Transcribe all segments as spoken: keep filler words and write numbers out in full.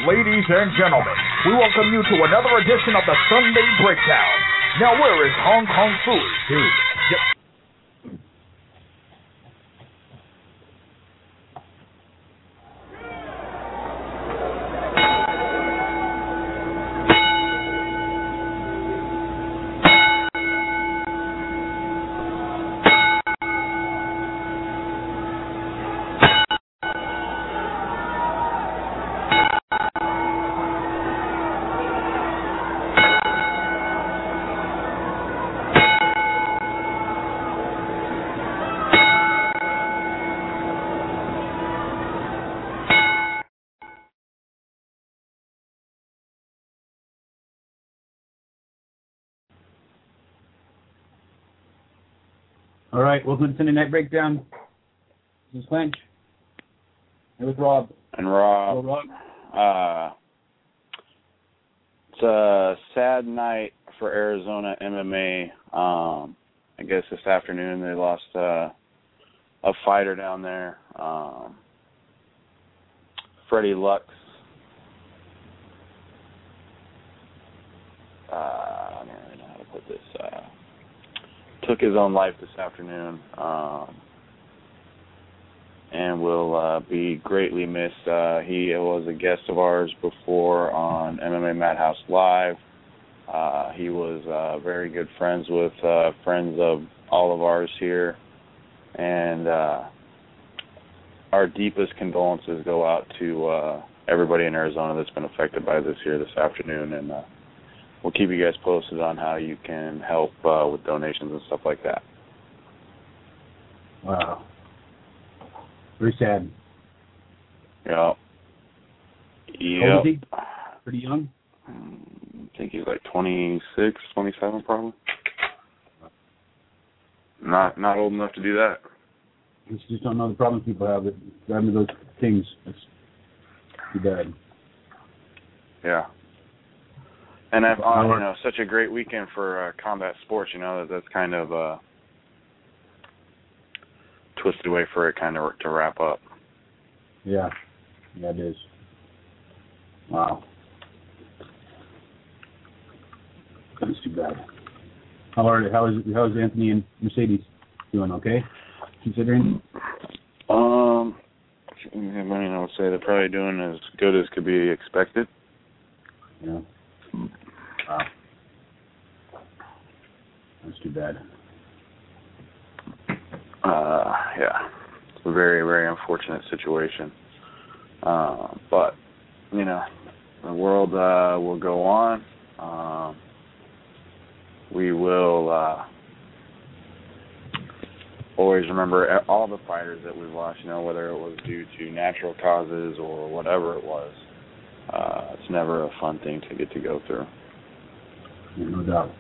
ladies and gentlemen, we welcome you to another edition of the Sunday Breakdown. Now, where is Hong Kong Philly? Dude. Yep. All right, welcome to Sunday Night Breakdown. This is Clinch. Here with Rob. And Rob. Hello, Rob. Uh, it's a sad night for Arizona M M A. Um, I guess this afternoon they lost uh, a fighter down there, um, Freddie Lux. Uh, I don't really know how to put this. Uh, took his own life this afternoon, um, and will uh, be greatly missed. Uh, he was a guest of ours before on M M A Madhouse Live. Uh, he was uh, very good friends with uh, friends of all of ours here, and uh, our deepest condolences go out to uh, everybody in Arizona that's been affected by this here this afternoon, and uh, we'll keep you guys posted on how you can help uh, with donations and stuff like that. Wow. Very sad. Yeah. Yeah. How old is he? Pretty young? I think he's like twenty-six, twenty-seven probably. Not not old enough to do that. You just don't know the problems people have that drive me those things. It's too bad. Yeah. And I've, uh, you know, such a great weekend for uh, combat sports. You know, that that's kind of uh, twisted away for it, kind of to wrap up. Yeah, yeah, it is. Wow, that's too bad. How are how is how is Anthony and Mercedes doing? Okay, considering. Um, I mean, I would say they're probably doing as good as could be expected. Yeah. Wow. That's too bad. Uh, yeah. It's a very, very unfortunate situation. Uh, but, you know, the world uh, will go on. Um, we will uh, always remember all the fighters that we've lost, you know, whether it was due to natural causes or whatever it was. Uh, it's never a fun thing to get to go through. Yeah, no doubt.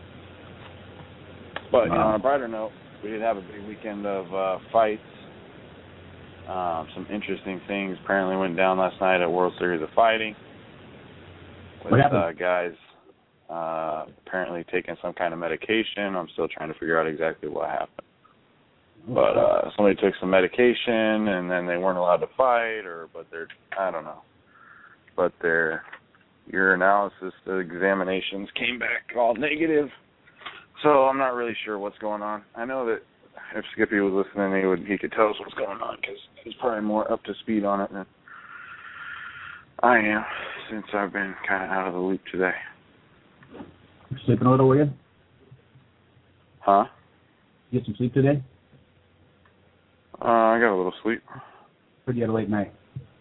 But you know, on a brighter note, we did have a big weekend of uh, fights. Um, some interesting things apparently went down last night at World Series of Fighting. With What happened? Uh, guys uh, apparently taking some kind of medication. I'm still trying to figure out exactly what happened. But uh, somebody took some medication and then they weren't allowed to fight, or but they're I don't know. But their urinalysis examinations came back all negative. So I'm not really sure what's going on. I know that if Skippy was listening, he would he could tell us what's going on because he's probably more up to speed on it than I am, since I've been kind of out of the loop today. You sleeping a little, were you? Huh? You get some sleep today? Uh, I got a little sleep. Or you had a late night?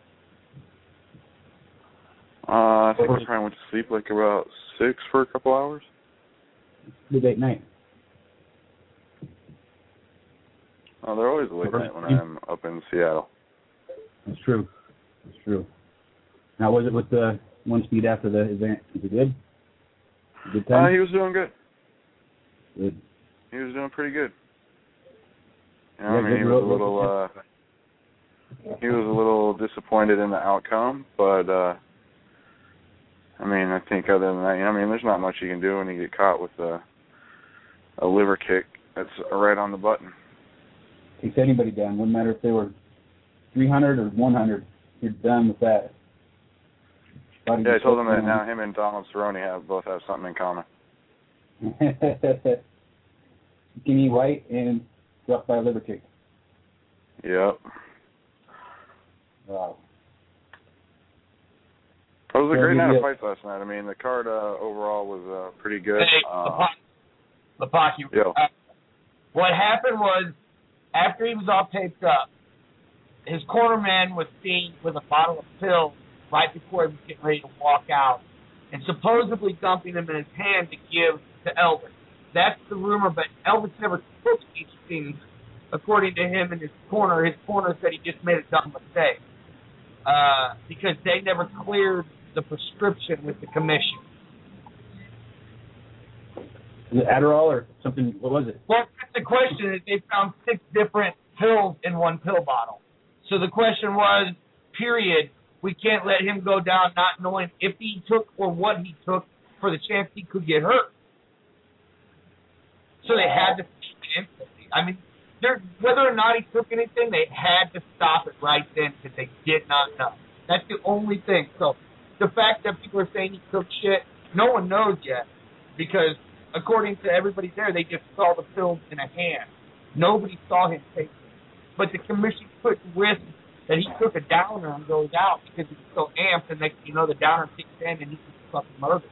Uh, I think I probably went to sleep like about six for a couple hours. Good late night. Oh, they're always a late night when I'm up in Seattle. That's true. That's true. Now, was it with the one speed after the event? Was it good? Good time? Uh, he was doing good. Good. He was doing pretty good. You know, Yeah, I mean, he was a little, uh, he was a little disappointed in the outcome, but, uh, I mean, I think other than that, you know, I mean, there's not much you can do when you get caught with a, a liver kick that's right on the button. Takes anybody down. Wouldn't matter if they were three hundred or one hundred. You're done with that. Yeah, I told him that now him and Donald Cerrone have both have something in common. Skinny white and struck by a liver kick. Yep. Wow. It was a So great night you- of fights last night. I mean, the card uh, overall was uh, pretty good. Hey, Uh, Lepocky, yo. uh, what happened was, after he was all taped up, his corner man was seen with a bottle of pills right before he was getting ready to walk out, and supposedly dumping them in his hand to give to Elvis. That's the rumor, but Elvis never took these things, according to him and his corner. His corner said he just made a dumb mistake uh, because they never cleared the prescription with the commission. Was it Adderall or something? What was it? Well, the question is they found six different pills in one pill bottle. So the question was, period, we can't let him go down not knowing if he took or what he took for the chance he could get hurt. So they had to stop it instantly. I mean, whether or not he took anything, they had to stop it right then because they did not know. That's the only thing. So the fact that people are saying he took shit, no one knows yet because according to everybody there, they just saw the pills in a hand. Nobody saw him take it. But the commission couldn't risk that he took a downer and goes out because he was so amped, and next thing you know, the downer kicks in and he was fucking murdered.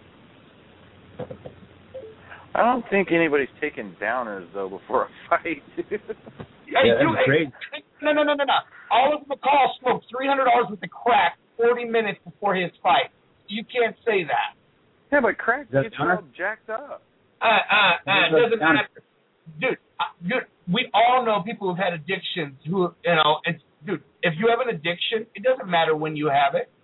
I don't think anybody's taking downers, though, before a fight. Hey, Yeah, dude, that's hey, great. no, no, no, no, no. Oliver McCall smoked three hundred dollars worth of crack forty minutes before his fight. You can't say that. Yeah, but crack That's gets you downer? all jacked up. Uh, uh, uh, That's it doesn't downer. matter. Dude, uh, dude, we all know people who've had addictions who, you know, and dude, if you have an addiction, it doesn't matter when you have it.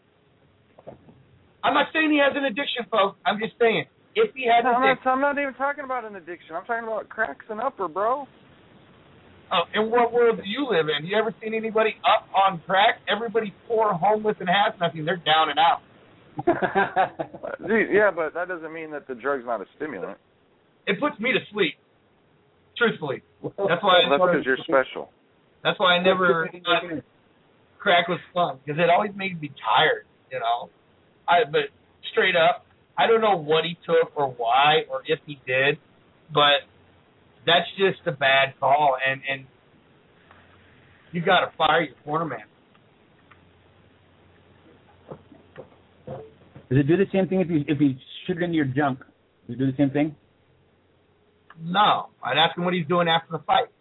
I'm not saying he has an addiction, folks. I'm just saying, if he had No, an I'm, not, addiction, I'm not even talking about an addiction. I'm talking about cracks and upper, bro. oh, in what world do you live in? You ever seen anybody up on crack? Everybody's poor, homeless, and has nothing. They're down and out. Dude, yeah, but that doesn't mean that the drug's not a stimulant. It puts me to sleep. Truthfully, that's why. Well, that's because you're special. That's why I never thought crack was fun because it always made me tired. You know, I but straight up, I don't know what he took or why or if he did, but that's just a bad call, and and you got to fire your corner man. Does it do the same thing if you if you shoot it into your junk? Does it do the same thing? No, I'd ask him what he's doing after the fight.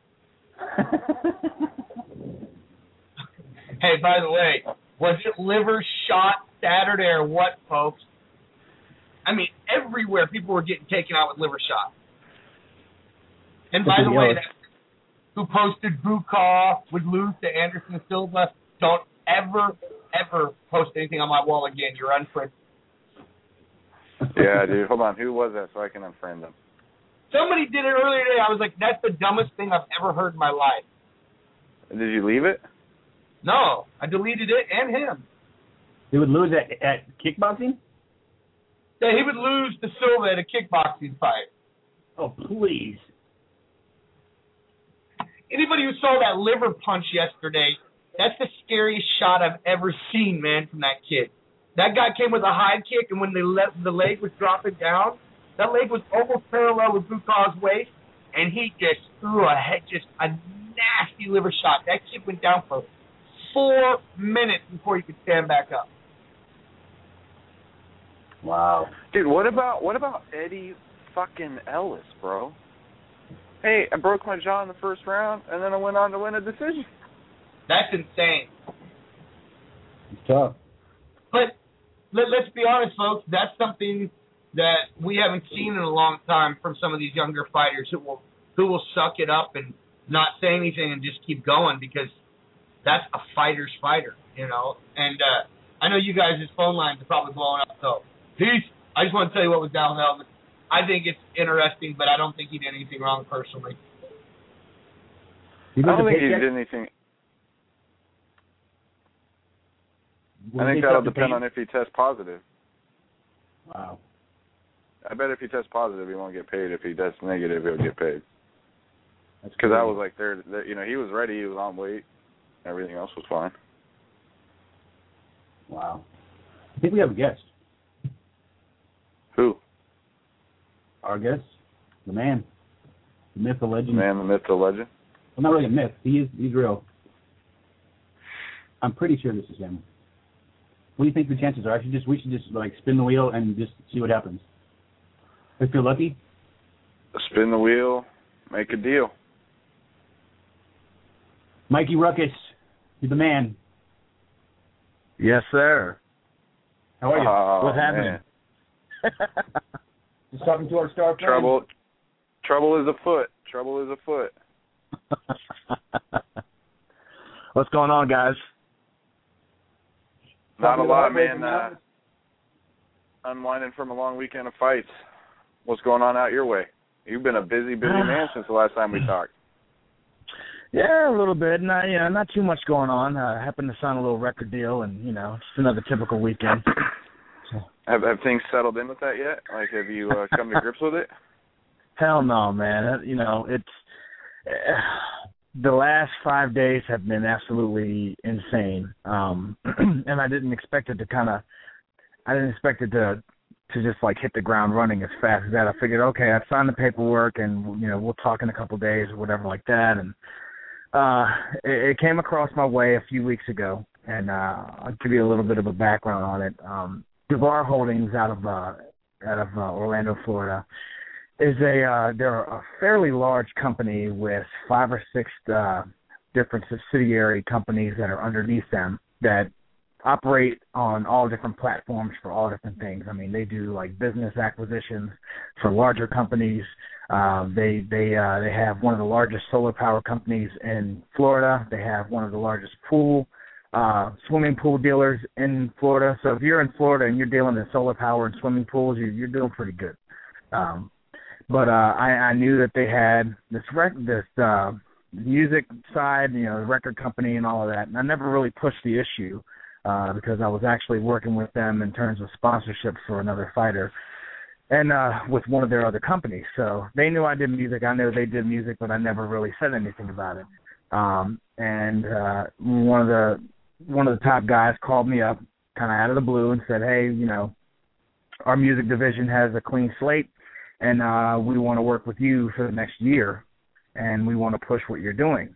Hey, by the way, was it liver shot Saturday or what, folks? I mean, everywhere people were getting taken out with liver shot. And by the way, that who posted Bukov would lose to Anderson Silva, don't ever, ever post anything on my wall again. You're unfriended. Yeah, dude. Hold on. Who was that so I can unfriend them? Somebody did it earlier today. I was like, that's the dumbest thing I've ever heard in my life. Did you leave it? No, I deleted it and him. They would lose at at kickboxing? Yeah, he would lose to Silva at a kickboxing fight. Oh, please. Anybody who saw that liver punch yesterday, that's the scariest shot I've ever seen, man, from that kid. That guy came with a high kick, and when they let, the leg was dropping down, that leg was almost parallel with Bukov's waist, and he just threw a head, just a nasty liver shot. That kid went down for four minutes before he could stand back up. Wow. Dude, what about what about Eddie fucking Ellis, bro? Hey, I broke my jaw in the first round, and then I went on to win a decision. That's insane. It's tough. But let, let's be honest, folks, that's something that we haven't seen in a long time from some of these younger fighters who will who will suck it up and not say anything and just keep going because that's a fighter's fighter, you know. And uh, I know you guys' phone lines are probably blowing up, so peace. I just want to tell you what was down there. I think it's interesting, but I don't think he did anything wrong personally. You I don't think he paycheck? did anything. Will I think they that'll start to depend pay? on if he tests positive. Wow. I bet if he tests positive, he won't get paid. If he tests negative, he'll get paid. That's Because that crazy. was like their, their, you know, he was ready. He was on weight. Everything else was fine. Wow. I think we have a guest. Who? Our guest, the man, the myth, the legend. The man, the myth, the legend. Well, not really a myth. He is. He's real. I'm pretty sure this is him. What do you think the chances are? I should just. We should just like spin the wheel and just see what happens. If you're lucky. Spin the wheel, make a deal. Mikey Ruckus, you're the man. Yes, sir. How are you? Oh, What's happening? Just talking to our star friend. Trouble, trouble is afoot. Trouble is afoot. What's going on, guys? Not a lot, right man. Uh, unwinding from a long weekend of fights. What's going on out your way? You've been a busy, busy man since the last time we talked. Yeah, a little bit. Not, you know, not too much going on. I uh, happened to sign a little record deal, and you know, just another typical weekend. So. Have Have things settled in with that yet? Like, have you uh, come to grips with it? Hell no, man. You know, it's uh, the last five days have been absolutely insane, um, and I didn't expect it to kind of. I didn't expect it to. to just like hit the ground running as fast as that. I figured, okay, I signed the paperwork and, you know, we'll talk in a couple of days or whatever like that. And uh, it, it came across my way a few weeks ago, and uh, I'll give you a little bit of a background on it. Um, DeVar Holdings out of uh, out of uh, Orlando, Florida, is a uh, they're a fairly large company with five or six uh, different subsidiary companies that are underneath them that operate on all different platforms for all different things. I mean, they do like business acquisitions for larger companies. Uh, they they uh, they have one of the largest solar power companies in Florida. They have one of the largest pool uh, swimming pool dealers in Florida. So if you're in Florida and you're dealing in solar power and swimming pools, you're, you're doing pretty good. Um, but uh, I, I knew that they had this rec- this uh, music side, you know, the record company and all of that, and I never really pushed the issue. Uh, because I was actually working with them in terms of sponsorship for another fighter and uh, with one of their other companies. So they knew I did music. I knew they did music, but I never really said anything about it. Um, and uh, one of the one of the top guys called me up kind of out of the blue and said, hey, you know, our music division has a clean slate, and uh, we want to work with you for the next year, and we want to push what you're doing.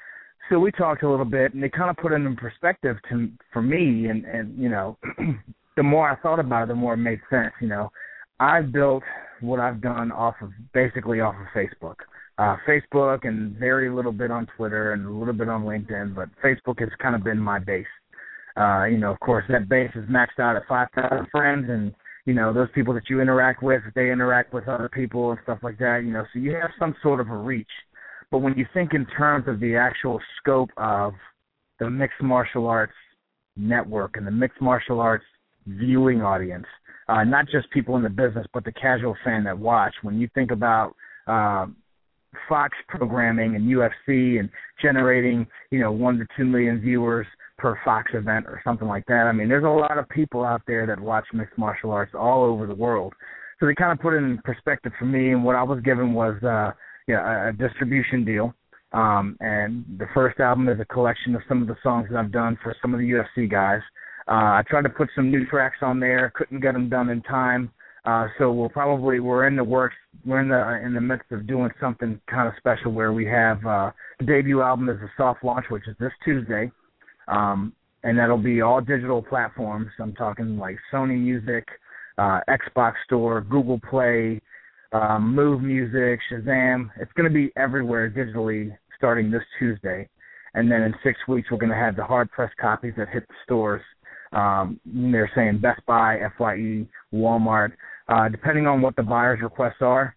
So we talked a little bit, and they kind of put it in perspective to for me, and, and you know, the more I thought about it, the more it made sense. You know, I've built what I've done off of, basically off of Facebook. Uh, Facebook and very little bit on Twitter and a little bit on LinkedIn, but Facebook has kind of been my base. Uh, you know, of course, that base is maxed out at five thousand friends, and, you know, those people that you interact with, they interact with other people and stuff like that, you know, so you have some sort of a reach. But when you think in terms of the actual scope of the mixed martial arts network and the mixed martial arts viewing audience, uh, not just people in the business, but the casual fan that watch, when you think about uh, Fox programming and U F C and generating, you know, one to two million viewers per Fox event or something like that, I mean, there's a lot of people out there that watch mixed martial arts all over the world. So they kind of put it in perspective for me, and what I was given was uh, – Yeah, a distribution deal, um, and the first album is a collection of some of the songs that I've done for some of the U F C guys. Uh, I tried to put some new tracks on there, couldn't get them done in time, uh, so we'll probably we're in the works, we're in the in the midst of doing something kind of special where we have uh, the debut album is a soft launch, which is this Tuesday, um, and that'll be all digital platforms. I'm talking like Sony Music, uh, Xbox Store, Google Play. Um, Move Music, Shazam. It's going to be everywhere digitally starting this Tuesday. And then in six weeks, we're going to have the hard press copies that hit the stores. Um, they're saying Best Buy, F Y E, Walmart, uh, depending on what the buyer's requests are.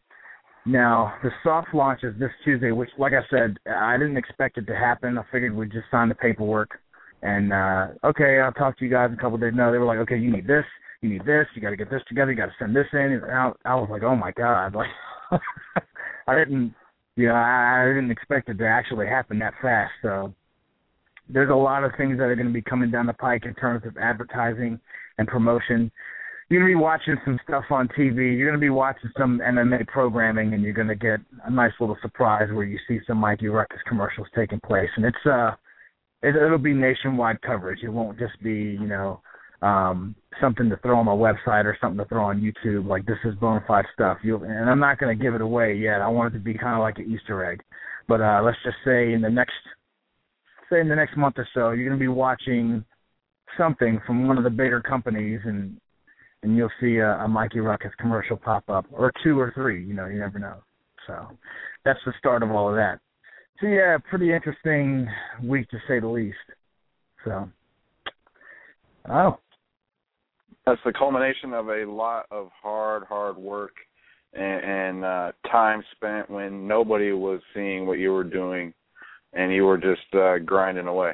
Now, the soft launch is this Tuesday, which, like I said, I didn't expect it to happen. I figured we'd just sign the paperwork. And, uh, okay, I'll talk to you guys in a couple of days. No, they were like, okay, you need this. You need this, you got to get this together, you got to send this in. And I, I was like, oh, my God. Like, I didn't, you know, I, I didn't expect it to actually happen that fast. So there's a lot of things that are going to be coming down the pike in terms of advertising and promotion. You're going to be watching some stuff on T V. You're going to be watching some M M A programming, and you're going to get a nice little surprise where you see some Mikey Ruckus commercials taking place. And it's uh, it, it'll be nationwide coverage. It won't just be, you know, um, something to throw on my website or something to throw on YouTube. Like, this is bona fide stuff. You and I'm not going to give it away yet. I want it to be kind of like an Easter egg. But uh, let's just say in the next, say in the next month or so, you're going to be watching something from one of the bigger companies, and and you'll see a, a Mikey Ruckus commercial pop up, or two or three. You know, you never know. So that's the start of all of that. So yeah, pretty interesting week to say the least. So, oh. That's the culmination of a lot of hard, hard work and, and uh, time spent when nobody was seeing what you were doing, and you were just uh, grinding away.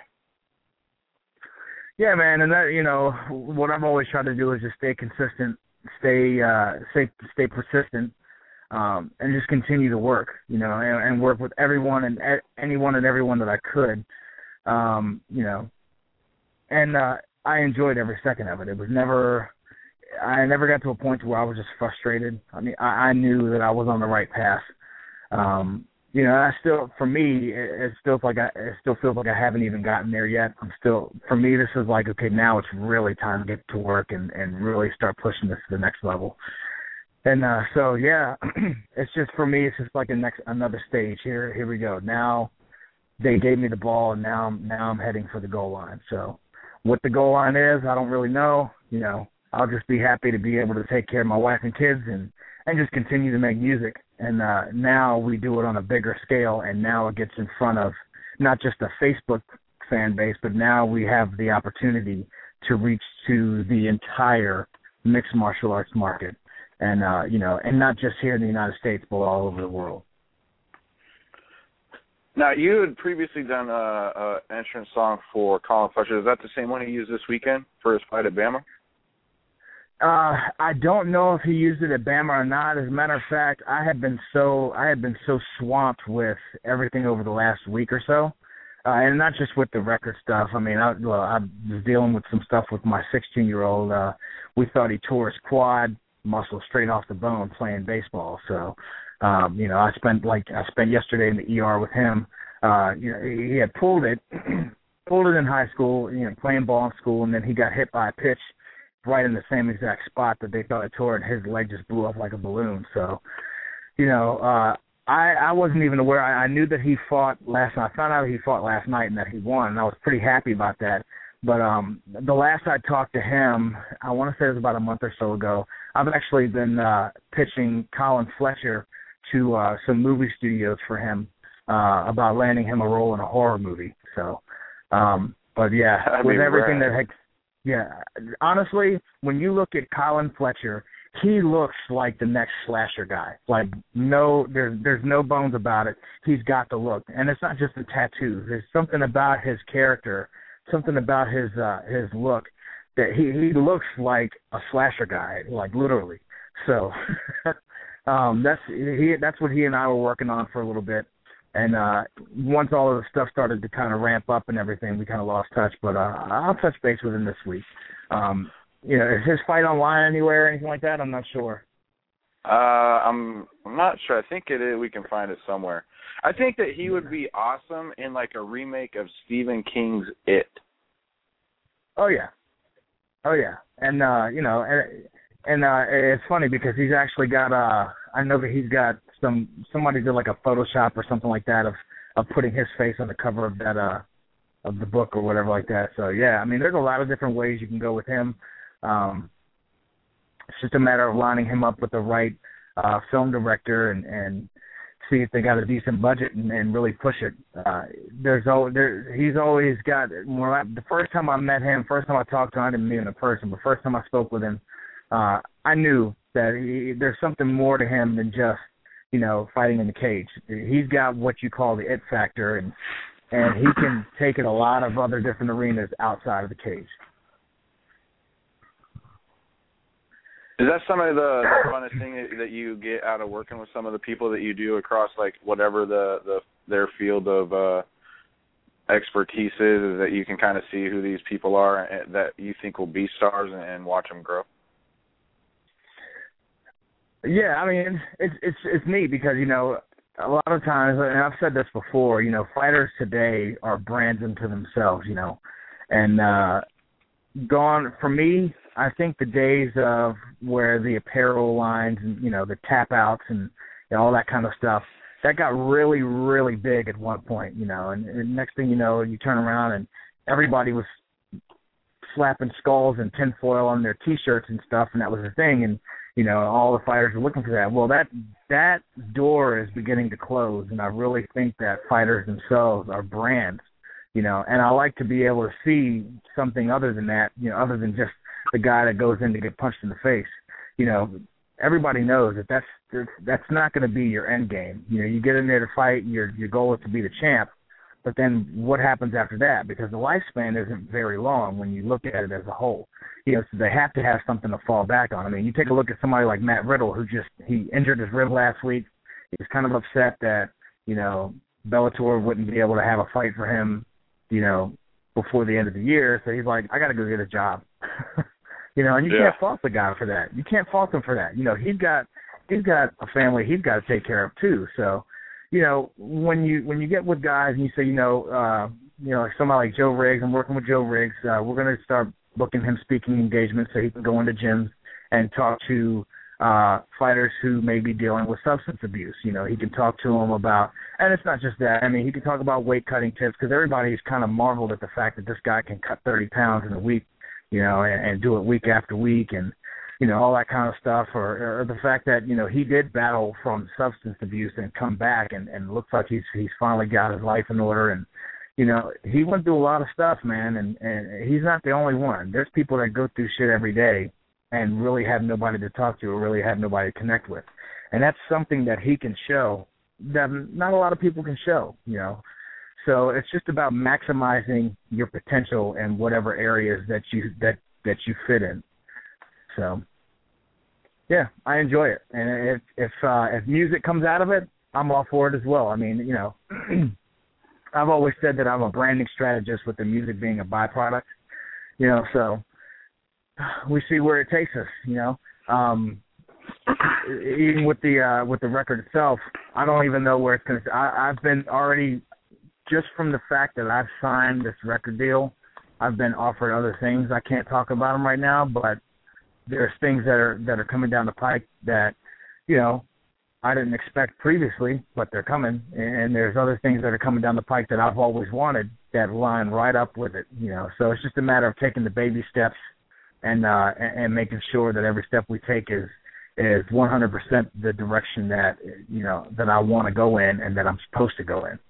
Yeah, man, and that, you know, what I've always tried to do is just stay consistent, stay, uh, stay, stay persistent, um, and just continue to work, you know, and, and work with everyone and anyone and everyone that I could, um, you know, and uh, I enjoyed every second of it. It was never, I never got to a point where I was just frustrated. I mean, I, I knew that I was on the right path. Um, you know, I still, for me, it, it still feels like I, it still feels like I haven't even gotten there yet. I'm still, for me, this is like, okay, now it's really time to get to work and, and really start pushing this to the next level. And uh, so, yeah, it's just, for me, it's just like a next, another stage. Here, here we go. Now they gave me the ball, and now, now I'm heading for the goal line. So, what the goal line is, I don't really know. You know, I'll just be happy to be able to take care of my wife and kids and, and just continue to make music. And uh, now we do it on a bigger scale, and now it gets in front of not just a Facebook fan base, but now we have the opportunity to reach to the entire mixed martial arts market. And, uh, you know, and not just here in the United States, but all over the world. Now, you had previously done a, a entrance song for Colin Fletcher. Is that the same one he used this weekend for his fight at Bama? Uh, I don't know if he used it at Bama or not. As a matter of fact, I had been so I had been so swamped with everything over the last week or so, uh, and not just with the record stuff. I mean, I, well, I was dealing with some stuff with my sixteen-year-old. Uh, we thought he tore his quad muscle straight off the bone playing baseball. So, um, you know, I spent like I spent yesterday in the E R with him. Uh, you know, he had pulled it, pulled it in high school, you know, playing ball in school, and then he got hit by a pitch right in the same exact spot that they thought it tore, and his leg just blew up like a balloon. So, you know, uh, I I wasn't even aware. I, I knew that he fought last night. I found out he fought last night and that he won, and I was pretty happy about that. But um, the last I talked to him, I want to say it was about a month or so ago, I've actually been uh, pitching Colin Fletcher to uh, some movie studios for him uh, about landing him a role in a horror movie. So, um, but yeah, That'd with everything rad. that had, yeah, honestly, when you look at Colin Fletcher, he looks like the next slasher guy. Like, no, there's there's no bones about it. He's got the look, and it's not just the tattoos. There's something about his character, something about his uh, his look that he he looks like a slasher guy, like literally. So um, that's he that's what he and I were working on for a little bit. And uh, once all of the stuff started to kind of ramp up and everything, we kind of lost touch. But uh, I'll touch base with him this week. Um, you know, is his fight online anywhere or anything like that? I'm not sure. Uh, I'm I'm not sure. I think it is. We can find it somewhere. I think that he would be awesome in like a remake of Stephen King's It. Oh yeah, oh yeah, and uh, you know, and, and uh, it's funny because he's actually got. Uh, I know that he's got some somebody did like a Photoshop or something like that of of putting his face on the cover of that uh of the book or whatever like that. So yeah, I mean, there's a lot of different ways you can go with him. Um, it's just a matter of lining him up with the right uh, film director and, and see if they got a decent budget and, and really push it. Uh, there's always, there, he's always got, when I, the first time I met him, first time I talked to him, I didn't meet him in person, but first time I spoke with him, uh, I knew that he, there's something more to him than just, you know, fighting in the cage. He's got what you call the it factor, and and he can take it a lot of other different arenas outside of the cage. Is that some of the funnest thing that you get out of working with some of the people that you do across, like, whatever the, the their field of uh, expertise is, is that you can kind of see who these people are that you think will be stars and, and watch them grow? Yeah, I mean, it's it's it's neat because, you know, a lot of times, and I've said this before, you know, fighters today are brands unto themselves, you know, and uh, gone, for me, I think the days of where the apparel lines and, you know, the tap outs and you know, all that kind of stuff, that got really, really big at one point, you know, and, and next thing you know, you turn around and everybody was slapping skulls and tinfoil on their T-shirts and stuff, and that was the thing, and, you know, all the fighters were looking for that. Well, that that door is beginning to close, and I really think that fighters themselves are brands, you know, and I like to be able to see something other than that, you know, other than just the guy that goes in to get punched in the face. You know, everybody knows that that's that's not going to be your end game. You know, you get in there to fight, your your goal is to be the champ, but then what happens after that? Because the lifespan isn't very long when you look at it as a whole. You know, so they have to have something to fall back on. I mean, you take a look at somebody like Matt Riddle, who just, he injured his rib last week. He was kind of upset that, you know, Bellator wouldn't be able to have a fight for him, you know, before the end of the year. So he's like, I got to go get a job. You know, and you yeah. can't fault the guy for that. You can't fault him for that. You know, he's got he's got a family he's got to take care of too. So, you know, when you when you get with guys and you say, you know, uh, you know, like somebody like Joe Riggs, I'm working with Joe Riggs. Uh, we're going to start booking him speaking engagements so he can go into gyms and talk to uh, fighters who may be dealing with substance abuse. You know, he can talk to them about, and it's not just that. I mean, he can talk about weight cutting tips because everybody's kind of marveled at the fact that this guy can cut thirty pounds in a week, you know, and, and do it week after week and, you know, all that kind of stuff, or, or the fact that, you know, he did battle from substance abuse and come back and, and looks like he's he's finally got his life in order. And, you know, he went through a lot of stuff, man, and, and he's not the only one. There's people that go through shit every day and really have nobody to talk to or really have nobody to connect with. And that's something that he can show that not a lot of people can show, you know. So it's just about maximizing your potential in whatever areas that you that, that you fit in. So, yeah, I enjoy it. And if if, uh, if music comes out of it, I'm all for it as well. I mean, you know, I've always said that I'm a branding strategist with the music being a byproduct, you know, so we see where it takes us, you know. Um, even with the uh, with the record itself, I don't even know where it's going to – I've been already – just from the fact that I've signed this record deal, I've been offered other things. I can't talk about them right now, but there's things that are that are coming down the pike that, you know, I didn't expect previously, but they're coming. And there's other things that are coming down the pike that I've always wanted that line right up with it, you know. So it's just a matter of taking the baby steps and uh, and making sure that every step we take is is one hundred percent the direction that, you know, that I want to go in and that I'm supposed to go in.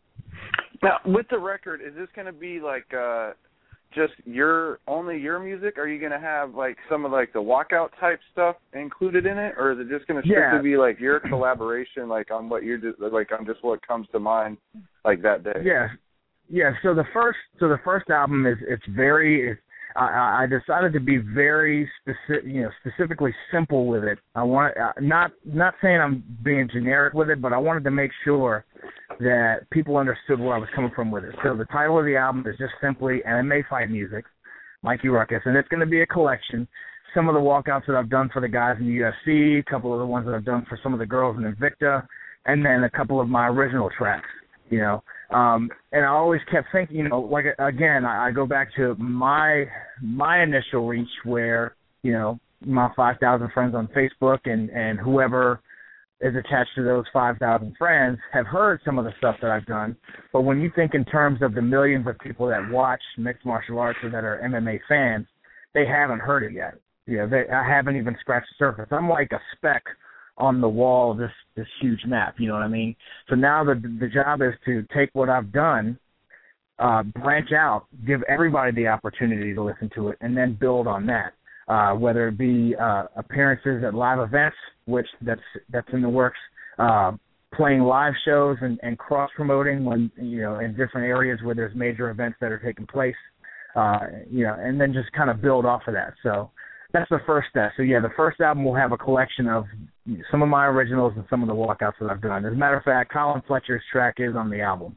Now, with the record, is this going to be like uh, just your only your music? Are you going to have like some of like the walkout type stuff included in it, or is it just going to strictly yeah. be like your collaboration, like on what you're just, like on just what comes to mind, like that day? Yeah, yeah. So the first, so the first album is it's very. It's, I, I decided to be very specific, you know, specifically simple with it. I want uh, not not saying I'm being generic with it, but I wanted to make sure that people understood where I was coming from with it. So the title of the album is just simply M M A Fight Music, Mikey Ruckus, and it's going to be a collection. Some of the walkouts that I've done for the guys in the U F C, a couple of the ones that I've done for some of the girls in Invicta, and then a couple of my original tracks, you know. Um, and I always kept thinking, you know, like, again, I, I go back to my my initial reach where, you know, my five thousand friends on Facebook and, and whoever is attached to those five thousand friends have heard some of the stuff that I've done. But when you think in terms of the millions of people that watch mixed martial arts or that are M M A fans, they haven't heard it yet. You know, they, I haven't even scratched the surface. I'm like a speck on the wall of this, this huge map, you know what I mean? So now the the job is to take what I've done, uh, branch out, give everybody the opportunity to listen to it, and then build on that. Uh, whether it be uh, appearances at live events, which that's that's in the works, uh, playing live shows and, and cross-promoting when, you know, in different areas where there's major events that are taking place, uh, you know, and then just kind of build off of that. So that's the first step. So, yeah, the first album will have a collection of some of my originals and some of the walkouts that I've done. As a matter of fact, Colin Fletcher's track is on the album.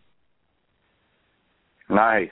Nice.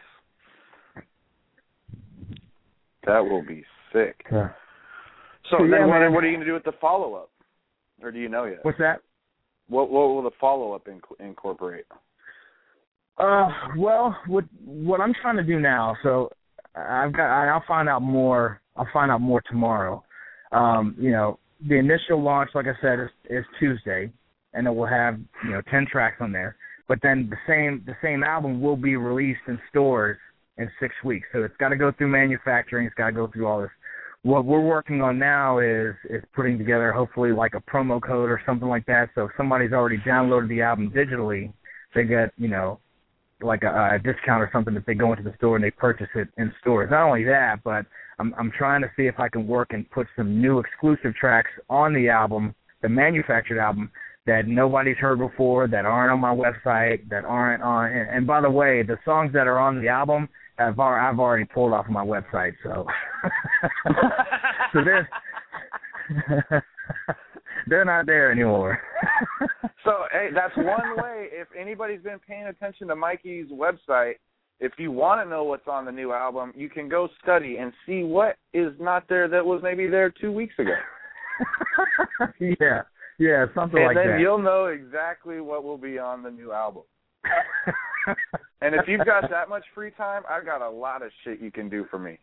That will be sick. Yeah. So, so then yeah, what, man. what are you going to do with the follow-up? Or do you know yet? What's that? What, what will the follow-up inc- incorporate? Uh, well, what what I'm trying to do now, so I've got. I'll find out more. I'll find out more tomorrow. Um, you know, the initial launch, like I said, is, is Tuesday, and it will have you know ten tracks on there. But then the same the same album will be released in stores in six weeks. So it's got to go through manufacturing. It's got to go through all this. What we're working on now is is putting together hopefully like a promo code or something like that. So if somebody's already downloaded the album digitally, they get you know like a, a discount or something if they go into the store and they purchase it in stores. Not only that, but I'm I'm trying to see if I can work and put some new exclusive tracks on the album, the manufactured album, that nobody's heard before, that aren't on my website, that aren't on. And, and by the way, the songs that are on the album, I've, I've already pulled off of my website. So, so they're they're not there anymore. So, hey, that's one way. If anybody's been paying attention to Mikey's website, if you want to know what's on the new album, you can go study and see what is not there that was maybe there two weeks ago. Yeah, yeah, something and like that. And then you'll know exactly what will be on the new album. And if you've got that much free time, I've got a lot of shit you can do for me.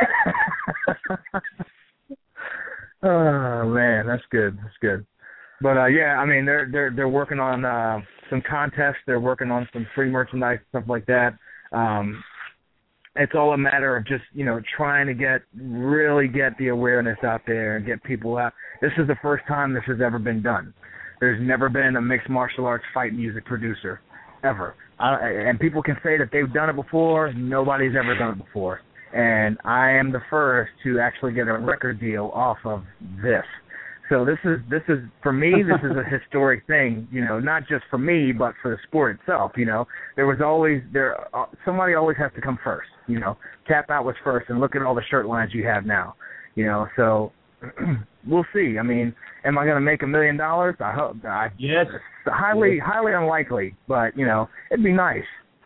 Oh man, that's good. That's good. But uh, yeah, I mean, they're they're they're working on uh, some contests. They're working on some free merchandise, stuff like that. Um, it's all a matter of just you know trying to get really get the awareness out there and get people out. This is the first time this has ever been done. There's never been a mixed martial arts fight music producer ever. Uh, and people can say that they've done it before. Nobody's ever done it before. And I am the first to actually get a record deal off of this. So this is, this is for me, this is a historic thing, you know, not just for me, but for the sport itself, you know. There was always, there uh, somebody always has to come first, you know. Tap Out was first, and look at all the shirt lines you have now, you know. So we'll see. I mean, am I going to make a million dollars? I hope. I, yes. Highly, yes. highly unlikely, but, you know, it'd be nice.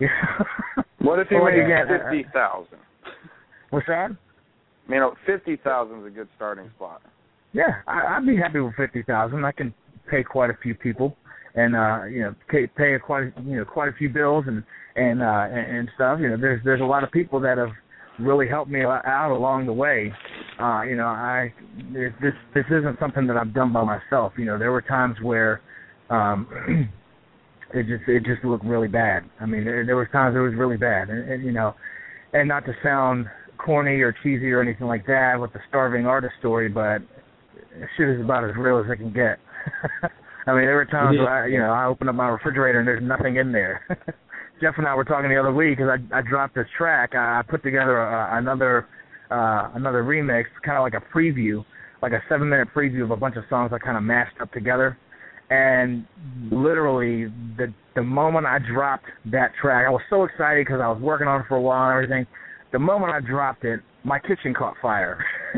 What if you Or made again, fifty thousand? What's that? You know, fifty thousand is a good starting spot. Yeah, I, I'd be happy with fifty thousand. I can pay quite a few people, and uh, you know, pay, pay quite you know quite a few bills and and, uh, and and stuff. You know, there's there's a lot of people that have really helped me out along the way. Uh, you know, I this this isn't something that I've done by myself. You know, there were times where um, it just it just looked really bad. I mean, there, there was times it was really bad, and, and you know, and not to sound corny or cheesy or anything like that with the starving artist story, but shit is about as real as it can get. I mean, there were times where I, you know, I open up my refrigerator and there's nothing in there. Jeff and I were talking the other week because I, I dropped this track. I put together a, another uh, another remix, kind of like a preview, like a seven-minute preview of a bunch of songs I kind of mashed up together. And literally, the the moment I dropped that track, I was so excited because I was working on it for a while and everything. The moment I dropped it, my kitchen caught fire.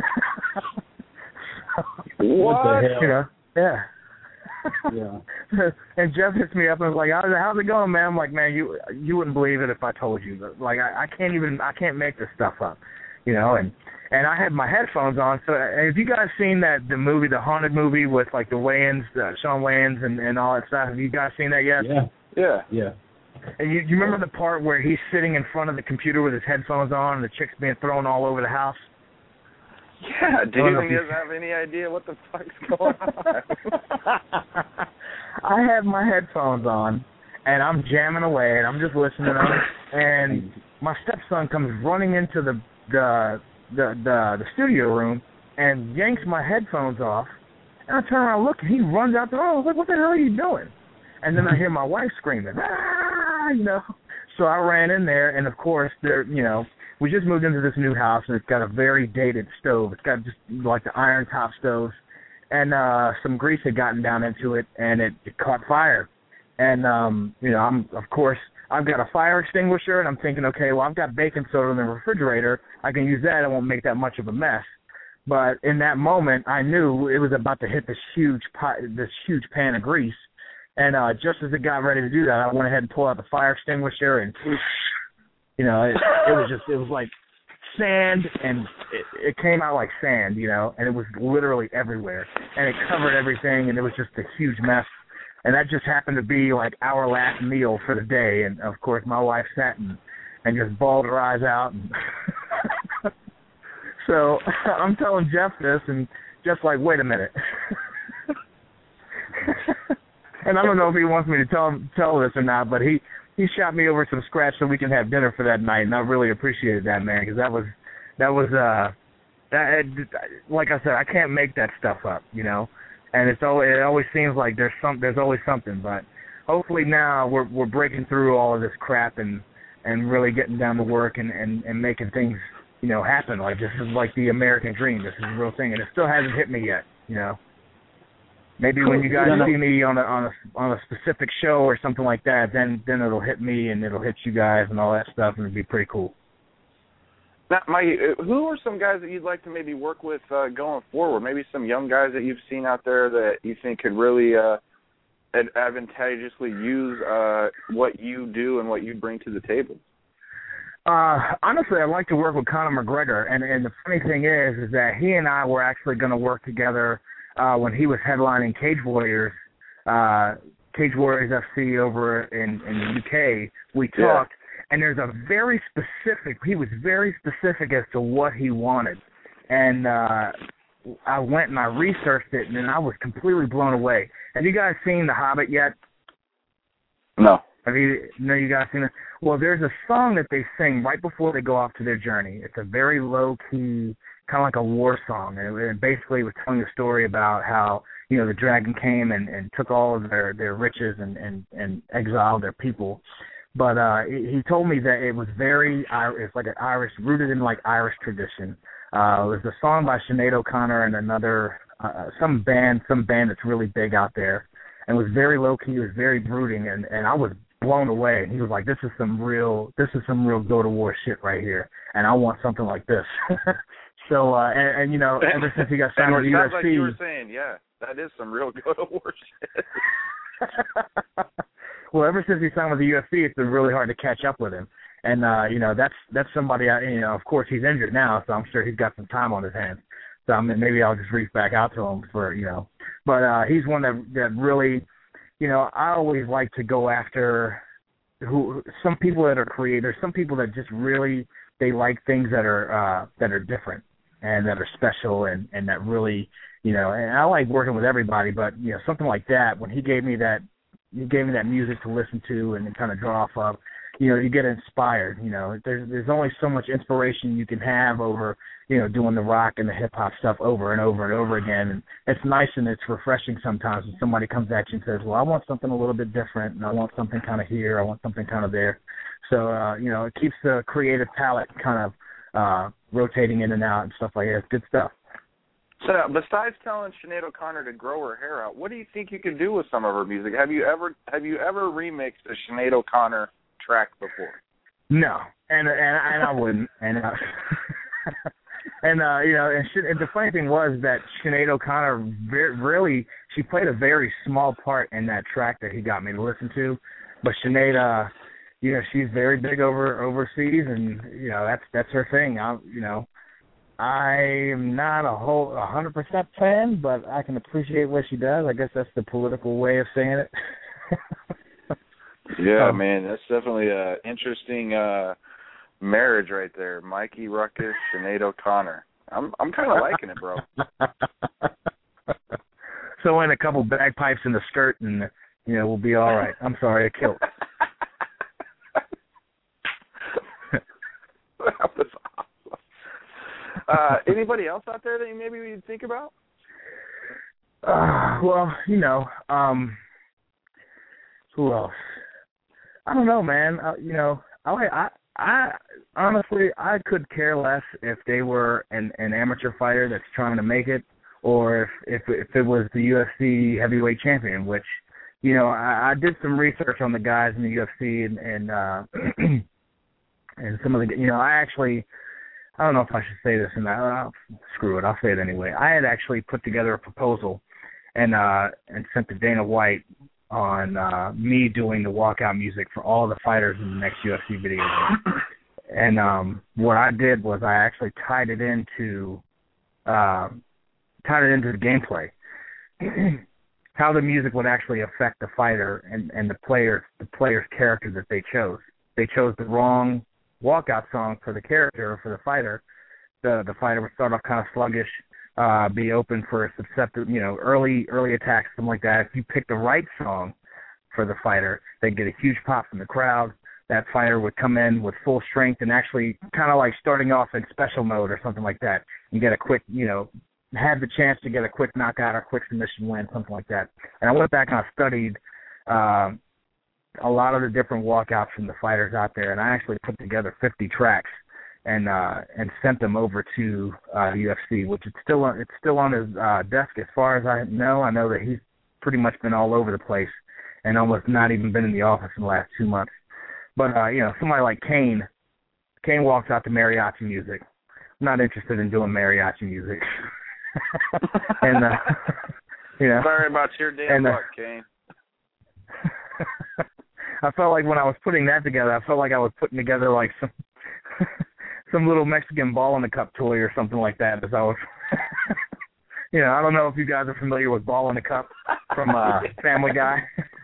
What the hell? You know, yeah. Yeah. And Jeff hits me up and was like, "How's it, how's it going, man?" I'm like, "Man, you you wouldn't believe it if I told you. But, like, I, I can't even I can't make this stuff up, you know." And and I had my headphones on. So have you guys seen that the movie, the Haunted movie with like the Wayans, uh, Shawn Wayans, and and all that stuff? Have you guys seen that yet? Yeah. Yeah. Yeah. And you, you remember the part where he's sitting in front of the computer with his headphones on and the chick's being thrown all over the house? Yeah, dude, he doesn't have any idea what the fuck's going on. I have my headphones on, and I'm jamming away, and I'm just listening to them, and my stepson comes running into the the the the, the studio room and yanks my headphones off, and I turn around and look, and he runs out the room. I was like, "What the hell are you doing?" And then I hear my wife screaming, "Ah!" You know. So I ran in there, and of course, there, you know, we just moved into this new house, and it's got a very dated stove. It's got just like the iron top stoves, and uh, some grease had gotten down into it, and it, it caught fire. And um, you know, I'm of course I've got a fire extinguisher, and I'm thinking, okay, well, I've got baking soda in the refrigerator. I can use that. It won't make that much of a mess. But in that moment, I knew it was about to hit this huge pot, this huge pan of grease. And uh, just as it got ready to do that, I went ahead and pulled out the fire extinguisher, and you know, it, it was just, it was like sand, and it, it came out like sand, you know, and it was literally everywhere, and it covered everything, and it was just a huge mess. And that just happened to be like our last meal for the day. And of course, my wife sat and, and just bawled her eyes out. And So I'm telling Jeff this, and Jeff's like, wait a minute. And I don't know if he wants me to tell him, tell this or not, but he, he shot me over some scratch so we can have dinner for that night, and I really appreciated that, man, because that was, that was, uh, that, like I said, I can't make that stuff up, you know, and it's always, it always seems like there's some, there's always something, but hopefully now we're we're breaking through all of this crap and, and really getting down to work and, and, and making things, you know, happen. Like, this is like the American dream. This is a real thing, and it still hasn't hit me yet, you know. Maybe when you guys see me on a on a on a specific show or something like that, then then it'll hit me and it'll hit you guys and all that stuff, and it'll be pretty cool. Now, Mikey, who are some guys that you'd like to maybe work with uh, going forward? Maybe some young guys that you've seen out there that you think could really uh, ad- advantageously use uh, what you do and what you bring to the table? Uh, honestly, I'd like to work with Conor McGregor, and, and the funny thing is, is that he and I were actually going to work together uh, when he was headlining Cage Warriors, uh, Cage Warriors F C over in, in the U K. We talked, yeah. And there's a very specific, he was very specific as to what he wanted, and uh, I went and I researched it, and I was completely blown away. Have you guys seen The Hobbit yet? No. Have you, no, you guys seen it? Well, there's a song that they sing right before they go off to their journey. It's a very low-key, kind of like a war song. And it, it basically was telling a story about how, you know, the dragon came and, and took all of their, their riches and, and, and exiled their people. But uh, he told me that it was very, it's like an Irish, rooted in like Irish tradition. Uh, it was a song by Sinead O'Connor and another, uh, some band, some band that's really big out there. And it was very low-key, it was very brooding, and, and I was blown away. And he was like, this is some real, this is some real go-to-war shit right here, and I want something like this. So, uh, and, and, you know, ever since he got signed with the U F C. Like you were saying, yeah, that is some real go-to-war shit. Well, ever since he signed with the U F C, it's been really hard to catch up with him. And, uh, you know, that's that's somebody, I, you know, of course he's injured now, so I'm sure he's got some time on his hands. So I mean, maybe I'll just reach back out to him for, you know. But uh, he's one that that really, you know, I always like to go after who some people that are creators, some people that just really, they like things that are uh, that are different and that are special and, and that really, you know, and I like working with everybody, but, you know, something like that, when he gave me that, he gave me that music to listen to and kind of draw off of, you know, you get inspired. You know, there's there's only so much inspiration you can have over, you know, doing the rock and the hip hop stuff over and over and over again. And it's nice and it's refreshing sometimes when somebody comes at you and says, well, I want something a little bit different, and I want something kind of here, I want something kind of there. So, uh, you know, it keeps the creative palette kind of uh, rotating in and out and stuff like that. It's good stuff. So now, besides telling Sinead O'Connor to grow her hair out, what do you think you could do with some of her music? Have you ever have you ever remixed a Sinead O'Connor track before? No, and and, and I wouldn't. And uh, and uh, you know, and, she, and the funny thing was that Sinead O'Connor very, really she played a very small part in that track that he got me to listen to. But Sinead, uh, you know, she's very big over overseas, and you know that's that's her thing. I, you know. I am not a whole a hundred percent fan, but I can appreciate what she does. I guess that's the political way of saying it. Yeah, um, man, that's definitely an interesting uh, marriage right there. Mikey Ruckus, Sinead O'Connor. I'm I'm kind of liking it, bro. So in a couple bagpipes in the skirt, and you know we'll be all right. I'm sorry, I killed. That was awesome. Uh, anybody else out there that you maybe you'd think about? Uh, well, you know, um, who else? I don't know, man. Uh, you know, I, I, I honestly, I could care less if they were an, an amateur fighter that's trying to make it, or if if, if it was the U F C heavyweight champion. Which, you know, I, I did some research on the guys in the U F C and and uh, and some of the, you know, I actually. I don't know if I should say this, and uh, screw it, I'll say it anyway. I had actually put together a proposal and uh, and sent to Dana White on uh, me doing the walkout music for all the fighters in the next U F C video game. And um, what I did was I actually tied it into uh, tied it into the gameplay, how the music would actually affect the fighter and, and the player the player's character that they chose. They chose the wrong walkout song for the character or for the fighter, the the fighter would start off kind of sluggish, uh, be open for susceptible, you know, early early attacks, something like that. If you pick the right song for the fighter, they'd get a huge pop from the crowd. That fighter would come in with full strength and actually kind of like starting off in special mode or something like that, and get a quick, you know, had the chance to get a quick knockout or quick submission win, something like that. And I went back and I studied um, a lot of the different walkouts from the fighters out there, and I actually put together fifty tracks and uh, and sent them over to uh, U F C, which it's still on, it's still on his uh, desk as far as I know. I know that he's pretty much been all over the place and almost not even been in the office in the last two months. But, uh, you know, somebody like Kane, Kane walks out to mariachi music. I'm not interested in doing mariachi music. and, uh, you know. Sorry about your damn and, uh, luck, Kane. I felt like when I was putting that together, I felt like I was putting together like some some little Mexican ball in the cup toy or something like that. As I was, you know, I don't know if you guys are familiar with Ball in the Cup from uh, Family Guy.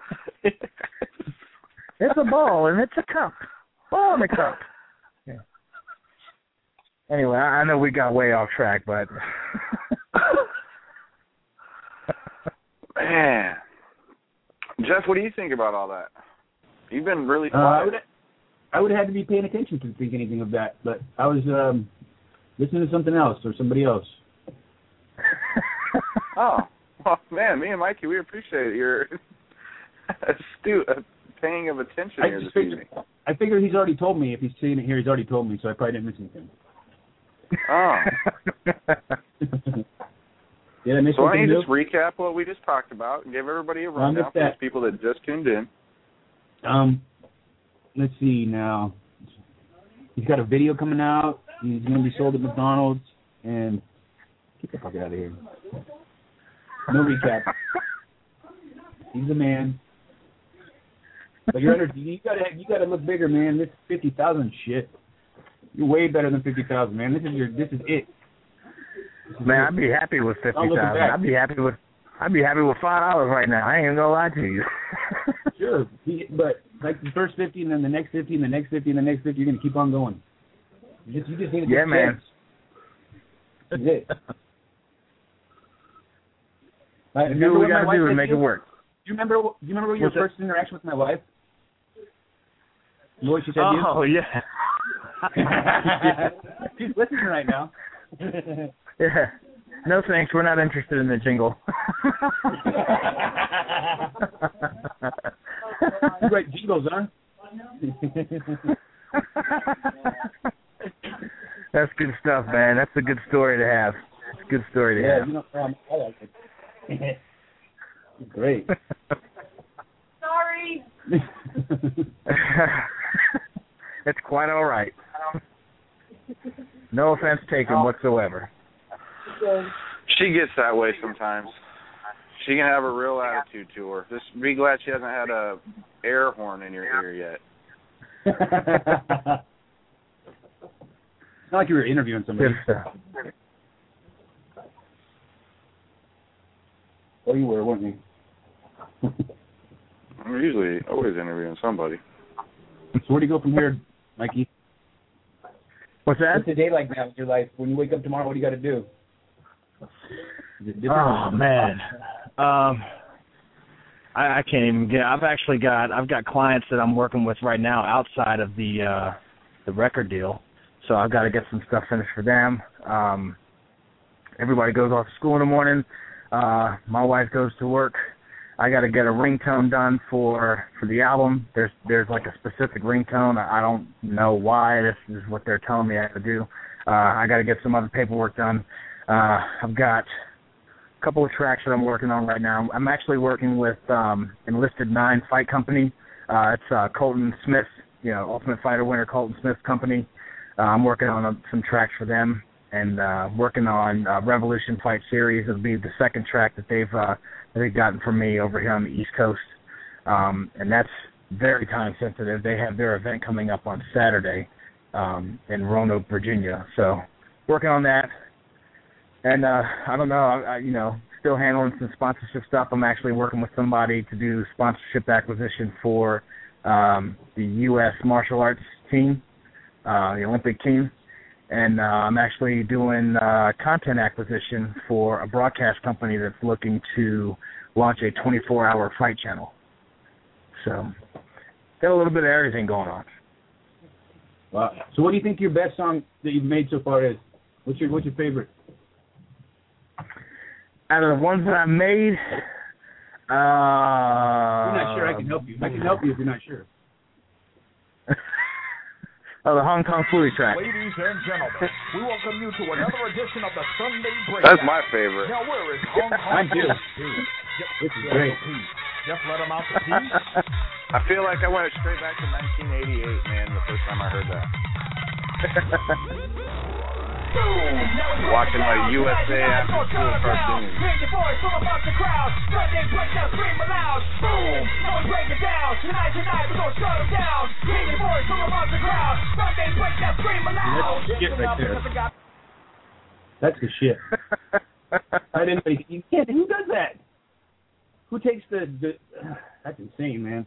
It's a ball and it's a cup. Ball in a cup. Yeah. Anyway, I, I know we got way off track, but man, Jeff, what do you think about all that? You've been really Uh, I quiet. would I would have had to be paying attention to think anything of that, but I was um, listening to something else or somebody else. Oh, well, man, me and Mikey, we appreciate your astute uh, paying of attention I here just this figured, evening. I figured he's already told me. If he's saying it here, he's already told me, so I probably didn't miss anything. Oh. Did I miss So why don't anything you new? just recap what we just talked about and give everybody a Well, I rundown missed for that. those people that just tuned in? Um, let's see now. He's got a video coming out. He's going to be sold at McDonald's. And get the fuck out of here. No recap. He's the man. But you're under, you gotta you gotta look bigger, man. This fifty thousand shit. You're way better than fifty thousand, man. This is your this is it. This is man, it. I'd be happy with fifty I'm looking thousand. back. I'd be happy with I'd be happy with five dollars right now. I ain't even gonna lie to you. Sure, he, but like the first fifty, and then the next fifty, and the next fifty, and the next fifty, you're gonna keep on going. You just you just need to Yeah, get man. This is it. Like, Do remember what we when my gotta wife do to said make you? it work. Do you remember? Do you remember your What's that? first interaction with my wife? You know what she said to you? Oh yeah. She's listening right now. Yeah. No thanks. We're not interested in the jingle. You write jingles, huh? That's good stuff, man. That's a good story to have. It's a good story to Yeah, have. you know, um, I like it. Great. Sorry. It's quite all right. No offense taken whatsoever. She gets that way sometimes. She can have a real attitude to her. Just be glad she hasn't had a air horn in your ear yet. It's not like you were interviewing somebody. Good stuff. Oh, you were, weren't you? I'm usually always interviewing somebody. So where do you go from here, Mikey? What's that? What's a day like now in your life? When you wake up tomorrow, what do you got to do? Is it different? Oh man, um, I, I can't even get. I've actually got. I've got clients that I'm working with right now outside of the uh, the record deal, so I've got to get some stuff finished for them. Um, everybody goes off to school in the morning. Uh, my wife goes to work. I got to get a ringtone done for for the album. There's there's like a specific ringtone. I don't know why. This is what they're telling me I have to do. Uh, I got to get some other paperwork done. Uh, I've got a couple of tracks that I'm working on right now. I'm actually working with um, Enlisted Nine Fight Company. Uh, it's uh, Colton Smith, you know, Ultimate Fighter winner Colton Smith's company. Uh, I'm working on uh, some tracks for them, and uh, working on uh, Revolution Fight Series. It'll be the second track that they've uh, that they've gotten from me over here on the East Coast, um, and that's very time sensitive. They have their event coming up on Saturday um, in Roanoke, Virginia. So working on that. And uh, I don't know, I, I, you know, still handling some sponsorship stuff. I'm actually working with somebody to do sponsorship acquisition for um, the U S martial arts team, uh, the Olympic team. and uh, I'm actually doing uh, content acquisition for a broadcast company that's looking to launch a twenty-four hour fight channel. So, got a little bit of everything going on. Wow. So what do you think your best song that you've made so far is? What's your What's your favorite? Out of the ones that I've made, uh... If you're not sure, I can help you. I can help you if you're not sure. Oh, the Hong Kong Phooey track. Ladies and gentlemen, we welcome you to another edition of the Sunday Breakdown. That's my favorite. Now, where is Hong Kong Mine too. Phooey? This is great. Just let him out the piece. I feel like I went straight back to nineteen eighty-eight, man, the first time I heard that. Watching my U S A after school cartoons. That's shit right there. That's the shit. I didn't think you can't. Who does that? Who takes the, the that's insane, man.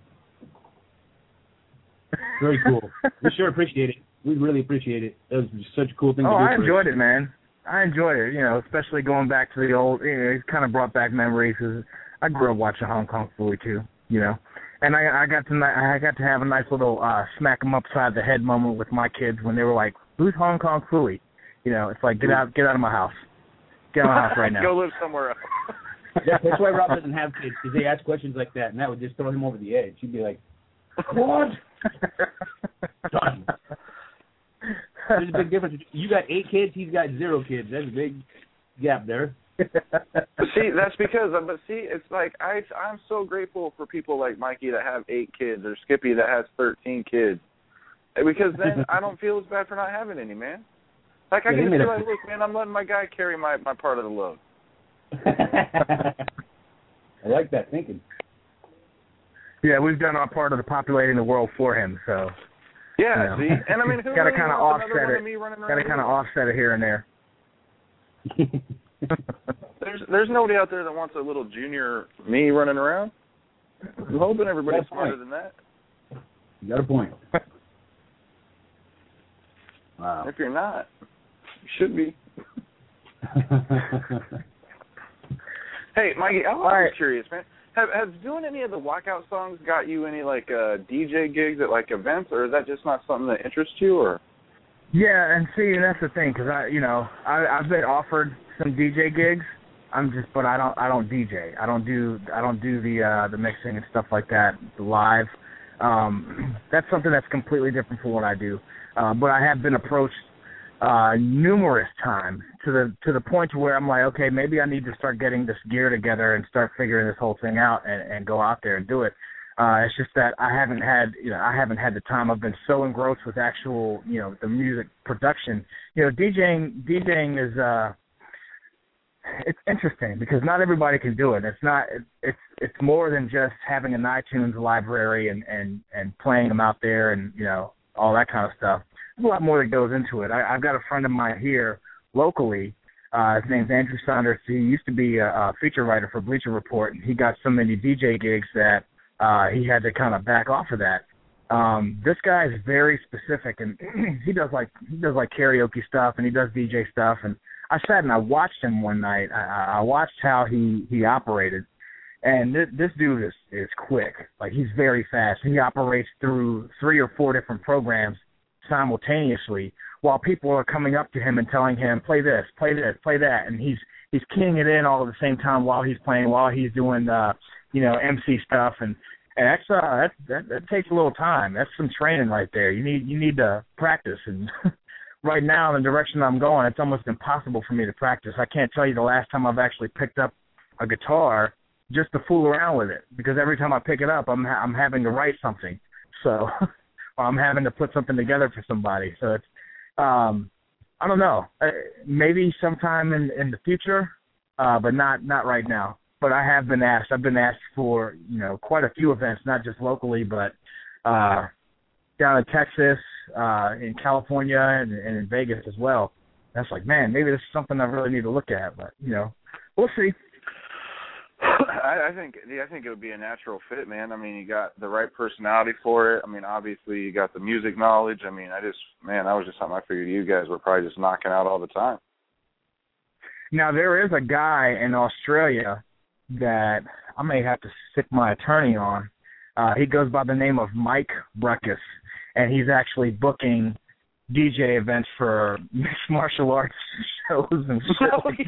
Very cool. We sure appreciate it. We really appreciate it. That was just such a cool thing oh, to do. I for enjoyed us. it, man. I enjoyed it, you know, especially going back to the old, you know, it kind of brought back memories. Cause I grew up watching Hong Kong Phooey too, you know. And I, I got to I got to have a nice little uh, smack them upside the head moment with my kids when they were like, "Who's Hong Kong Phooey?" You know, it's like, get out, get out of my house, get out of my house right now. Go live somewhere else. Yeah, that's why Rob doesn't have kids, because they ask questions like that, and that would just throw him over the edge. He'd be like, "What?" Done. There's a big difference. You got eight kids, he's got zero kids. That's a big gap there. See, that's because, but see, it's like I, I'm so grateful for people like Mikey that have eight kids, or Skippy that has thirteen kids, because then I don't feel as bad for not having any, man. Like I Yeah, can they just made be a- like, look, man, I'm letting my guy carry my, my part of the load. I like that thinking. Yeah, we've done our part of the populating the world for him, so. Yeah, you know. see, and I mean, who Got to really kind of wants another offset one it. of me running Got to around kind of here? offset it here and there. There's there's nobody out there that wants a little junior me running around. I'm hoping everybody's That's smarter right. than that. You got a point. Wow. If you're not, you should be. Hey, Mikey, I was right. curious, man. Have has doing any of the walkout songs got you any like uh, D J gigs at like events, or is that just not something that interests you? Or Yeah, and see, that's the thing, because I, you know, I, I've been offered some D J gigs. I'm just, but I don't, I don't D J. I don't do, I don't do the uh, the mixing and stuff like that live. Um, that's something that's completely different from what I do. Uh, but I have been approached uh, numerous times to the to the point to where I'm like, okay, maybe I need to start getting this gear together and start figuring this whole thing out and, and go out there and do it. Uh, it's just that I haven't had, you know, I haven't had the time. I've been so engrossed with actual, you know, the music production. You know, DJing, DJing is, uh, it's interesting because not everybody can do it. It's not, it, it's, it's more than just having an iTunes library and, and, and playing them out there and, you know, all that kind of stuff. There's a lot more that goes into it. I, I've got a friend of mine here locally. Uh, his name's Andrew Saunders. He used to be a, a feature writer for Bleacher Report, and he got so many D J gigs that Uh, he had to kind of back off of that. Um, this guy is very specific, and he does like he does like karaoke stuff, and he does D J stuff. And I sat and I watched him one night. I, I watched how he, he operated, and this, this dude is is quick. Like he's very fast. He operates through three or four different programs simultaneously, while people are coming up to him and telling him, "Play this, play this, play that," and he's he's keying it in all at the same time while he's playing, while he's doing uh, you know, M C stuff, and, and that's uh that, that that takes a little time. That's some training right there. You need you need to practice, and right now in the direction I'm going, it's almost impossible for me to practice. I can't tell you the last time I've actually picked up a guitar just to fool around with it, because every time I pick it up, I'm ha- I'm having to write something, so or I'm having to put something together for somebody. So it's um I don't know, uh, maybe sometime in in the future, uh, but not not right now. But I have been asked. I've been asked for, you know, quite a few events, not just locally, but uh, down in Texas, uh, in California, and, and in Vegas as well. That's like, man, maybe this is something I really need to look at. But, you know, we'll see. I, I think yeah, I think it would be a natural fit, man. I mean, you got the right personality for it. I mean, obviously you got the music knowledge. I mean, I just man, that was just something I figured you guys were probably just knocking out all the time. Now there is a guy in Australia that I may have to stick my attorney on. Uh, he goes by the name of Mike Ruckus, and he's actually booking D J events for mixed martial arts shows and shit No, like he's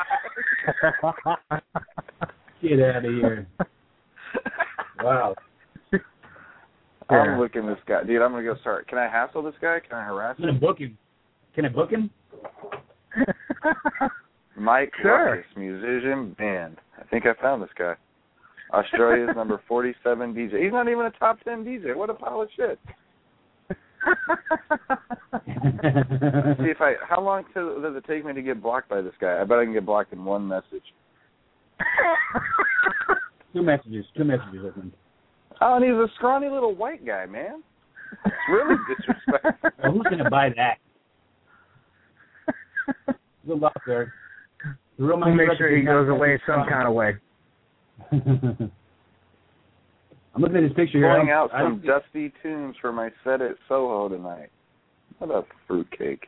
that. Get out of here. Wow. I'm Yeah. looking this guy. Dude, I'm going to go start. Can I hassle this guy? Can I harass Can I him? book him? Can I book him? Mike Sure. Ruckus, musician, band. I think I found this guy. Australia's number forty-seven D J. He's not even a top ten D J. What a pile of shit. See if I. How long to, does it take me to get blocked by this guy? I bet I can get blocked in one message. Two messages. Two messages, I think. Oh, and he's a scrawny little white guy, man. It's really disrespectful. Well, who's going to buy that? Good luck, sir. The real We'll Mike make Ruckus sure he is not goes that away some strong. kind of way. I'm looking at this picture here. Pulling I out don't- I some don't- dusty tunes for my set at Soho tonight. What a fruitcake.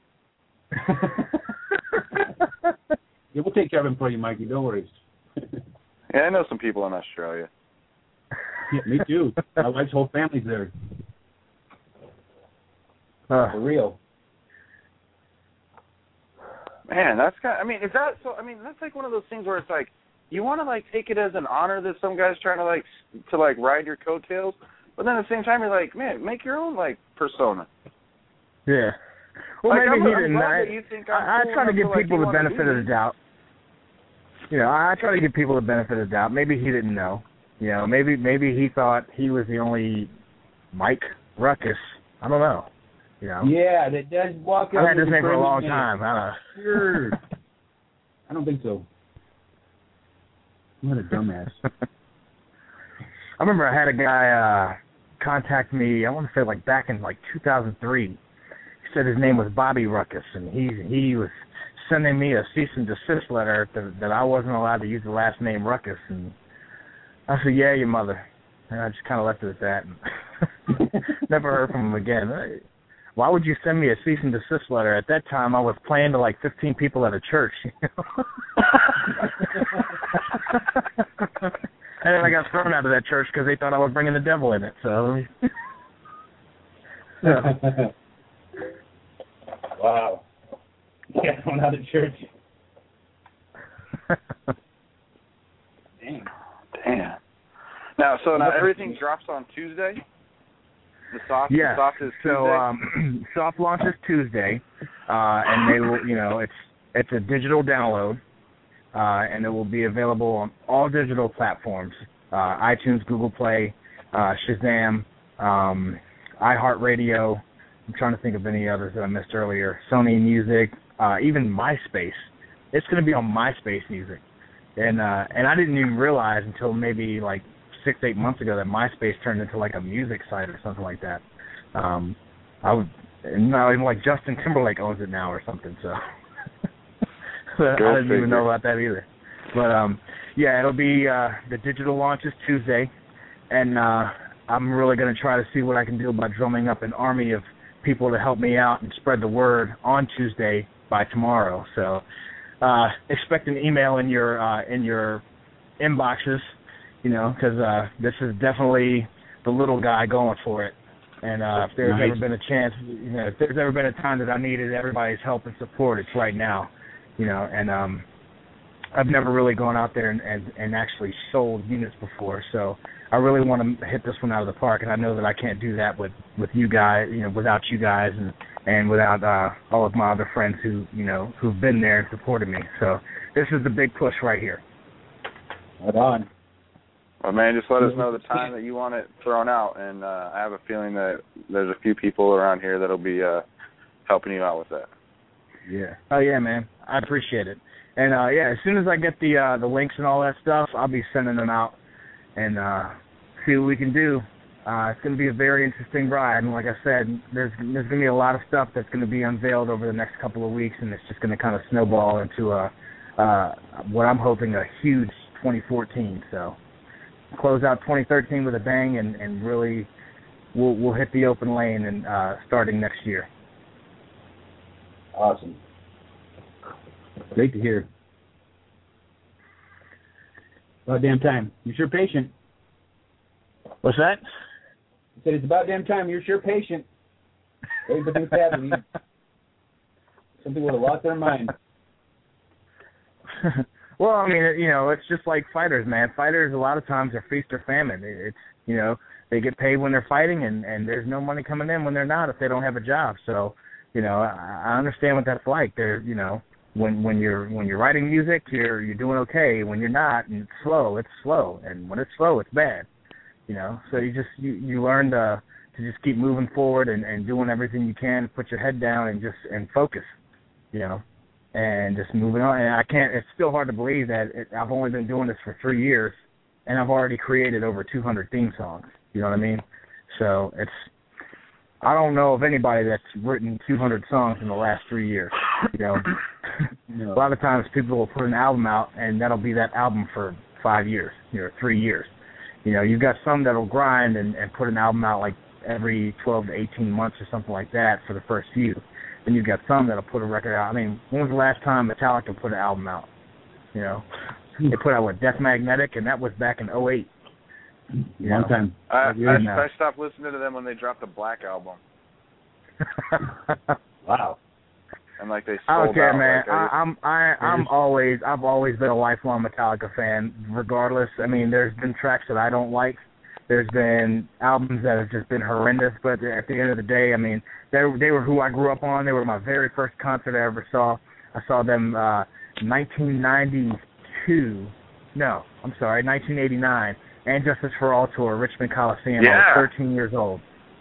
Yeah, we'll take care of him for you, Mikey. Don't worry. Yeah, I know some people in Australia. Yeah, me too. My wife's whole family's there. Uh, For real. Man, that's kind of, I mean, is that so? I mean, that's like one of those things where it's like you want to like take it as an honor that some guy's trying to like to like ride your coattails, but then at the same time you're like, man, make your own like persona. yeah. Well, Like, maybe I'm- he I'm didn't. glad I, that you think I'm I, I cool try to enough give to, like, people you the wanna benefit do of the this. doubt. You know, I try to give people the benefit of the doubt. Maybe he didn't know. You know, maybe maybe he thought he was the only Mike Ruckus. I don't know. You know. Yeah, that does walk I've out. had this with name for a friendly long name. time. I don't know. Sure. I don't think so. What a dumbass. I remember I had a guy uh, contact me, I want to say like back in like two thousand three. He said his name was Bobby Ruckus, and he he was sending me a cease and desist letter that, that I wasn't allowed to use the last name Ruckus. And I said, yeah, your mother. And I just kind of left it at that. And never heard from him again. Why would you send me a cease and desist letter? At that time, I was playing to like fifteen people at a church. You know? And then I got thrown out of that church because they thought I was bringing the devil in it. So, yeah. Wow. Yeah, going out of church. Dang. Damn. Now, so now everything drops on Tuesday. The soft, Yeah. the soft is Tuesday. So um, soft launch is Tuesday, uh, and they will, you know, it's it's a digital download, uh, and it will be available on all digital platforms: uh, iTunes, Google Play, uh, Shazam, um, iHeartRadio. I'm trying to think of any others that I missed earlier. Sony Music, uh, even MySpace. It's going to be on MySpace Music, and uh, and I didn't even realize until maybe like six, eight months ago that MySpace turned into like a music site or something like that. Um, I would, no, even like Justin Timberlake owns it now or something. So, so I didn't figure. even know about that either. But um, yeah, it'll be uh, the digital launch is Tuesday, and uh, I'm really going to try to see what I can do by drumming up an army of people to help me out and spread the word on Tuesday by tomorrow. So uh, expect an email in your uh, in your inboxes. You know, because uh, this is definitely the little guy going for it. And uh, if there's Nice. ever been a chance, you know, if there's ever been a time that I needed everybody's help and support, it's right now. You know, and um, I've never really gone out there and, and, and actually sold units before, so I really want to hit this one out of the park. And I know that I can't do that with, with you guys, you know, without you guys and and without uh, all of my other friends who, you know, who've been there and supported me. So this is the big push right here. Hold on. Well, man, just let us know the time that you want it thrown out, and uh, I have a feeling that there's a few people around here that'll be uh, helping you out with that. Yeah. Oh yeah, man. I appreciate it. And uh, yeah, as soon as I get the uh, the links and all that stuff, I'll be sending them out and uh, see what we can do. Uh, it's going to be a very interesting ride, and like I said, there's there's going to be a lot of stuff that's going to be unveiled over the next couple of weeks, and it's just going to kind of snowball into a uh, what I'm hoping a huge twenty fourteen. So close out twenty thirteen with a bang, and, and really we'll we'll hit the open lane and uh, starting next year. Awesome. Great to hear. About damn time. You're sure patient. What's that? I said it's about damn time. You're sure patient. Everything's happening. Some people would have lost their mind. Well, I mean, you know, it's just like fighters, man. Fighters, a lot of times, are feast or famine. It's, you know, they get paid when they're fighting, and, and there's no money coming in when they're not if they don't have a job. So, you know, I, I understand what that's like. They're, you know, when when you're when you're writing music, you're you're doing okay. When you're not, and it's slow, it's slow. And when it's slow, it's bad. You know, so you just you, you learn to to just keep moving forward and, and doing everything you can, put your head down and just and focus. You know, and just moving on. And I can't. It's still hard to believe that it, I've only been doing this for three years, and I've already created over two hundred theme songs. You know what I mean? So it's. I don't know of anybody that's written two hundred songs in the last three years. You know, no. A lot of times people will put an album out, and that'll be that album for five years, you know, three years. You know, you've got some that'll grind and, and put an album out like every twelve to eighteen months or something like that for the first few. Then you've got some that'll put a record out. I mean, when was the last time Metallica put an album out? You know, they put out, what, Death Magnetic, and that was back in oh eight. You Long know? time. I, I, I stopped listening to them when they dropped the Black Album. Wow. And like they sold I don't care, out, man. like, I, I, I'm I, I'm always I've always been a lifelong Metallica fan, regardless. I mean, there's been tracks that I don't like. There's been albums that have just been horrendous, but at the end of the day, I mean, they they were who I grew up on. They were my very first concert I ever saw. I saw them uh, nineteen ninety-two. No, I'm sorry, nineteen eighty-nine. And Justice for All tour, Richmond Coliseum. Yeah. I was thirteen years old.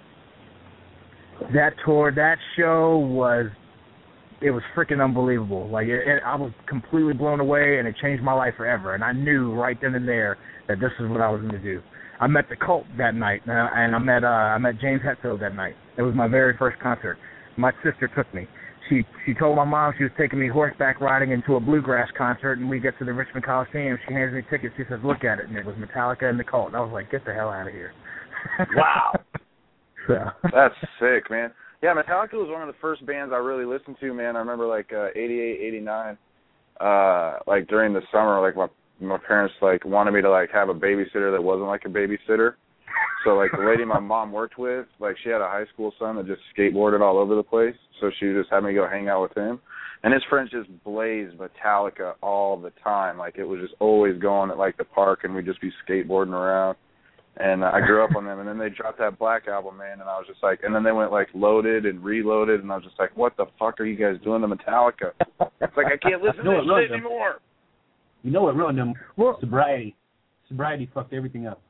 That tour, that show was, it was freaking unbelievable. Like, it, it, I was completely blown away, and it changed my life forever. And I knew right then and there that this is what I was going to do. I met the Cult that night, and I, and I met uh, I met James Hetfield that night. It was my very first concert. My sister took me. She she told my mom she was taking me horseback riding into a bluegrass concert, and we get to the Richmond Coliseum. She hands me tickets. She says, "Look at it," and it was Metallica and the Cult. And I was like, "Get the hell out of here!" wow. So. That's sick, man. Yeah, Metallica was one of the first bands I really listened to, man. I remember like uh, eighty-eight, eighty-nine, uh, like during the summer, like my my parents like wanted me to like have a babysitter that wasn't like a babysitter. So like the lady my mom worked with, like she had a high school son that just skateboarded all over the place. So she just had me go hang out with him. And his friends just blazed Metallica all the time. Like it was just always going at like the park, and we'd just be skateboarding around. And I grew up on them, and then they dropped that Black Album, man, and I was just like, and then they went like Loaded and Reloaded, and I was just like, what the fuck are you guys doing to Metallica? It's like I can't listen to this shit anymore. You know what ruined them? Well, sobriety. Sobriety fucked everything up.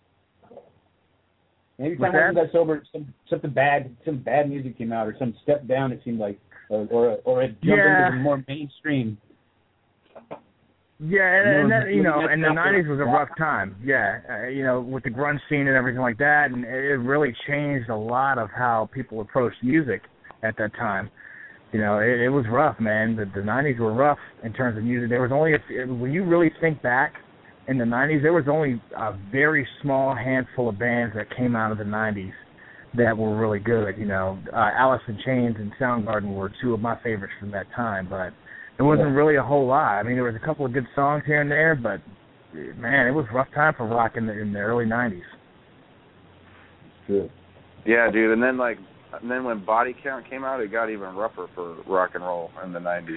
Every time that? I got sober, some, something bad, some bad music came out, or some step down. It seemed like, or or, or it jumped yeah. into the more mainstream. Yeah, and, and that, you know, That's and the not nineties was a rock. rough time. Yeah, uh, you know, with the grunge scene and everything like that, and it really changed a lot of how people approached music at that time. You know, it, it was rough, man. The, the nineties were rough in terms of music. There was only, a, when you really think back, in the nineties, there was only a very small handful of bands that came out of the nineties that were really good. You know, uh, Alice in Chains and Soundgarden were two of my favorites from that time, but there wasn't really a whole lot. I mean, there was a couple of good songs here and there, but, man, it was a rough time for rock in the, in the early nineties. True. Yeah, dude, and then, like, and then when Body Count came out, it got even rougher for rock and roll in the nineties.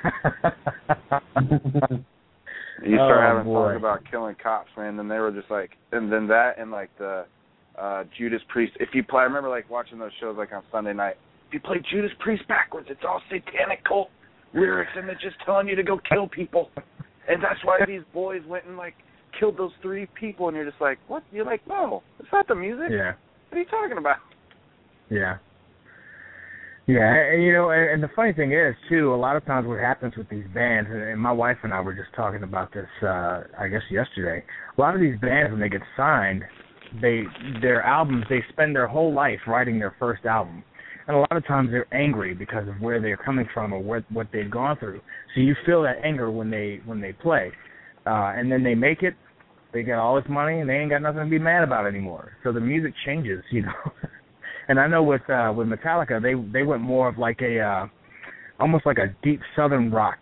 You start oh, having boy. songs about killing cops, man. Then they were just like, and then that and like the uh, Judas Priest. If you play, I remember like watching those shows like on Sunday night. If you play Judas Priest backwards, it's all satanic cult lyrics, and it's just telling you to go kill people. And that's why these boys went and like killed those three people. And you're just like, what? You're like, no, it's not the music. Yeah. What are you talking about? Yeah. Yeah, and, you know, and, and the funny thing is, too, a lot of times what happens with these bands, and, and my wife and I were just talking about this, uh, I guess, yesterday. A lot of these bands, when they get signed, they their albums, they spend their whole life writing their first album. And a lot of times they're angry because of where they're coming from or what, what they've gone through. So you feel that anger when they when they play. uh, and then they make it. They get all this money, and they ain't got nothing to be mad about anymore. So the music changes, you know. And I know with uh, with Metallica, they they went more of like a uh, almost like a deep Southern rock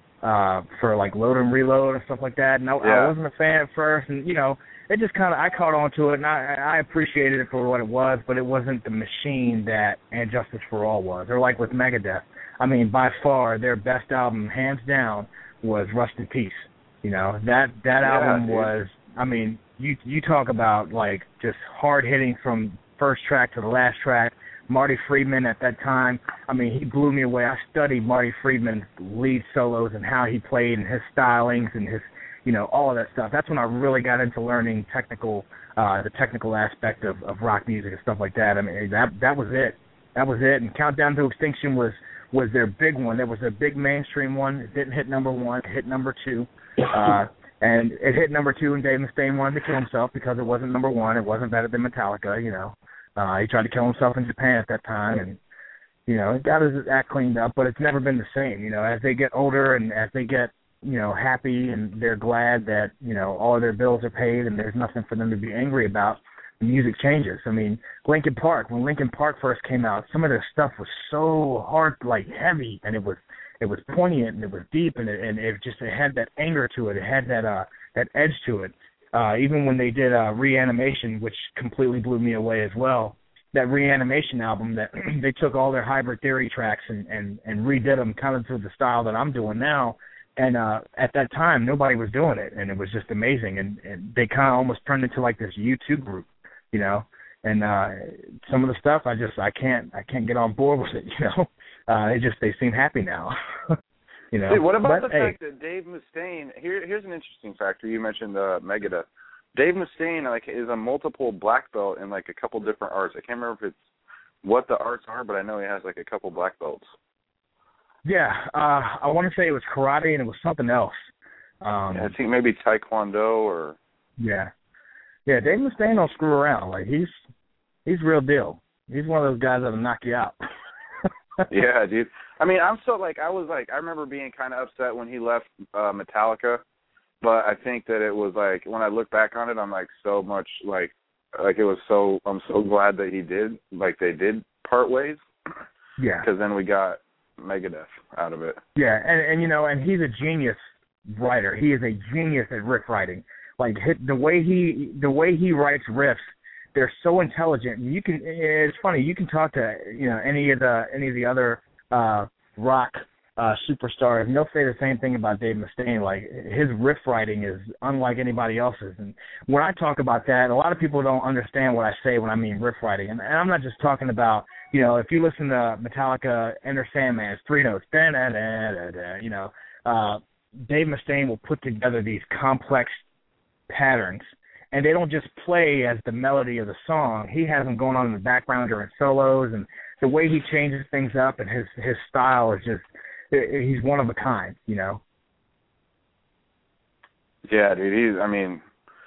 uh, for like Load and Reload and stuff like that. And I, yeah. I wasn't a fan at first, and you know, it just kind of I caught on to it, and I, I appreciated it for what it was, but it wasn't the machine that And Justice for All was. Or like with Megadeth, I mean, by far their best album, hands down, was Rust in Peace. You know, that that yeah, album dude. was, I mean, you you talk about like just hard hitting from first track to the last track. Marty Friedman at that time, I mean, he blew me away. I studied Marty Friedman's lead solos and how he played and his stylings and his, you know, all of that stuff. That's when I really got into learning technical, uh, the technical aspect of, of rock music and stuff like that. I mean, that that was it. That was it. And Countdown to Extinction was, was their big one. There was a big mainstream one. It didn't hit number one. It hit number two. Uh, and it hit number two, and Dave Mustaine wanted to kill himself because it wasn't number one. It wasn't better than Metallica, you know. Uh, he tried to kill himself in Japan at that time, and, you know, he got his act cleaned up, but it's never been the same. You know, as they get older and as they get, you know, happy and they're glad that, you know, all of their bills are paid and there's nothing for them to be angry about, the music changes. I mean, Linkin Park, when Linkin Park first came out, some of their stuff was so hard, like heavy, and it was it was poignant and it was deep, and it, and it just it had that anger to it. It had that uh, that edge to it. Uh, even when they did uh, Reanimation, which completely blew me away as well, that Reanimation album, that they took all their Hybrid Theory tracks and, and, and redid them kind of to the style that I'm doing now. And uh, at that time, nobody was doing it, and it was just amazing. And, and they kind of almost turned into like this U two group, you know. And uh, some of the stuff, I just I can't I can't get on board with it, you know. Uh, it just they seem happy now. You know, hey, what about but, the hey, fact that Dave Mustaine? Here, here's an interesting factor. You mentioned uh, Megadeth. Dave Mustaine, like, is a multiple black belt in like a couple different arts. I can't remember if it's what the arts are, but I know he has like a couple black belts. Yeah, uh, I want to say it was karate and it was something else. Um, yeah, I think maybe Taekwondo or. Yeah, yeah. Dave Mustaine don't screw around. Like he's he's real deal. He's one of those guys that'll knock you out. Yeah, dude. I mean, I'm so, like, I was, like, I remember being kind of upset when he left uh, Metallica, but I think that it was, like, when I look back on it, I'm, like, so much, like, like, it was so, I'm so glad that he did, like, they did part ways. Yeah. Because then we got Megadeth out of it. Yeah, and, and, you know, and he's a genius writer. He is a genius at riff writing. Like, the way he, the way he writes riffs, they're so intelligent. You can, it's funny, you can talk to, you know, any of the, any of the other, uh, rock uh, superstars, and they'll say the same thing about Dave Mustaine. Like, his riff writing is unlike anybody else's. And when I talk about that, a lot of people don't understand what I say when I mean riff writing. And, and I'm not just talking about, you know, if you listen to Metallica, Enter Sandman, it's three notes, da da da da da. You know, uh, Dave Mustaine will put together these complex patterns, and they don't just play as the melody of the song. He has them going on in the background during solos, and the way he changes things up, and his his style is just, he's one of a kind, you know. Yeah, dude. He's, I mean,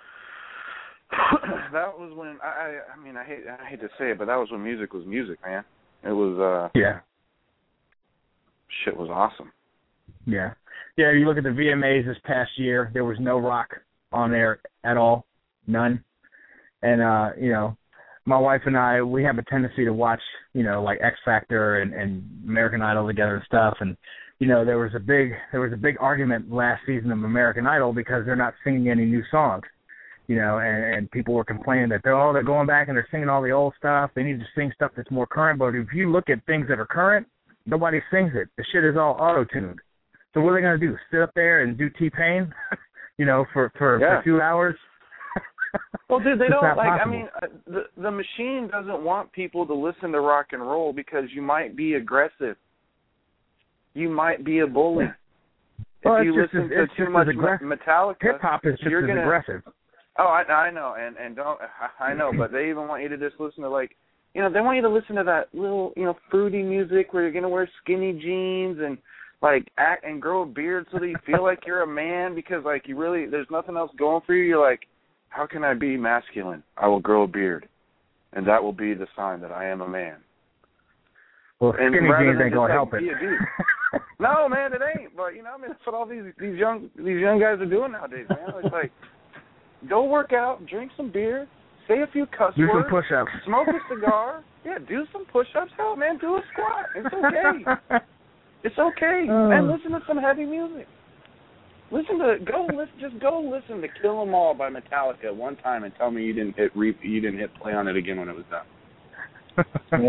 that was when I, I, I mean, I hate, I hate to say it, but that was when music was music, man. It was, uh, yeah, shit was awesome. Yeah, yeah. You look at the V M As this past year, there was no rock on there at all, none, and uh, you know. My wife and I, we have a tendency to watch, you know, like X Factor and, and American Idol together and stuff. And, you know, there was a big there was a big argument last season of American Idol because they're not singing any new songs, you know, and, and people were complaining that they're all they're going back and they're singing all the old stuff. They need to sing stuff that's more current. But if you look at things that are current, nobody sings it. The shit is all auto-tuned. So what are they going to do? Sit up there and do T-Pain, you know, for, for, yeah. for two hours? Well, dude, they it's don't, like, possible. I mean, uh, the the machine doesn't want people to listen to rock and roll because you might be aggressive. You might be a bully. Well, if you it's listen just, to too much Metallica, hip-hop is just you're as gonna, aggressive. Oh, I, I know, and, and don't, I know, but they even want you to just listen to, like, you know, they want you to listen to that little, you know, fruity music where you're going to wear skinny jeans and, like, act and grow a beard so that you feel like you're a man because, like, you really, there's nothing else going for you. You're like, how can I be masculine? I will grow a beard, and that will be the sign that I am a man. Well, and skinny jeans ain't just, gonna like, help it. be a dude. No, man, it ain't. But you know, I mean, that's what all these these young these young guys are doing nowadays, man. It's like, go work out, drink some beer, say a few cuss do words, some push-ups, smoke a cigar. Yeah, do some push-ups. Hell, man, do a squat. It's okay. It's okay. Oh. And listen to some heavy music. Listen to go. Listen, just go listen to "Kill 'Em All" by Metallica one time and tell me you didn't hit re, you didn't hit play on it again when it was done.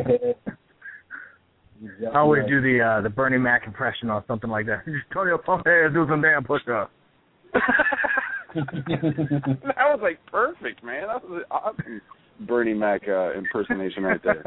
I always do the uh, the Bernie Mac impression or something like that. Just tell your punk ass do some damn push-ups. That was like perfect, man. That was an awesome Bernie Mac uh, impersonation right there.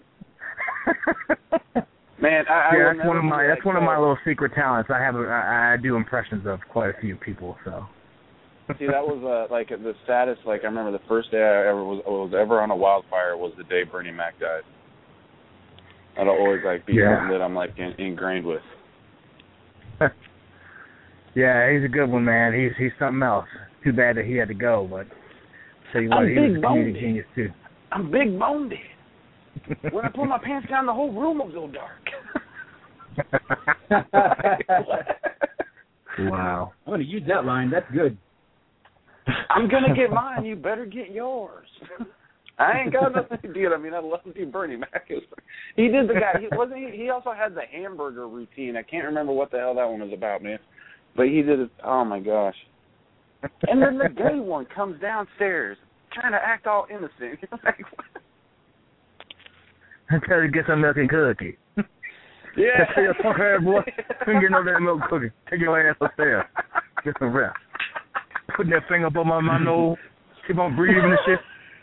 Man, I, yeah, I that's one of my that's one of call. my little secret talents. I have a, I, I do impressions of quite a few people. So. See, that was uh, like the saddest. Like I remember the first day I ever was was ever on a wildfire was the day Bernie Mac died. That'll always like be yeah. something that I'm like in, ingrained with. Yeah, he's a good one, man. He's he's something else. Too bad that he had to go, but tell you what, I'm he was big a comedic boned. genius too. I'm big boned. When I pull my pants down, the whole room will go dark. Wow. I'm going to use that line. That's good. I'm going to get mine. You better get yours. I ain't got nothing to do. I mean, I love you, Bernie Mac. He did the guy. He wasn't. He, he also had the hamburger routine. I can't remember what the hell that one was about, man. But he did it. Oh my gosh. And then the gay one comes downstairs trying to act all innocent. Like, I tell you to get some milk and cookie. yeah. Tell your punk ass boy, couldn't get no damn milk and cookie. Take your ass upstairs. Get some rest. Putting that finger up on my, my nose. Keep on breathing and shit.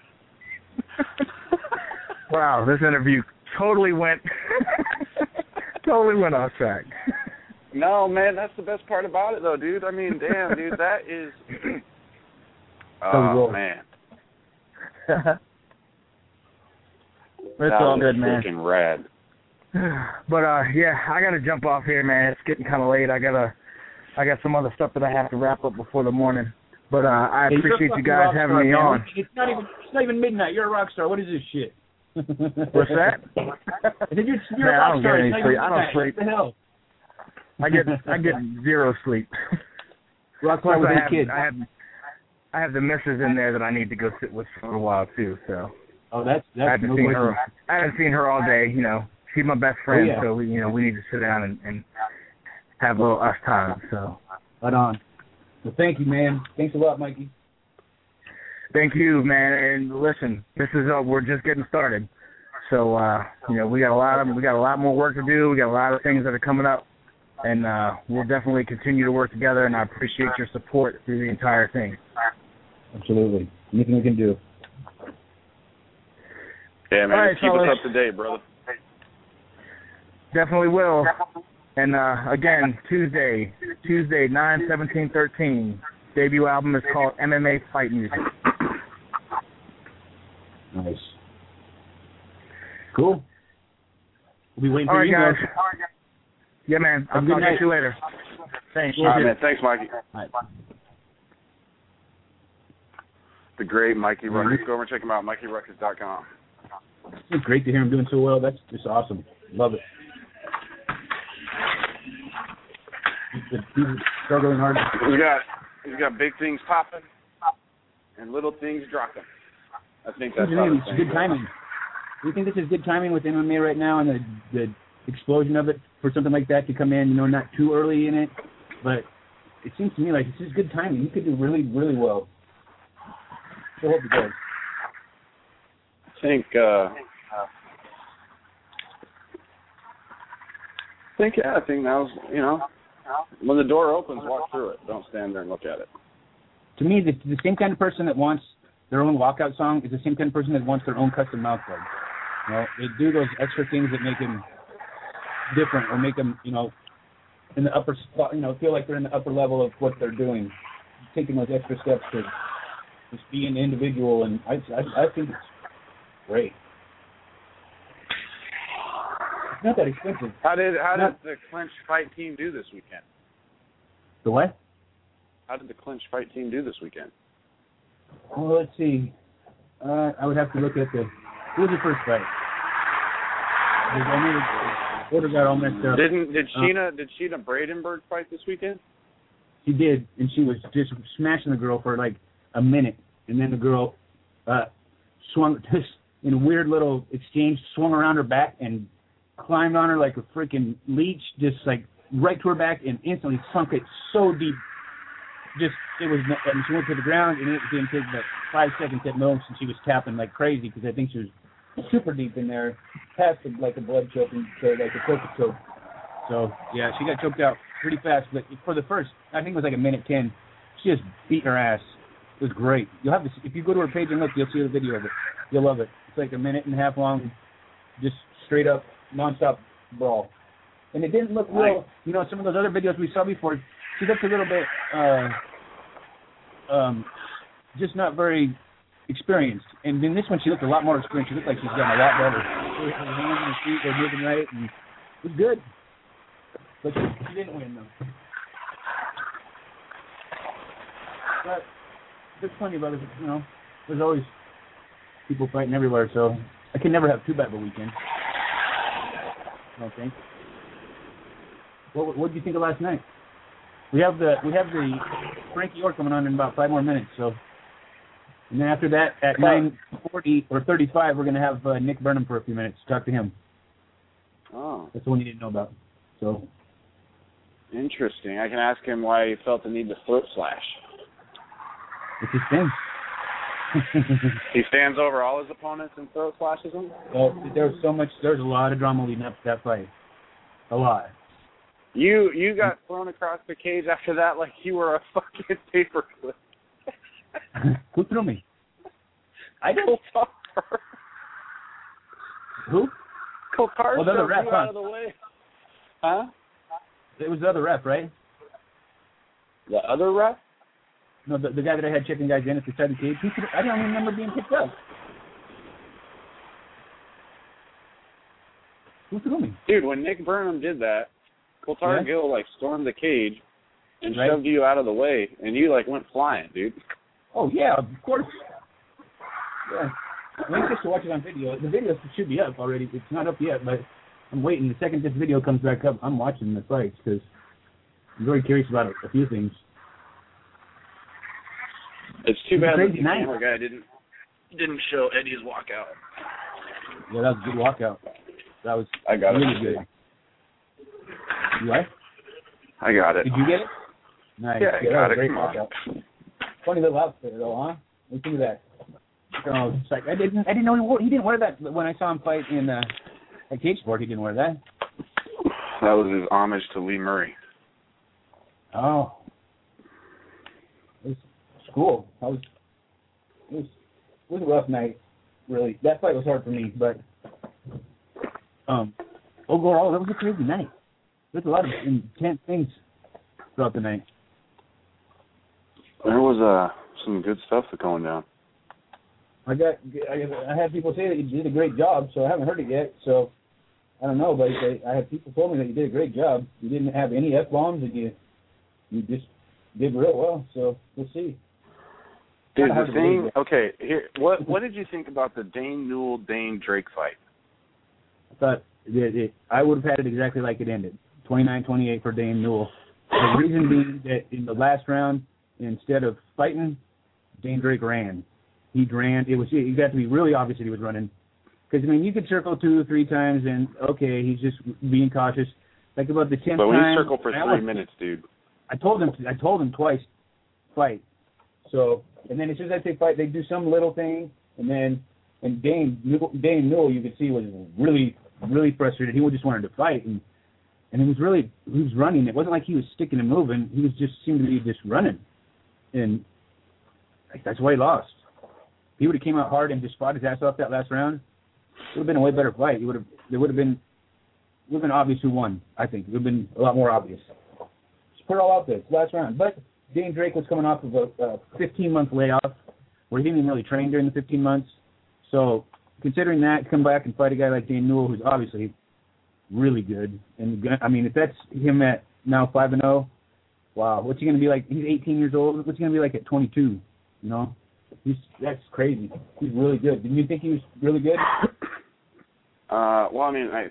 Wow, this interview totally went totally went off track. No, man, that's the best part about it, though, dude. I mean, damn, dude, that is. Oh man. It's that all was good, man. Freaking rad. But uh, yeah, I gotta jump off here, man. It's getting kind of late. I gotta, I got some other stuff that I have to wrap up before the morning. But uh, I hey, appreciate you guys having star, me man. on. It's not even it's not even midnight. You're a rock star. What is this shit? What's that? I said you're, you're Man, a I rock don't star. get any It's not sleep. even I don't midnight. sleep. What the hell? I get I get zero sleep. Rock star with I his have, kids. I have I have the missus in there that I need to go sit with for a while too. So Oh, that's that's I haven't no seen question. her. I haven't seen her all day. You know, she's my best friend. Oh, yeah. So we, you know, we need to sit down and, and have a little us time. So Right on. Well, thank you, man. Thanks a lot, Mikey. thank you, man. And listen, this is uh, we're just getting started. So uh, you know, we got a lot of we got a lot more work to do. We got a lot of things that are coming up, and uh, we'll definitely continue to work together. And I appreciate your support through the entire thing. Absolutely. Anything we can do. Yeah, man, All right, just keep fellas. us up to date, brother. Definitely will. And uh, again, Tuesday, Tuesday, nine seventeen thirteen. Debut album is called M M A Fight Music. Nice. Cool. We'll be waiting All for right, you guys. guys. Yeah, man. I'll Have a good talk night. to you later. Thanks. All right, man. Thanks, Mikey. All right. The great Mikey Ruckus. Go over and check him out, mikey ruckus dot com. It's great to hear him doing so well. That's just awesome. Love it. He's, he's struggling hard. He's got he's got big things popping and little things dropping. I think that's how It's the good thing timing. goes. Do you think this is good timing with M M A right now and the the explosion of it for something like that to come in? You know, not too early in it, but it seems to me like this is good timing. He could do really, really well. I hope he does. I think uh, I think yeah, I think now's you know when the door opens, walk through it. Don't stand there and look at it. To me, the, the same kind of person that wants their own walkout song is the same kind of person that wants their own custom mouth plug. You know, they do those extra things that make them different or make them, you know, in the upper spot, you know, feel like they're in the upper level of what they're doing, taking those extra steps to just be an individual, and I, I, I think it's great. It's not that expensive. How did how Not- did the Clinch Fight team do this weekend? The what? How did the Clinch Fight team do this weekend? Well, let's see. Uh, I would have to look at the. Who was the first fight? There's only order got all messed up. Didn't did Uh, Sheena did Sheena Bradenberg fight this weekend? She did, and she was just smashing the girl for like a minute, and then the girl uh, swung just in a weird little exchange, swung around her back and climbed on her like a freaking leech, just like right to her back, and instantly sunk it so deep. Just it was, and she went to the ground, and it didn't take but five seconds at most, and she was tapping like crazy because I think she was super deep in there, past the, like a blood choke and to, like a coca choke. So yeah, she got choked out pretty fast. But for the first, I think it was like a minute ten, she just beat her ass. It was great. You'll have to, if you go to her page and look, you'll see the video of it. You'll love it. It's like a minute and a half long, just straight up nonstop brawl. And it didn't look real. You know, some of those other videos we saw before, she looked a little bit, uh, um, just not very experienced. And in this one, she looked a lot more experienced. She looked like she's gotten a lot better. Her hands and her feet were moving right, and it was good. But she, she didn't win, though. But there's plenty of others, you know. There's always people fighting everywhere, so I can never have too bad of a weekend. I don't think. What what did you think of last night? We have the we have the Frankie Orr coming on in about five more minutes, so. And then after that, at nine forty or thirty-five, we're going to have uh, Nick Burnham for a few minutes. Talk to him. Oh. That's the one you didn't know about. So. Interesting. I can ask him why he felt the need to throat slash. It's his thing. He stands over all his opponents and throat slashes them? Well, there was so much, there was a lot of drama leading up to that fight. A lot. You you got thrown across the cage after that like you were a fucking paperclip. Who threw me? I did. Coulthard. Who? Coulthard well, the shoved ref, you huh? out of the way. Huh? It was the other ref, right? The other ref? No, the, the guy that I had checking guys in at the side of the cage. He could, I don't even remember being picked up. Who threw me? Dude, when Nick Burnham did that, Coulthard yeah. Gill like stormed the cage and right. shoved you out of the way, and you like went flying, dude. Oh yeah, of course. Yeah. I'm anxious to watch it on video. The video should be up already. It's not up yet, but I'm waiting. The second this video comes back up, I'm watching the fights because I'm very curious about a, a few things. It's too It's bad that the night. camera guy didn't didn't show Eddie's walkout. Yeah, that was a good walkout. That was I got really it. good. You right? I got it. Did you get it? Nice. Yeah, I yeah, got that was it. a great Come on. walkout. Funny little outfit though, huh? Look at that. Oh, it's like, I didn't I didn't know he wore, he didn't wear that when I saw him fight in uh, at Cage Sport. He didn't wear that. That was his homage to Lee Murray. Oh. It was cool. I was it was it was a rough night, really. That fight was hard for me, but um overall that was a crazy night. There's a lot of intense things throughout the night. There was uh, some good stuff going down. I got I, I had people say that you did a great job, so I haven't heard it yet. So I don't know, but they, I had people told me that you did a great job. You didn't have any F bombs, and you you just did real well. So we'll see. Dude, Kinda the thing. Okay, here. What what did you think about the Dane Newell Dane Drake fight? I thought that it, I would have had it exactly like it ended, twenty-nine twenty-eight for Dane Newell. The reason being that in the last round, instead of fighting, Dane Drake ran. He ran. It was it got to be really obvious that he was running. Because I mean, you could circle two, three times, and okay, he's just being cautious. Like about the tenth But when time, you circle for I three almost, minutes, dude. I told him. I told him twice, fight. So and then as soon as I say fight, they do some little thing, and then and Dane Dane Newell, you could see was really really frustrated. He just wanted to fight, and and it was really he was running. It wasn't like he was sticking and moving. He was just seemed to be just running, and that's why he lost. If he would have came out hard and just fought his ass off that last round, it would have been a way better fight. It would have there would have been it would have been obvious who won. I think it would have been a lot more obvious. Just put it all out there. It's the last round, but Dane Drake was coming off of a fifteen month layoff where he didn't even really train during the fifteen months. So considering that, come back and fight a guy like Dane Newell, who's obviously really good. And I mean, if that's him at now five and zero, wow, what's he going to be like? He's eighteen years old. What's he going to be like at twenty-two? You know, he's that's crazy. He's really good. Didn't you think he was really good? Uh, well, I mean, I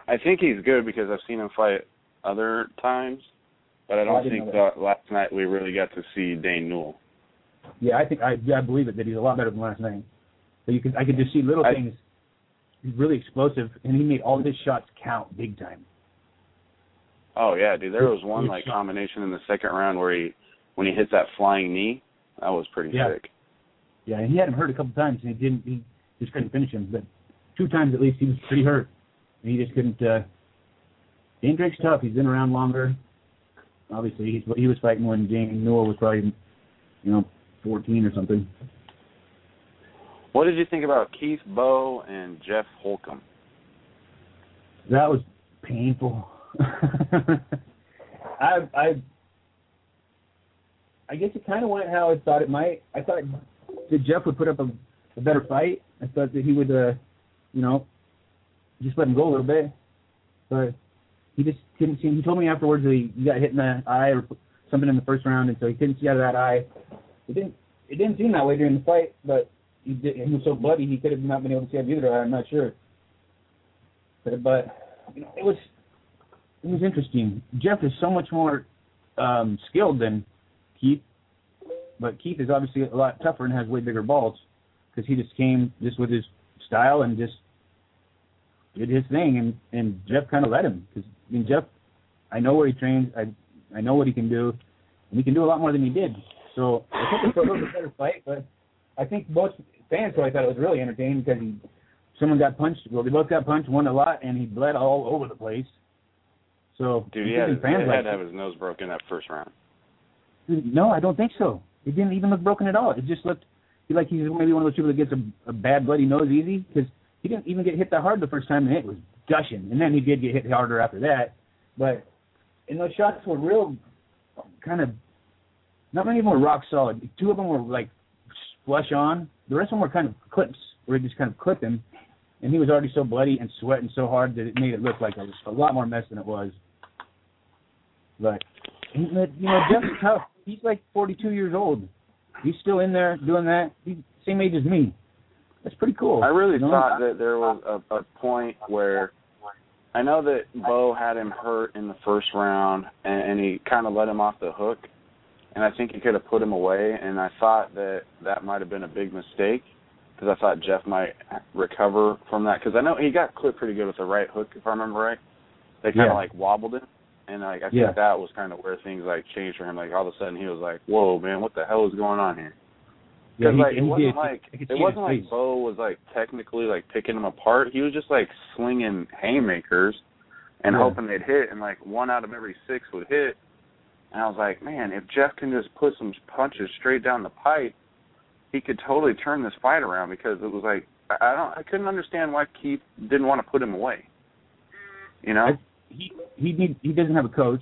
I think he's good because I've seen him fight other times, but I don't oh, I think that last night we really got to see Dane Newell. Yeah, I think I yeah, I believe it that he's a lot better than last night. So you could I could just see little I, things. He's really explosive, and he made all of his shots count big time. Oh yeah, dude. There was one like combination in the second round where he, when he hit that flying knee, that was pretty yeah. sick. Yeah, and he had him hurt a couple times, and he didn't. He just couldn't finish him. But two times at least, he was pretty hurt, and he just couldn't. Uh, Dane Drake's tough. He's been around longer. Obviously, he's he was fighting when Dane Newell was probably, you know, fourteen or something. What did you think about Keith Bowe and Jeff Holcomb? That was painful. I I I guess it kind of went how I thought it might. I thought that Jeff would put up a, a better fight. I thought that he would, uh, you know, just let him go a little bit. But he just couldn't see. He told me afterwards that he, he got hit in the eye or something in the first round, and so he couldn't see out of that eye. It didn't. It didn't seem that way during the fight, but he, did, he was so bloody he could have not been able to see out of either eye. I'm not sure. But, but you know, it was it was interesting. Jeff is so much more um, skilled than Keith, but Keith is obviously a lot tougher and has way bigger balls because he just came just with his style and just did his thing, and, and Jeff kind of let him. Because I mean, Jeff, I know where he trains, I I know what he can do, and he can do a lot more than he did. So I think it's a little bit better fight, but I think most fans probably thought it was really entertaining because he someone got punched. Well, they both got punched, won a lot, and he bled all over the place. So dude, he had, his, fans he had like, to have his nose broken that first round. No, I don't think so. It didn't even look broken at all. It just looked like he's maybe one of those people that gets a, a bad bloody nose easy because he didn't even get hit that hard the first time, and it was gushing. And then he did get hit harder after that. But and those shots were real kind of, not many of them were rock solid. Two of them were like flush on. The rest of them were kind of clips where he just kind of clipped him. And he was already so bloody and sweating so hard that it made it look like it was a lot more mess than it was. But, you know, Jeff's tough. He's like forty-two years old. He's still in there doing that. He's the same age as me. That's pretty cool. I really you know? thought that there was a, a point where I know that Bo had him hurt in the first round, and, and he kind of let him off the hook, and I think he could have put him away, and I thought that that might have been a big mistake because I thought Jeff might recover from that because I know he got clipped pretty good with the right hook, if I remember right. They kind of, yeah. like, wobbled him. And like I think yeah. that was kind of where things like changed for him. Like all of a sudden he was like, "Whoa, man, what the hell is going on here?" Because yeah, like he, it he wasn't did. like it wasn't like Bo was like technically like picking him apart. He was just like slinging haymakers and yeah. hoping they'd hit. And like one out of every six would hit. And I was like, man, if Jeff can just put some punches straight down the pipe, he could totally turn this fight around. Because it was like I don't, I couldn't understand why Keith didn't want to put him away. You know, I, he he need, he doesn't have a coach.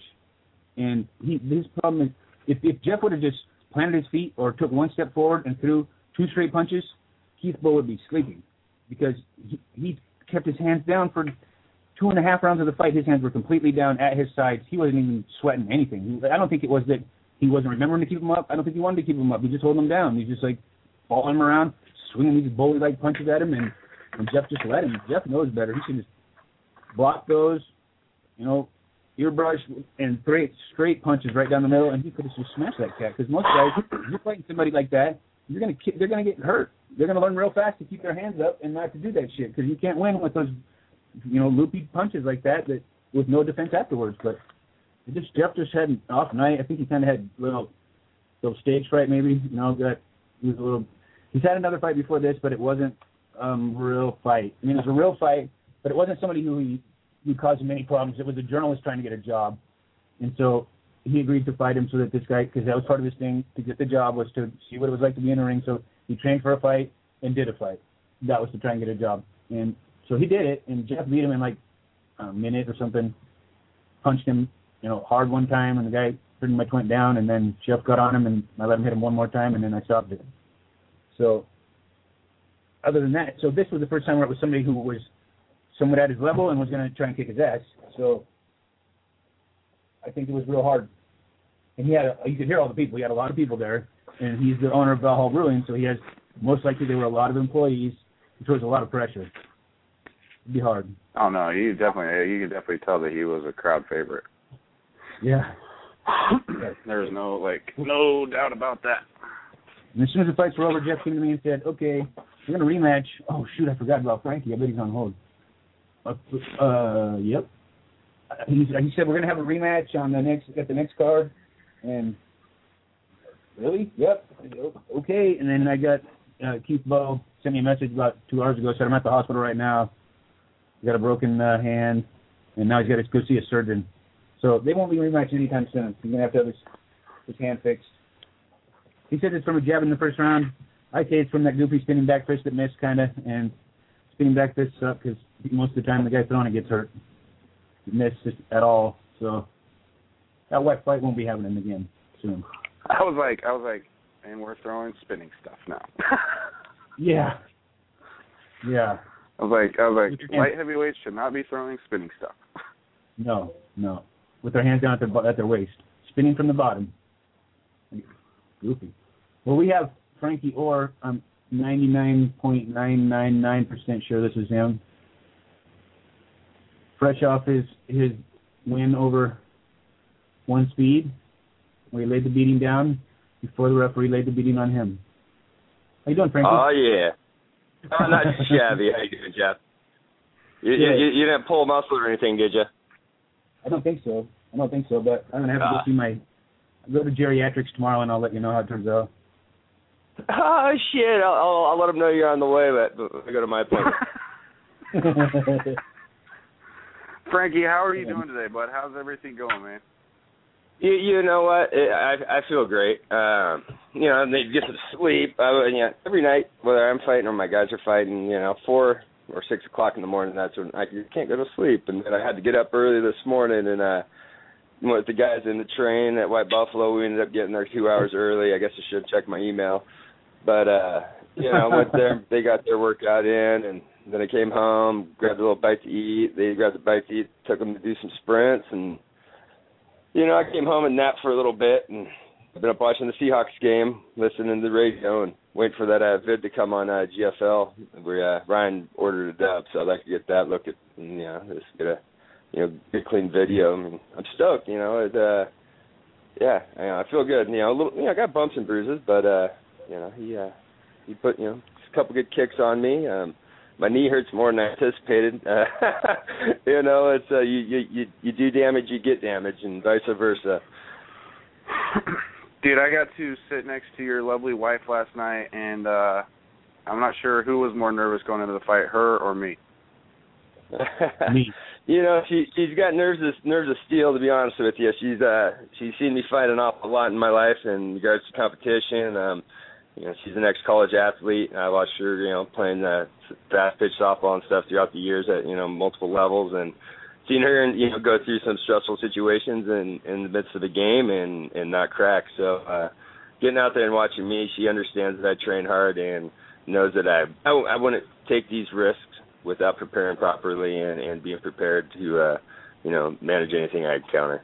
And he, his problem is, if, if Jeff would have just planted his feet or took one step forward and threw two straight punches, Keith Bowe would be sleeping because he, he kept his hands down for two and a half rounds of the fight. His hands were completely down at his sides. He wasn't even sweating anything. He, I don't think it was that he wasn't remembering to keep him up. I don't think he wanted to keep him up. He just holding him down. He's just like following him around, swinging these bully-like punches at him, and, and Jeff just let him. Jeff knows better. He should just block those, you know, ear brush and straight straight punches right down the middle, and he could have just smashed that cat. Because most guys, if you're fighting somebody like that, you're gonna they're gonna get hurt. They're gonna learn real fast to keep their hands up and not to do that shit. Because you can't win with those, you know, loopy punches like that that with no defense afterwards. But it just Jeff just had an off night. I think he kind of had a little little stage fright maybe. You know, got he was a little. He's had another fight before this, but it wasn't um real fight. I mean, it was a real fight, but it wasn't somebody who he. who caused him many problems. It was a journalist trying to get a job. And so he agreed to fight him so that this guy, because that was part of his thing, to get the job was to see what it was like to be in a ring. So he trained for a fight and did a fight. That was to try and get a job. And so he did it, and Jeff beat him in like a minute or something, punched him, you know, hard one time, and the guy pretty much went down, and then Jeff got on him, and I let him hit him one more time, and then I stopped it. So other than that, so this was the first time where it was somebody who was someone at his level and was going to try and kick his ass. So I think it was real hard. And he had, a, you could hear all the people. He had a lot of people there, and he's the owner of Valhalla Brewing, so he has, most likely there were a lot of employees, which was a lot of pressure. It'd be hard. Oh no, you definitely you can definitely tell that he was a crowd favorite. Yeah. There's no like no doubt about that. And as soon as the fights were over, Jeff came to me and said, "Okay, we're gonna rematch." Oh shoot, I forgot about Frankie. I bet he's on hold. Uh, uh yep. He, he said we're gonna have a rematch on the next at the next card, and really, yep, okay. And then I got uh, Keith Bowe sent me a message about two hours ago. Said I'm at the hospital right now. He got a broken uh, hand, and now he's got to go see a surgeon. So they won't be rematching anytime soon. He's gonna have to have his his hand fixed. He said it's from a jab in the first round. I say it's from that goofy spinning back fist that missed, kind of, and spinning back fists suck because most of the time the guy throwing it gets hurt. He missed at all, so that wet fight won't be happening again soon. I was like, I was like, and we're throwing spinning stuff now. Yeah. Yeah. I was like, I was like, light heavyweights should not be throwing spinning stuff. No, no. With their hands down at their at their waist, spinning from the bottom. Goofy. Well, we have Frankie Orr. I'm ninety-nine point nine nine nine percent sure this is him. Fresh off his his win over One Speed, where he laid the beating down before the referee laid the beating on him. How you doing, Frankie? Oh yeah. Oh, not shabby. How you doing, Jeff? You, yeah. you, you didn't pull a muscle or anything, did you? I don't think so. I don't think so, but I'm gonna have to uh, go see my. I'll go to geriatrics tomorrow, and I'll let you know how it turns out. Oh shit! I'll, I'll, I'll let them know you're on the way, but I go to my appointment. Frankie, how are you doing today, bud? How's everything going, man? You, you know what? It, I I feel great. Um, you know, they get some sleep. I, yeah, every night, whether I'm fighting or my guys are fighting, you know, four or six o'clock in the morning, that's when I can't go to sleep. And then I had to get up early this morning and uh, with the guys in the train at White Buffalo. We ended up getting there two hours early. I guess I should check my email, but uh, you know, I went there. They got their workout in, and then I came home, grabbed a little bite to eat. They grabbed a bite to eat, took them to do some sprints, and you know, I came home and napped for a little bit, and I've been up watching the Seahawks game, listening to the radio, and waiting for that uh, vid to come on uh, G F L, where uh, Ryan ordered it up, so I'd like to get that, look at, and, you know, just get a, you know, good clean video. I mean, I'm stoked, you know, it, uh, yeah, I, know, I feel good. You know, a little, you know, I got bumps and bruises, but, uh, you know, he, uh, he put, you know, a couple good kicks on me. Um, my knee hurts more than I anticipated. Uh, you know, it's uh, you, you you you do damage, you get damage, and vice versa. Dude, I got to sit next to your lovely wife last night, and uh, I'm not sure who was more nervous going into the fight, her or me. Me. You know, she she's got nerves of nerves of steel. To be honest with you, she's uh she's seen me fight an awful lot in my life in regards to competition. Um, You know, she's an ex-college athlete. I watched her, you know, playing uh, fast pitch softball and stuff throughout the years at, you know, multiple levels, and seen her, you know, go through some stressful situations in, in the midst of the game and, and not crack. So uh, getting out there and watching me, she understands that I train hard and knows that I I, I wouldn't take these risks without preparing properly and, and being prepared to, uh, you know, manage anything I encounter.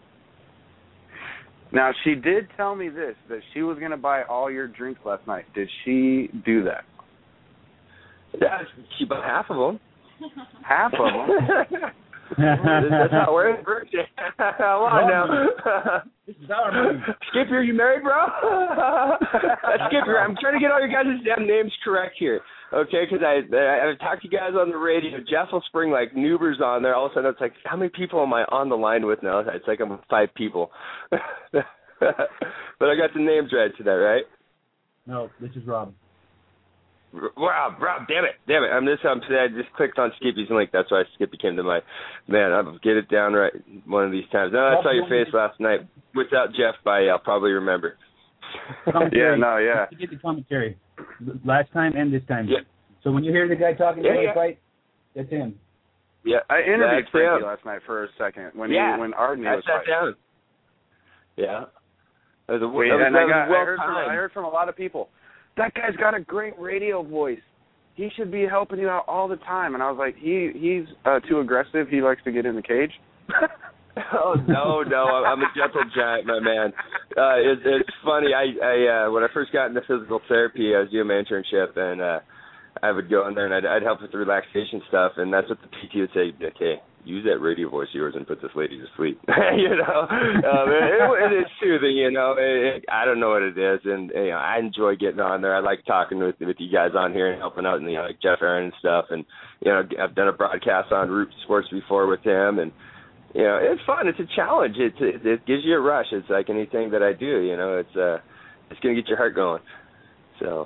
Now, she did tell me this, that she was going to buy all your drinks last night. Did she do that? Yeah, she bought half of them. Half of them? That's how it works. Come on now. This is our money. Skipper, are you married, bro? Skipper, I'm trying to get all your guys' damn names correct here. Okay, because I, I I've talked to you guys on the radio. Jeff will spring like noobers on there. All of a sudden, it's like, how many people am I on the line with now? It's like I'm with five people. But I got the names right today, right? No, this is Rob. Rob, Rob, damn it, damn it. I'm this. I'm. I just clicked on Skippy's link. That's why Skippy came to my. Man, I'll get it down right one of these times. No, I saw your face last night without Jeff by. I'll probably remember. Yeah, no, yeah. You get the commentary last time and this time. Yeah. So when you hear the guy talking yeah, about yeah. the fight, that's him. Yeah, I interviewed that's Frankie him. last night for a second when yeah. he when Arden I was sat fighting. down. Yeah. That was a, Wait, that was, and that I, was got, well I, heard from, I heard from a lot of people, that guy's got a great radio voice. He should be helping you out all the time. And I was like, he he's uh, too aggressive. He likes to get in the cage. Oh no, no, I'm a gentle giant, my man. Uh, it, it's funny. I, I uh, when I first got into physical therapy, I was doing my internship, and uh, I would go in there and I'd, I'd help with the relaxation stuff, and that's what the P T would say. Okay, use that radio voice of yours and put this lady to sleep. you know, um, it, it is soothing. You know, it, it, I don't know what it is, and you know, I enjoy getting on there. I like talking with with you guys on here and helping out, and you know, like Jeff Aaron and stuff. And you know, I've done a broadcast on Root Sports before with him, and you know, it's fun. It's a challenge. It it, it gives you a rush. It's like anything that I do. You know, it's uh, it's gonna get your heart going. So.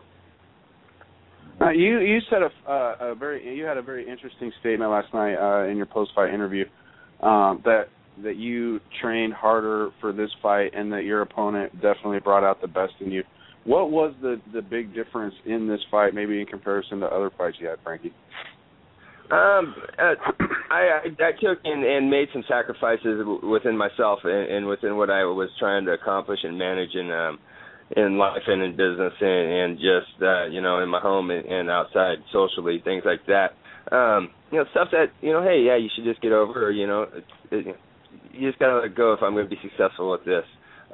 Uh, you you said a, uh, a very you had a very interesting statement last night uh, in your post fight interview um, that that you trained harder for this fight and that your opponent definitely brought out the best in you. What was the, the big difference in this fight, maybe in comparison to other fights you had, Frankie? Um, uh, I, I I took and, and made some sacrifices within myself and, and within what I was trying to accomplish and manage and um. in life and in business and, and just, uh, you know, in my home and, and outside socially, things like that. Um, you know, stuff that, you know, hey, yeah, you should just get over, or, you know, it's, it, you just got to let go if I'm going to be successful with this.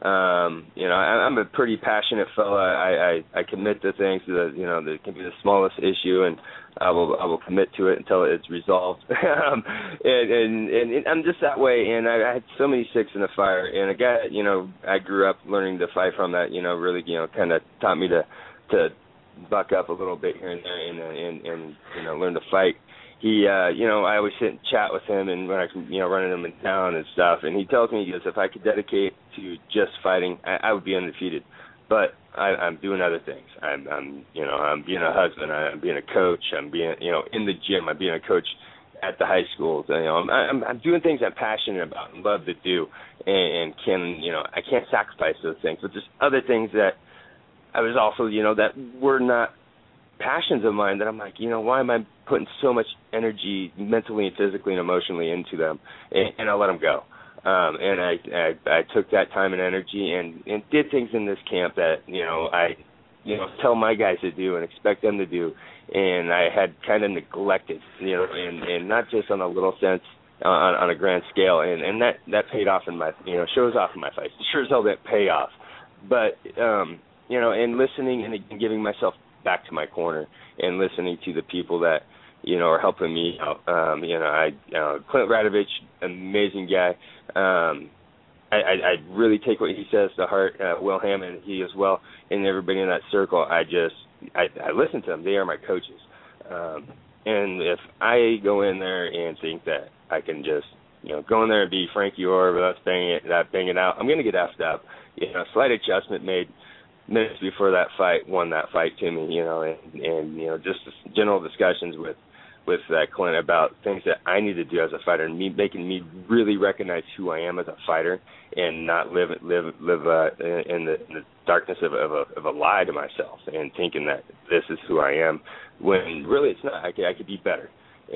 Um, you know, I, I'm a pretty passionate fella. I, I, I commit to things that, you know, that can be the smallest issue, and I will I will commit to it until it's resolved. um, and, and, and I'm just that way, and I, I had so many sticks in the fire. And a guy, you know, I grew up learning to fight from that, you know, really, you know, kind of taught me to to buck up a little bit here and there and, and, and you know, learn to fight. He, uh, you know, I always sit and chat with him, and when I can, you know, running him in town and stuff, and he tells me, he goes, if I could dedicate to just fighting, I, I would be undefeated. But I, I'm doing other things. I'm, I'm, you know, I'm being a husband. I'm being a coach. I'm being, you know, in the gym. I'm being a coach at the high schools. You know, I'm, I'm, I'm doing things I'm passionate about and love to do, and, and can, you know, I can't sacrifice those things. But there's other things that I was also, you know, that were not passions of mine that I'm like, you know, why am I putting so much energy mentally and physically and emotionally into them, and, and I let them go. Um, and I, I I took that time and energy and, and did things in this camp that, you know, I, you know, tell my guys to do and expect them to do, and I had kind of neglected, you know, and, and not just on a little sense, on, on a grand scale, and, and that, that paid off in my, you know, shows off in my fights. Sure as hell that pay off. But, um, you know, and listening and giving myself back to my corner and listening to the people that, you know, are helping me out. Um, you know, I, uh, Clint Radovich, amazing guy. Um, I, I, I really take what he says to heart. Uh, Will Hammond, he as well, and everybody in that circle. I just, I, I listen to them. They are my coaches. Um, and if I go in there and think that I can just, you know, go in there and be Frankie Orr without banging it, not banging out, I'm going to get effed up. You know, slight adjustment made minutes before that fight won that fight to me, you know, and, and you know, just general discussions with, with uh, Clint about things that I need to do as a fighter, and me making me really recognize who I am as a fighter, and not live live live uh, in, the, in the darkness of, of a of a lie to myself, and thinking that this is who I am, when really it's not. I could, I could be better,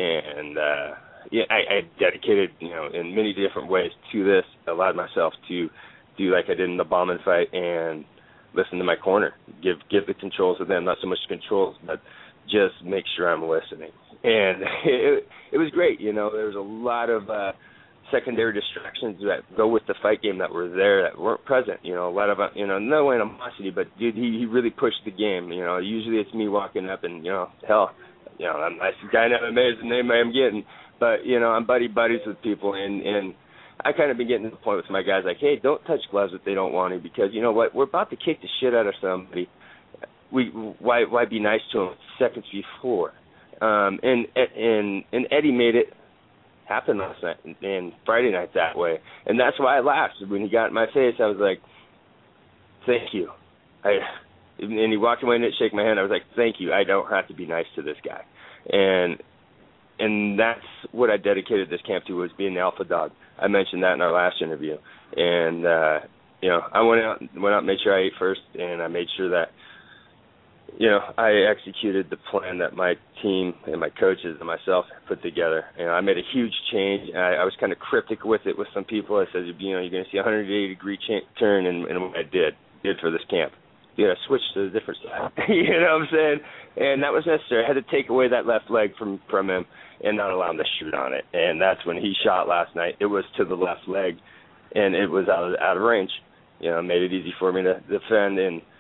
and uh, yeah, I, I dedicated, you know, in many different ways to this. Allowed myself to do like I did in the Bauman fight and listen to my corner, give give the controls to them, not so much controls, but just make sure I'm listening. And it, it was great, you know. There was a lot of uh, secondary distractions that go with the fight game that were there that weren't present. You know, a lot of, you know, no animosity, but dude, he, he really pushed the game. You know, usually it's me walking up and, you know, hell, you know, I'm nice guy in M M A is the name I am getting, but you know, I'm buddy buddies with people, and and I kind of been getting to the point with my guys like, hey, don't touch gloves if they don't want to, because you know what, we're about to kick the shit out of somebody. We why why be nice to them seconds before? Um, and and and Eddie made it happen last night and Friday night that way, and that's why I laughed when he got in my face. I was like, "Thank you." I and he walked away and didn't shake my hand. I was like, "Thank you. I don't have to be nice to this guy," and and that's what I dedicated this camp to, was being the alpha dog. I mentioned that in our last interview, and uh, you know, I went out went out and made sure I ate first, and I made sure that, you know, I executed the plan that my team and my coaches and myself put together. You know, I made a huge change. I, I was kind of cryptic with it with some people. I said, you know, you're going to see a one hundred eighty degree cha- turn, and, and what I did did for this camp. You know, I switched to the different side. You know what I'm saying? And that was necessary. I had to take away that left leg from, from him and not allow him to shoot on it. And that's when he shot last night. It was to the left leg, and it was out of, out of range. You know, it made it easy for me to defend, and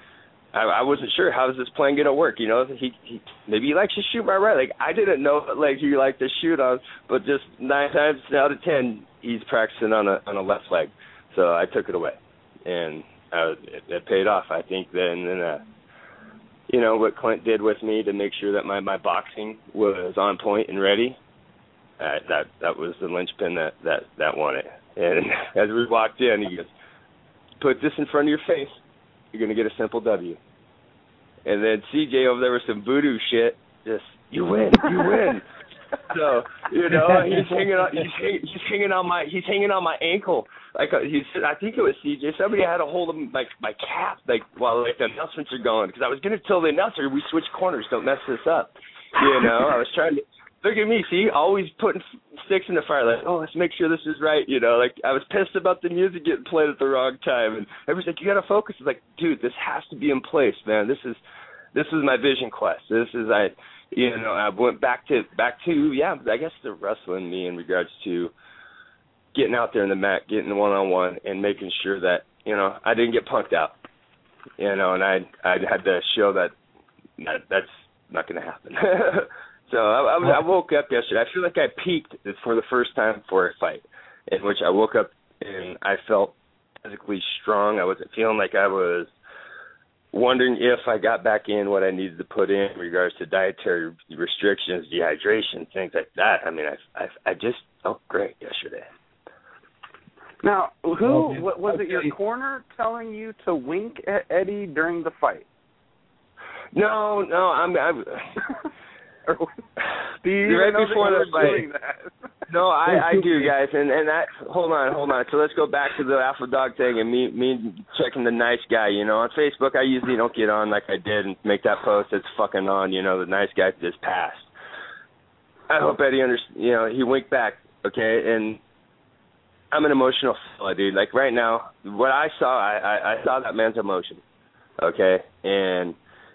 I, I wasn't sure how is this plan gonna work. You know, he, he maybe he likes to shoot my right leg. I didn't know what leg he liked to shoot on, but just nine times out of ten, he's practicing on a on a left leg. So I took it away, and uh, it, it paid off. I think then, then uh, you know, what Clint did with me to make sure that my, my boxing was on point and ready. Uh, that that was the linchpin that, that, that won it. And as we walked in, he goes, "Put this in front of your face. You're gonna get a simple W." And then C J over there with some voodoo shit, just you win, you win. So you know he's hanging on, he's, hang, he's hanging on my, he's hanging on my ankle. Like he's, I think it was C J. Somebody had a hold of my my calf, like while like the announcements are going, because I was gonna tell the announcer we switch corners, don't mess this up. You know, I was trying to. Look at me, see, always putting sticks in the fire, like, oh, let's make sure this is right, you know, like, I was pissed about the music getting played at the wrong time, and everybody's like, you gotta focus. It's like, dude, this has to be in place, man, this is, this is my vision quest, this is, I, you know, I went back to, back to, yeah, I guess the wrestling me in regards to getting out there in the mat, getting one-on-one, and making sure that, you know, I didn't get punked out, you know, and I, I had to show that, that that's not gonna happen. So I, I, I woke up yesterday. I feel like I peaked for the first time for a fight, in which I woke up and I felt physically strong. I wasn't feeling like I was wondering if I got back in what I needed to put in in regards to dietary restrictions, dehydration, things like that. I mean, I, I, I just felt great yesterday. Now, who was it? Your corner telling you to wink at Eddie during the fight? No, no, I'm. I'm do you right know before the fight. No, I, I do, guys, and and that. Hold on, hold on. So let's go back to the alpha dog thing and me me checking the nice guy. You know, on Facebook, I usually don't get on like I did and make that post that's fucking on. You know, the nice guy just passed. I hope Eddie understands. You know, he winked back, okay, and I'm an emotional fella, dude. Like right now, what I saw, I I, I saw that man's emotion, okay, and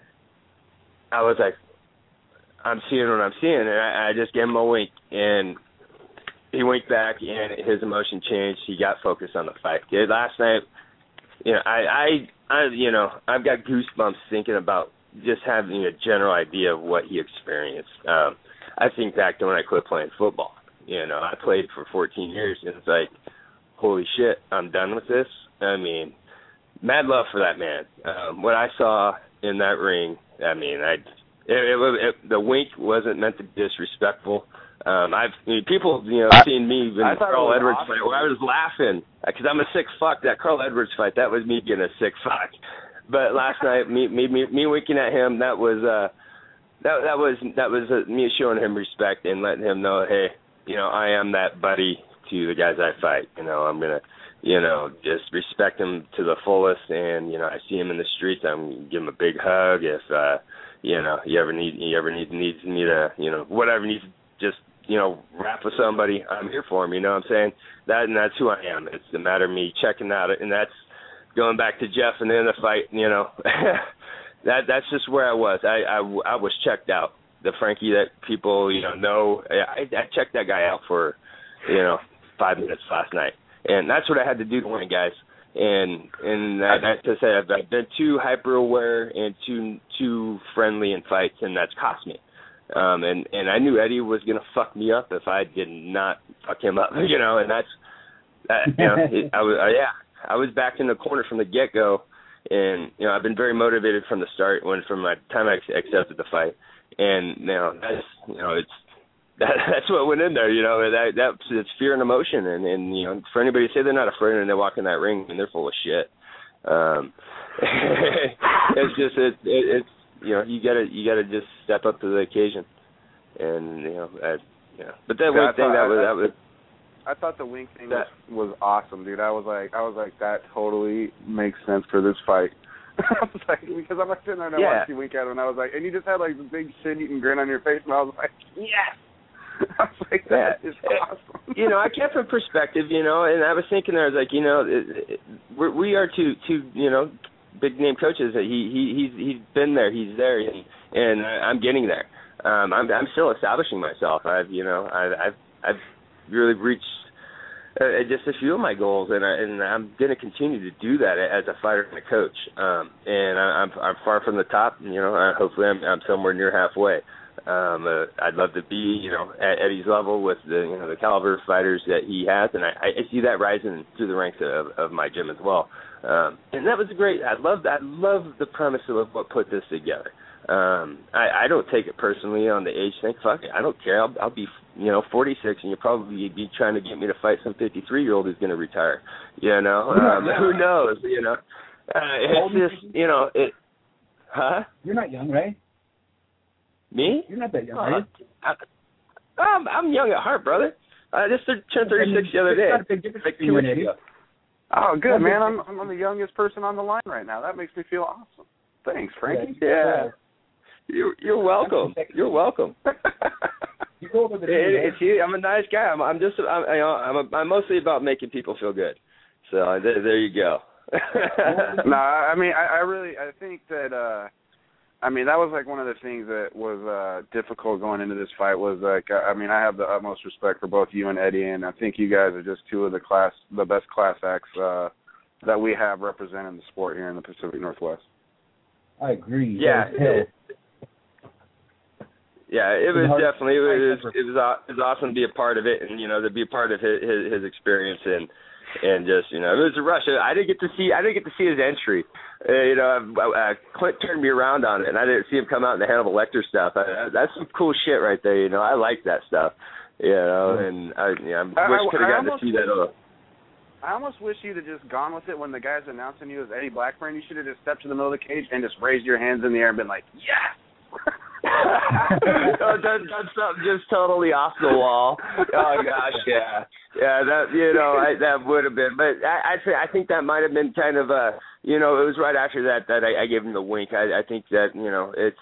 I was like, I'm seeing what I'm seeing, and I, I just gave him a wink, and he winked back, and his emotion changed. He got focused on the fight. Dude, last night, you know, I, I, I, you know, I've got goosebumps thinking about just having a general idea of what he experienced. Um, I think back to when I quit playing football. You know, I played for fourteen years, and it's like, holy shit, I'm done with this. I mean, mad love for that man. Um, what I saw in that ring, I mean, I. It, it, it, the wink wasn't meant to be disrespectful. Um, I've I mean, people, you know, I, seen me in the Carl Edwards awesome. fight where I was laughing because I'm a sick fuck. That Carl Edwards fight, that was me getting a sick fuck. But last night, me, me me me winking at him, that was uh, that that was that was uh, me showing him respect and letting him know, hey, you know, I am that buddy to the guys I fight. You know, I'm gonna, you know, just respect him to the fullest. And you know, I see him in the streets, I'm gonna give him a big hug if. uh You know, you ever need, you ever need needs me to, you know, whatever needs, just, you know, rap with somebody. I'm here for him. You know what I'm saying? That and that's who I am. It's a matter of me checking out, and that's going back to Jeff and then the fight. You know, that that's just where I was. I, I I was checked out. The Frankie that people you know know. I, I checked that guy out for, you know, five minutes last night, and that's what I had to do to win, guys. And and I, I to say I've, I've been too hyper aware and too too friendly in fights, and that's cost me. Um, and and I knew Eddie was gonna fuck me up if I did not fuck him up, you know. And that's that, you know it, I was uh, yeah I was backed in the corner from the get go, and you know I've been very motivated from the start when from my time I accepted the fight, and you know that's you know it's. That, that's what went in there, you know. That that's it's fear and emotion, and, and you know, for anybody to say they're not afraid and they walk in that ring and they're full of shit, um, it's just it, it, it's you know you gotta you gotta just step up to the occasion, and you know, I, you know. But that yeah, wink thing I, that was I, that was. I thought the wink thing that, was, was awesome, dude. I was like I was like that totally makes sense for this fight. I was like because I'm like sitting there and I yeah. watched you wink at him, and I was like, and you just had like this big shit-eating grin on your face, and I was like, yes. I was like, that yeah. is awesome. You know, I kept in perspective, you know, and I was thinking there, I was like, you know, it, it, we're, we are two, two, you know, big name coaches. He he he's he's been there, he's there, and and I'm getting there. Um, I'm I'm still establishing myself. I've you know I've I've, I've really reached uh, just a few of my goals, and, I, and I'm going to continue to do that as a fighter and a coach. Um, and I, I'm I'm far from the top. You know, uh, hopefully I'm, I'm somewhere near halfway. Um, uh, I'd love to be, you know, at Eddie's level with the, you know, the caliber of fighters that he has, and I, I see that rising through the ranks of, of my gym as well. Um, and that was great. I love I love the premise of what put this together. Um, I, I don't take it personally on the age thing. Fuck it, I don't care. I'll, I'll be, you know, forty-six, and you'll probably be trying to get me to fight some fifty-three-year-old who's going to retire. You know, um, who knows? You know, uh, it's just, you know, it. Huh? You're not young, right? Me? You're not that young, uh, right? I, I'm, I'm young at heart, brother. I just turned thirty-six the other day. Not a big difference like between two you weeks and Eddie. ago. Oh, good, man. I'm I'm the youngest person on the line right now. That makes me feel awesome. Thanks, Frankie. Yeah. You're you're welcome. You're welcome. You're older than me, it, it's you. I'm a nice guy. I'm I'm just I'm you know, I'm a, I'm mostly about making people feel good. So uh, there, there you go. No, I mean I, I really I think that uh I mean that was like one of the things that was uh difficult going into this fight was like I mean I have the utmost respect for both you and Eddie, and I think you guys are just two of the class the best class acts uh that we have representing the sport here in the Pacific Northwest. I agree. Yeah. It, yeah, it was definitely it was it was it was awesome to be a part of it, and you know to be a part of his his, his experience and and just you know it was a rush. I didn't get to see I didn't get to see his entry. Uh, you know, uh, Clint turned me around on it, and I didn't see him come out in the Hannibal Lecter stuff. I, that's some cool shit right there. You know, I like that stuff. You know, and I, you know, I wish I could have gotten to see that. Uh, I almost wish you'd have just gone with it when the guy's announcing you as Eddie Blackburn. You should have just stepped to the middle of the cage and just raised your hands in the air and been like, yes! Oh, done, done something just totally off the wall. Oh gosh, yeah, yeah. That you know, I, that would have been. But I, I say I think that might have been kind of a, you know, it was right after that that I, I gave him the wink. I, I think that you know, it's.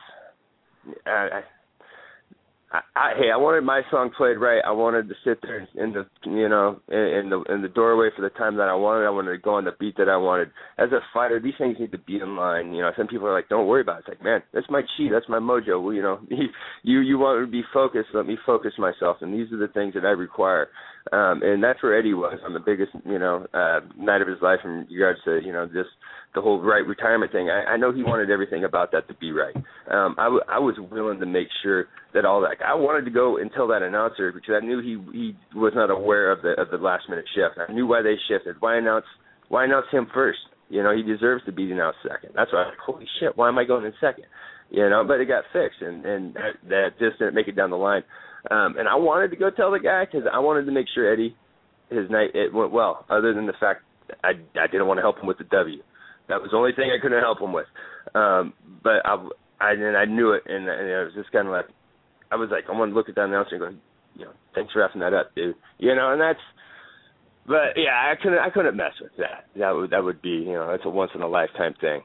I, I, I, hey, I wanted my song played right. I wanted to sit there in the, you know, in, in the in the doorway for the time that I wanted. I wanted to go on the beat that I wanted. As a fighter, these things need to be in line. You know, some people are like, "Don't worry about it." It's like, man, that's my chi, that's my mojo. Well, you know, you you want me to be focused. Let me focus myself, and these are the things that I require. Um, and that's where Eddie was on the biggest, you know, uh, night of his life in regards to, you know, just the whole right retirement thing. I, I know he wanted everything about that to be right. Um, I, w- I was willing to make sure that all that. I wanted to go and tell that announcer because I knew he he was not aware of the of the last minute shift. I knew why they shifted. Why announce why announce him first? You know, he deserves to be announced second. That's why I was like, holy shit, why am I going in second? You know, but it got fixed, and and that, that just didn't make it down the line. Um, and I wanted to go tell the guy because I wanted to make sure Eddie, his night, it went well, other than the fact I, I didn't want to help him with the W. That was the only thing I couldn't help him with. Um, but I, I, and I knew it, and, and it was just kind of like, I was like, I want to look at that announcer and go, you know, thanks for effing that up, dude. You know, and that's, but yeah, I couldn't, I couldn't mess with that. That would, that would be, you know, that's a once in a lifetime thing.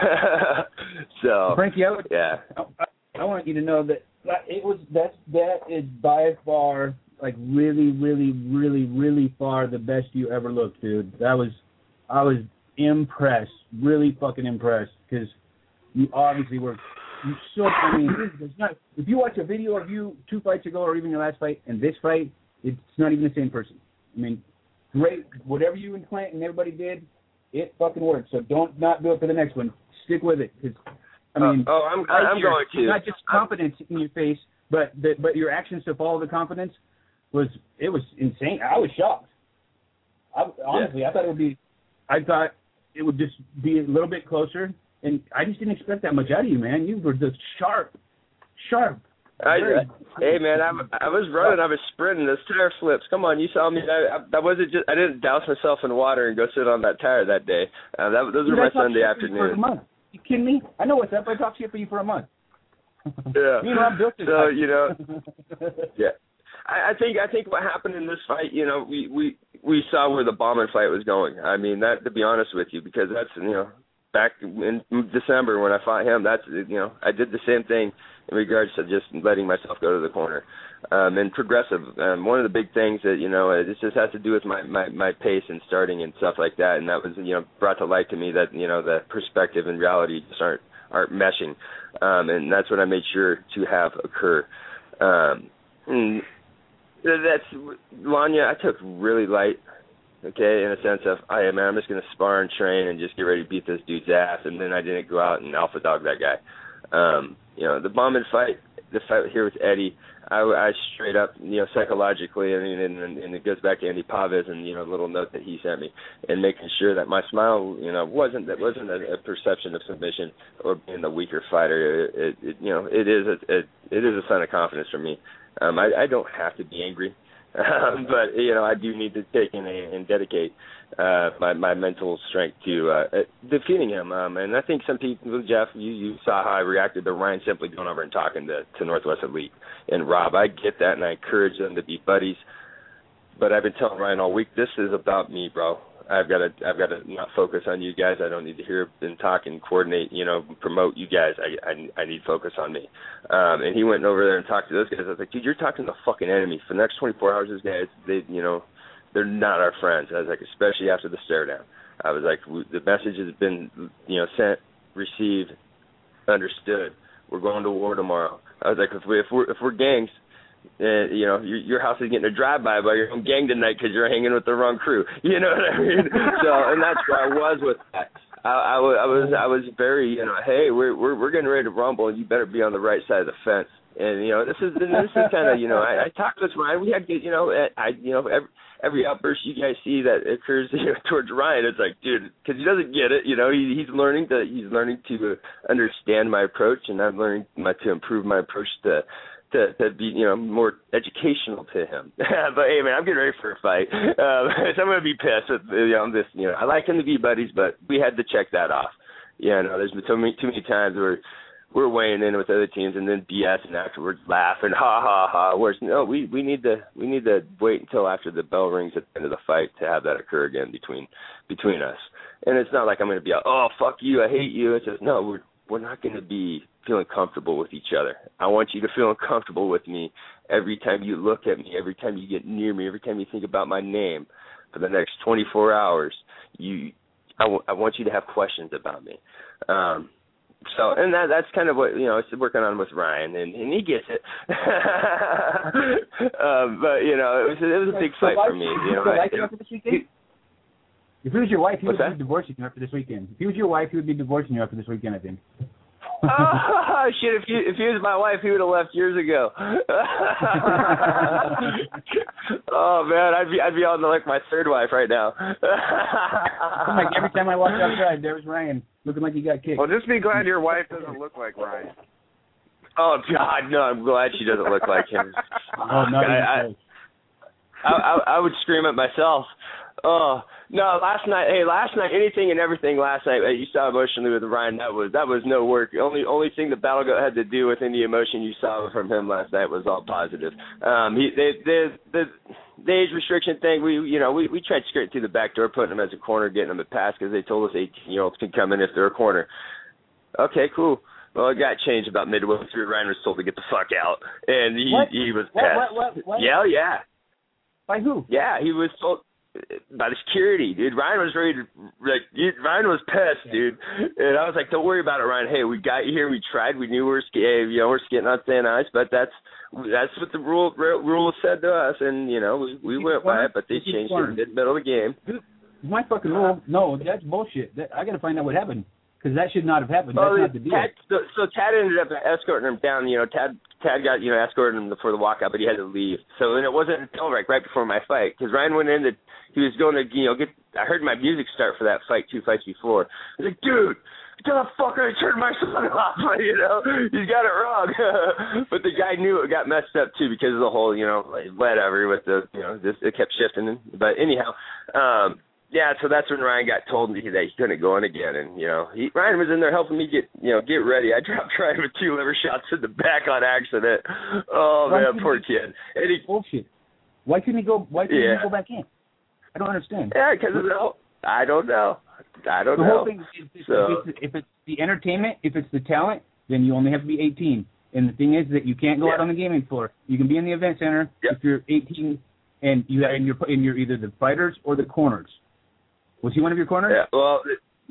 So, Frankie, I would, yeah. I, I want you to know that it was that that is by far, like really, really, really, really far the best you ever looked, dude. That was, I was impressed, really fucking impressed, because you obviously were. You so, I mean, it's not. If you watch a video of you two fights ago, or even your last fight, and this fight, it's not even the same person. I mean, great. Whatever you and Clint and everybody did, it fucking worked. So don't not do it for the next one. Stick with it, because I mean, uh, oh, I'm, I'm your, going to. Not just confidence I'm, in your face, but the, but your actions to follow the confidence was it was insane. I was shocked. I, honestly, yeah. I thought it would be. I thought it would just be a little bit closer. And I just didn't expect that much out of you, man. You were just sharp, sharp. I, hey, man, I, I was running. I was sprinting. Those tire flips. Come on, you saw me. I, I, that wasn't just. I didn't douse myself in water and go sit on that tire that day. Uh, that, those Dude, were my I Sunday for afternoons. You for a month. You kidding me? I know what's up. I talked shit for you for a month. Yeah. You know, I'm built to so you know. Yeah. I, I think I think what happened in this fight, you know, we, we, we saw where the Bauman fight was going. I mean, that to be honest with you, because that's you know. Back in December when I fought him, that's, you know, I did the same thing in regards to just letting myself go to the corner. Um, and progressive, um, one of the big things that, you know, it just has to do with my, my, my pace and starting and stuff like that. And that was, you know, brought to light to me that, you know, the perspective and reality just aren't, aren't meshing. Um, and that's what I made sure to have occur. Um, and, that's Lanya. I took really light. Okay, in a sense of, I hey, man, I'm just going to spar and train and just get ready to beat this dude's ass, and then I didn't go out and alpha dog that guy. Um, you know, the Bauman fight, the fight here with Eddie, I, I straight up, you know, psychologically, I mean, and, and it goes back to Andy Pavez and, you know, a little note that he sent me, and making sure that my smile, you know, wasn't that wasn't a, a perception of submission or being the weaker fighter. It, it, it you know, it is a it, it is a sign of confidence for me. Um, I, I don't have to be angry. Um, but, you know, I do need to take in a, and dedicate uh, my, my mental strength to uh, defeating him. Um, and I think some people, Jeff, you, you saw how I reacted to Ryan simply going over and talking to, to Northwest Elite and Rob. I get that, and I encourage them to be buddies. But I've been telling Ryan all week, this is about me, bro. I've got to I've got to not focus on you guys. I don't need to hear and talk and coordinate, you know, promote you guys. I I, I need focus on me. Um, and he went over there and talked to those guys. I was like, dude, you're talking to the fucking enemy. For the next twenty-four hours, those guys, they, you know, they're not our friends. I was like, especially after the stare down. I was like, the message has been, you know, sent, received, understood. We're going to war tomorrow. I was like, if, we, if we're if we're gangs, and, you know, your, your house is getting a drive-by by your own gang tonight because you're hanging with the wrong crew. You know what I mean? So, and that's where I was with that. I, I, I was, I was very, you know, hey, we're we're we're getting ready to rumble, and you better be on the right side of the fence. And you know, this is this is kind of, you know, I, I talked to this Ryan. We had, you know, I, you know, every every outburst you guys see that occurs, you know, towards Ryan, it's like, dude, because he doesn't get it. You know, he, he's learning to he's learning to understand my approach, and I'm learning my, to improve my approach to. To, to be, you know, more educational to him. But hey, man, I'm getting ready for a fight. Um, so I'm gonna be pissed. With, you know, I'm just, you know, I like him to be buddies, but we had to check that off. Yeah, no, there's been too many, too many times where we're weighing in with other teams and then B S and afterwards laugh and ha ha ha. Whereas no, we we need to we need to wait until after the bell rings at the end of the fight to have that occur again between between us. And it's not like I'm gonna be like, oh fuck you, I hate you. It's just no, we're we're not gonna be feeling comfortable with each other. I want you to feel uncomfortable with me every time you look at me, every time you get near me, every time you think about my name for the next twenty-four hours. You, I, w- I want you to have questions about me. Um, so, and that that's kind of what, you know, it's working on with Ryan, and, and he gets it. um, but, you know, it was, it was a big fight for me. You know, I, it, if he was your wife, he would that? be divorcing you after this weekend. If he was your wife, he would be divorcing you after this weekend, I think. Oh shit! If you if he was my wife, he would have left years ago. Oh man, I'd be I'd be on the, like my third wife right now. Like every time I walk outside, there's Ryan looking like he got kicked. Well, just be glad your wife doesn't look like Ryan. Oh God, no! I'm glad she doesn't look like him. Oh no! I, I, I, I I would scream at myself. Oh no! Last night, hey, last night, anything and everything. Last night, you saw emotionally with Ryan. That was that was no work. The only only thing the Battle Goat had to do with any emotion you saw from him last night was all positive. Um, he they, they, the the age restriction thing. We you know we we tried straight through the back door, putting him as a corner, getting him a pass because they told us eighteen year olds can come in if they're a corner. Okay, cool. Well, it got changed about midway through. Ryan was told to get the fuck out, and he what? he was what, pissed. what, what, what? Yeah, yeah. By who? Yeah, he was told. By the security, dude. Ryan was ready to, like, Ryan was pissed, dude. And I was like, don't worry about it, Ryan. Hey, we got you here. We tried. We knew we were skating, you know, we're skating on thin ice, but that's that's what the rule rule said to us, and, you know, we, we went by it, but they changed it in the middle of the game. Dude, my fucking rule, no, that's bullshit. That, I got to find out what happened, because that should not have happened. That's oh, not the deal. Tad, so, so Tad ended up escorting him down. You know, Tad Tad got, you know, escorted him for the walkout, but he had to leave. So then it wasn't until like right before my fight, because Ryan went in to, he was going to, you know, get, I heard my music start for that fight two fights before. I was like, dude, get the fucker, I turned my son off, you know, he's got it wrong. But the guy knew it got messed up too because of the whole, you know, like, whatever with the, you know, just, it kept shifting. But anyhow, um, yeah, so that's when Ryan got told me that he couldn't go in again, and you know, he, Ryan was in there helping me get, you know, get ready. I dropped Ryan with two liver shots in the back on accident. Oh Why man, poor kid. And he, bullshit. Why couldn't he go? Why couldn't yeah. he go back in? I don't understand. Yeah, because of the whole, I don't know. I don't the know. whole thing is, is, so, if, it's, if it's the entertainment, if it's the talent, then you only have to be eighteen. And the thing is that you can't go yeah. out on the gaming floor. You can be in the event center yep. if you're eighteen, and you and you're and you're either the fighters or the corners. Was he one of your corners? Yeah, well,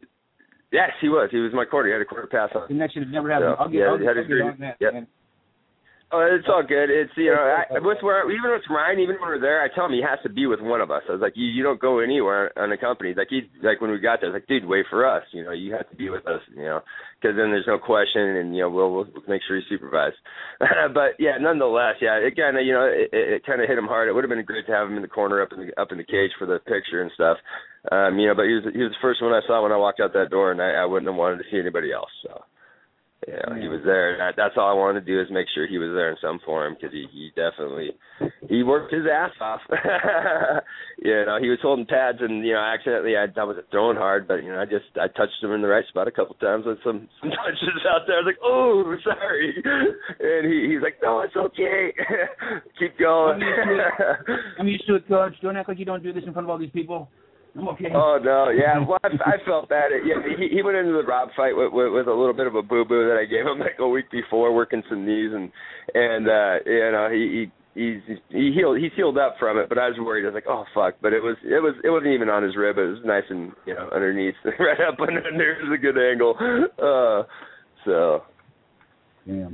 yes, he was. He was my corner. He had a quarter pass on. And that should have never happened. So, I'll get, yeah, I'll get, had I'll get on that, yep. man. Oh, it's all good. It's, you know, I, with where, even with Ryan, even when we're there, I tell him he has to be with one of us. I was like, you, you don't go anywhere unaccompanied. Like, he, like when we got there, I was like, dude, wait for us. You know, you have to be with us, you know, because then there's no question, and, you know, we'll, we'll make sure he's supervised. But, yeah, nonetheless, yeah, it kind of, you know, it, it kind of hit him hard. It would have been great to have him in the corner up in the, up in the cage for the picture and stuff. Um, you know, but he was, he was the first one I saw when I walked out that door, and I, I wouldn't have wanted to see anybody else, so. You know, yeah. He was there. That, that's all I wanted to do is make sure he was there in some form because he, he definitely he worked his ass off. You know, he was holding pads and you know accidentally I, I wasn't throwing hard, but you know I just I touched him in the right spot a couple times with some, some touches out there. I was like, oh, sorry, and he he's like, no, it's okay, keep going. I'm used to it, I'm used to it, Coach. Don't act like you don't do this in front of all these people. I'm okay. Oh no, yeah. Well, I, I felt that. Yeah, he he went into the Rob fight with, with with a little bit of a boo boo that I gave him like a week before, working some knees and and uh, you know he he he's he healed he's healed up from it. But I was worried. I was like, oh fuck. But it was it was it wasn't even on his rib. It was nice and you know underneath, right up under there was a good angle. Uh, so. Damn.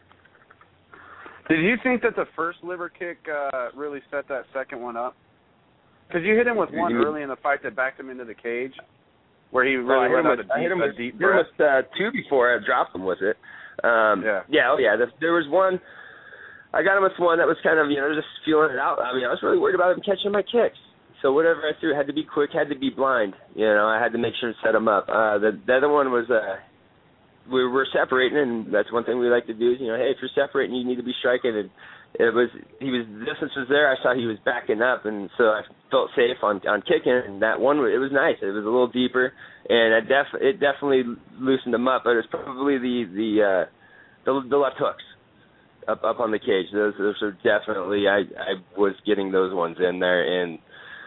Did you think that the first liver kick uh, really set that second one up? Because you hit him with one early in the fight that backed him into the cage, where he really oh, let out with, a deep, I hit him a with, deep there breath. was uh, two before I dropped him with it. Um, yeah. Yeah, oh yeah. The, there was one, I got him with one that was kind of, you know, just feeling it out. I mean, I was really worried about him catching my kicks. So whatever I threw had to be quick, had to be blind. You know, I had to make sure to set him up. Uh, the, the other one was, uh, we were separating, and that's one thing we like to do is, you know, hey, if you're separating, you need to be striking. And it was, he was, the distance was there. I saw he was backing up, and so I felt safe on on kicking. And that one, it was nice. It was a little deeper, and it def, it definitely loosened him up. But it was probably the the uh, the, the left hooks up up on the cage. Those those are definitely I I was getting those ones in there, and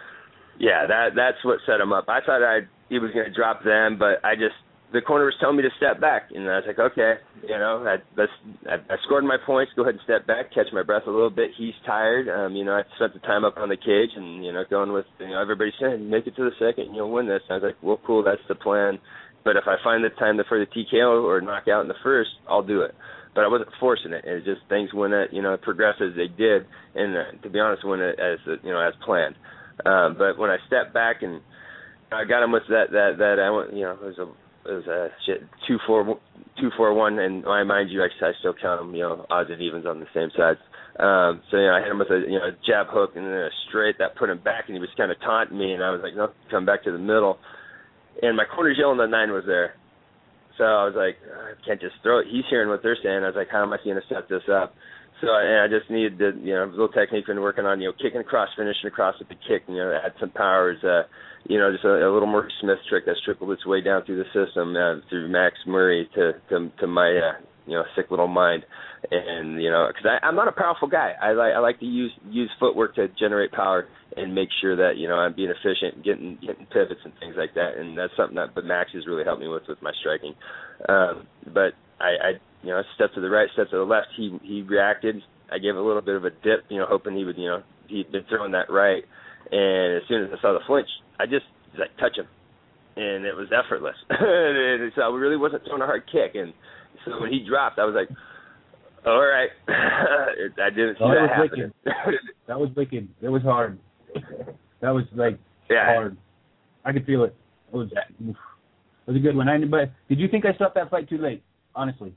yeah, that that's what set him up. I thought I he was going to drop them, but I just. The corner was telling me to step back, and I was like, okay, you know, I, that's, I, I scored my points, go ahead and step back, catch my breath a little bit. He's tired. Um, you know, I spent the time up on the cage and, you know, going with, you know, everybody saying, make it to the second and you'll win this. And I was like, well, cool, that's the plan. But if I find the time for the T K O or knockout in the first, I'll do it. But I wasn't forcing it. It just things went, at, you know, progressed as they did, and uh, to be honest, went as, you know, as planned. Um, but when I stepped back and I got him with that, that, that I went, you know, it was a, It was a uh, shit two four two four one, and I mind you, I, I still count them, you know, odds and evens on the same sides. Um, so you know, I hit him with a you know jab hook and then a straight that put him back, and he was kind of taunting me, and I was like, no, come back to the middle. And my corner's yelling the nine was there, so I was like, I can't just throw it. He's hearing what they're saying. I was like, how am I going to set this up? So and I just needed to, you know, a little technique been working on, you know, kicking across, finishing across with the kick, you know, add some powers. Uh, You know, just a, a little Murray Smith trick that's trickled its way down through the system uh, through Max Murray to to, to my uh, you know sick little mind, and you know, because I'm not a powerful guy. I like I like to use use footwork to generate power and make sure that you know I'm being efficient, getting getting pivots and things like that. And that's something that but Max has really helped me with with my striking. Um, but I, I you know step to the right, step to the left. He he reacted. I gave a little bit of a dip, you know, hoping he would you know he'd been throwing that right. And as soon as I saw the flinch, I just like touch him, and it was effortless. And so I really wasn't throwing a hard kick. And so when he dropped, I was like, "All right." I didn't see oh, that, that was happening. Wicked. That was wicked. It was hard. That was like yeah. hard. I could feel it. It was it was a good one. I, but did you think I stopped that fight too late? Honestly.